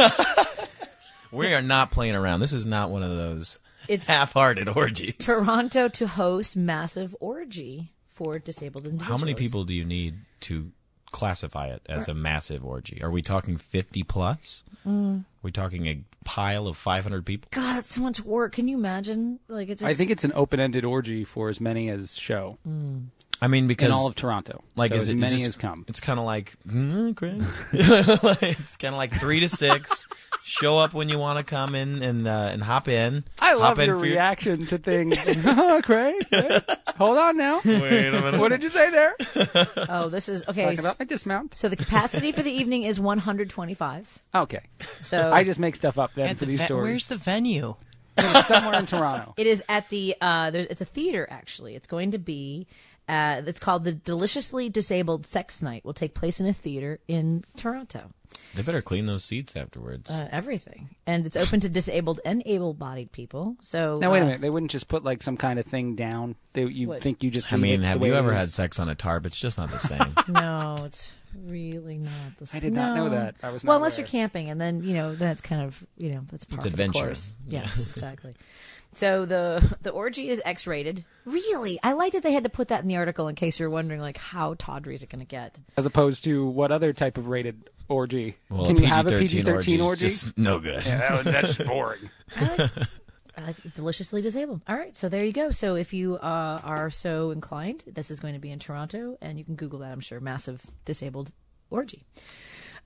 We are not playing around. This is not one of those It's half-hearted orgies. Toronto to host massive orgy for disabled individuals. How many people do you need to classify it as a massive orgy? Are we talking fifty plus? Mm. Are we talking a pile of five hundred people? God, that's so much work. Can you imagine? Like it just. I think it's an open-ended orgy for as many as show. Mm. I mean, because in all of Toronto, like so is as it many just, as come. It's kind of like mm, Craig. It's kind of like three to six. Show up when you want to come in and uh, and hop in. I hop love in your for reaction to things. Oh, Craig, Craig, hold on now. Wait a minute. What did you say there? Oh, this is okay. Talking about my dismount. So the capacity for the evening is one hundred twenty-five. Okay. So I just make stuff up then At for the these ve- stories. Where's the venue? It's somewhere in Toronto. It is at the uh, there's it's a theater actually. It's going to be uh, it's called the Deliciously Disabled Sex Night. Will take place in a theater in Toronto. They better clean those seats afterwards. Uh, everything, and it's open to disabled and able-bodied people. So Now wait a uh, minute. They wouldn't just put like some kind of thing down. They you What? think you just? I leave mean, it have the you way it ever is? had sex on a tarp? It's just not the same. No, it's really not the same. I did not know No. that. I was not well, unless aware. you're camping, and then you know, then it's kind of you know that's part of the adventure. course. Yes, exactly. So the the orgy is X-rated. Really, I like that they had to put that in the article in case you're wondering, like, how tawdry is it going to get? As opposed to what other type of rated orgy? Well, Can a you have a P P G G thirteen thirteen orgy orgy? is just no good. Yeah, that was, that's boring. I like, I like Deliciously Disabled. All right, so there you go. So if you uh, are so inclined, this is going to be in Toronto, and you can Google that. I'm sure, massive disabled orgy.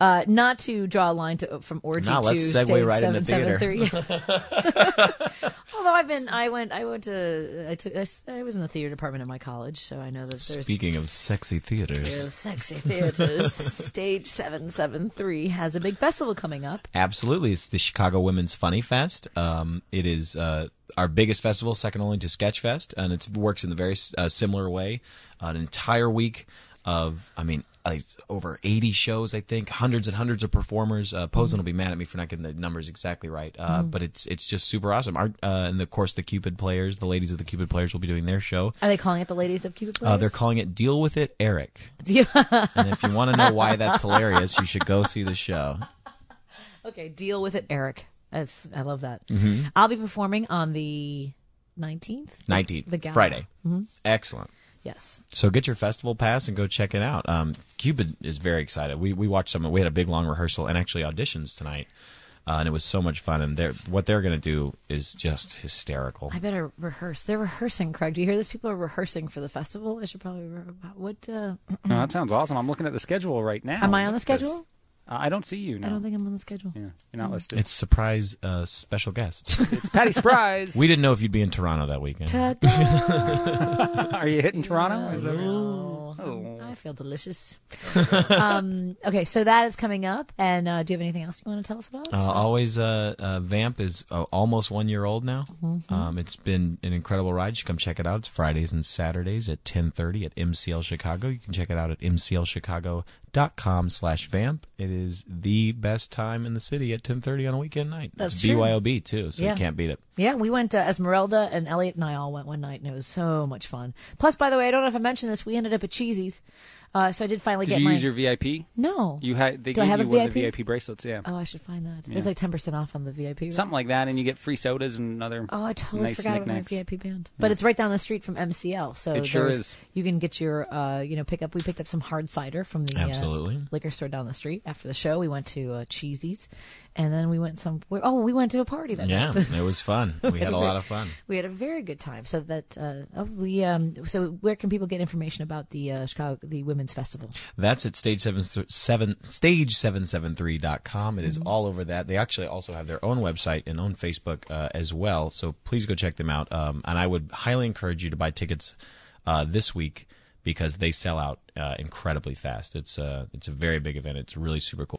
Uh, not to draw a line to from orgy No, to let's segue stage right seven into seven theater. three. Although I've been, I went, I went to, I took, I was in the theater department at my college, so I know that there's. Speaking of sexy theaters, there's sexy theaters. Stage seven seven three has a big festival coming up. absolutely, it's the Chicago Women's Funny Fest. Um, it is uh, our biggest festival, second only to Sketchfest, and it works in the very uh, similar way. Uh, an entire week of, I mean, like over eighty shows, I think, hundreds and hundreds of performers. Uh, Posen will be mad at me for not getting the numbers exactly right, uh, Mhm. but it's it's just super awesome. Our, uh, and of course, the Cupid Players, the ladies of the Cupid Players, will be doing their show. Are they calling it the Ladies of Cupid Players? Uh, they're calling it "Deal with It, Eric." Yeah. And if you want to know why that's hilarious, you should go see the show. Okay, deal with it, Eric. That's I love that. Mhm. I'll be performing on the nineteenth. nineteenth, the gala. Friday. Mhm. Excellent. Yes. So get your festival pass and go check it out. Um, Cupid is very excited. We we watched some. We had a big long rehearsal and actually auditions tonight, uh, and it was so much fun. And they're, what they're going to do is just hysterical. I better rehearse. They're rehearsing, Craig. Do you hear this? People are rehearsing for the festival. I should probably. Re- what? Uh, No, that sounds awesome. I'm looking at the schedule right now. Am I on the schedule? Uh, I don't see you. No. I don't think I'm on the schedule. Yeah, you're not listed. It's surprise uh, special guest. It's Patty Surprise. We didn't know if you'd be in Toronto that weekend. Ta-da! Are you hitting Toronto? Is that- No. Oh. I feel delicious. um, okay, so that is coming up. And uh, do you have anything else you want to tell us about? Uh, always, uh, uh, Vamp is uh, almost one year old now. Mhm. Um, it's been an incredible ride. You should come check it out. It's Fridays and Saturdays at ten thirty at M C L Chicago. You can check it out at m c l chicago dot com slash vamp. It is the best time in the city at ten thirty on a weekend night. That's it's true. B Y O B too, so Yeah. you can't beat it. Yeah, we went, uh, Esmeralda and Elliot and I all went one night, and it was so much fun. Plus, by the way, I don't know if I mentioned this, we ended up at Cheesy's. Uh, so I did finally Did get you my... use your V I P? No. You had. They Do I gave have you a one V I of P? the V I P bracelets. Yeah. Oh, I should find that. It Yeah. was like ten percent off on the V I P. Right? Something like that, and you get free sodas and other. Oh, I totally nice forgot about my knickknacks. V I P band. But it's right down the street from M C L, so It sure there's- is. you can get your, uh, you know, pick up. We picked up some hard cider from the Absolutely. Uh, liquor store down the street. After the show, we went to uh, Cheesy's, and then we went some. Oh, we went to a party that Yeah, night. it was fun. We had a lot of fun. We had a very good time. So that uh, oh, we um, so where can people get information about the uh, Chicago the Women's Festival? That's at stage seven, seven stage seven seven three dot com. It is Mhm. all over that. They actually also have their own website and own Facebook uh, as well. So please go check them out. Um, and I would highly encourage you to buy tickets uh, this week because they sell out uh, incredibly fast. It's uh, it's a very big event. It's really super cool.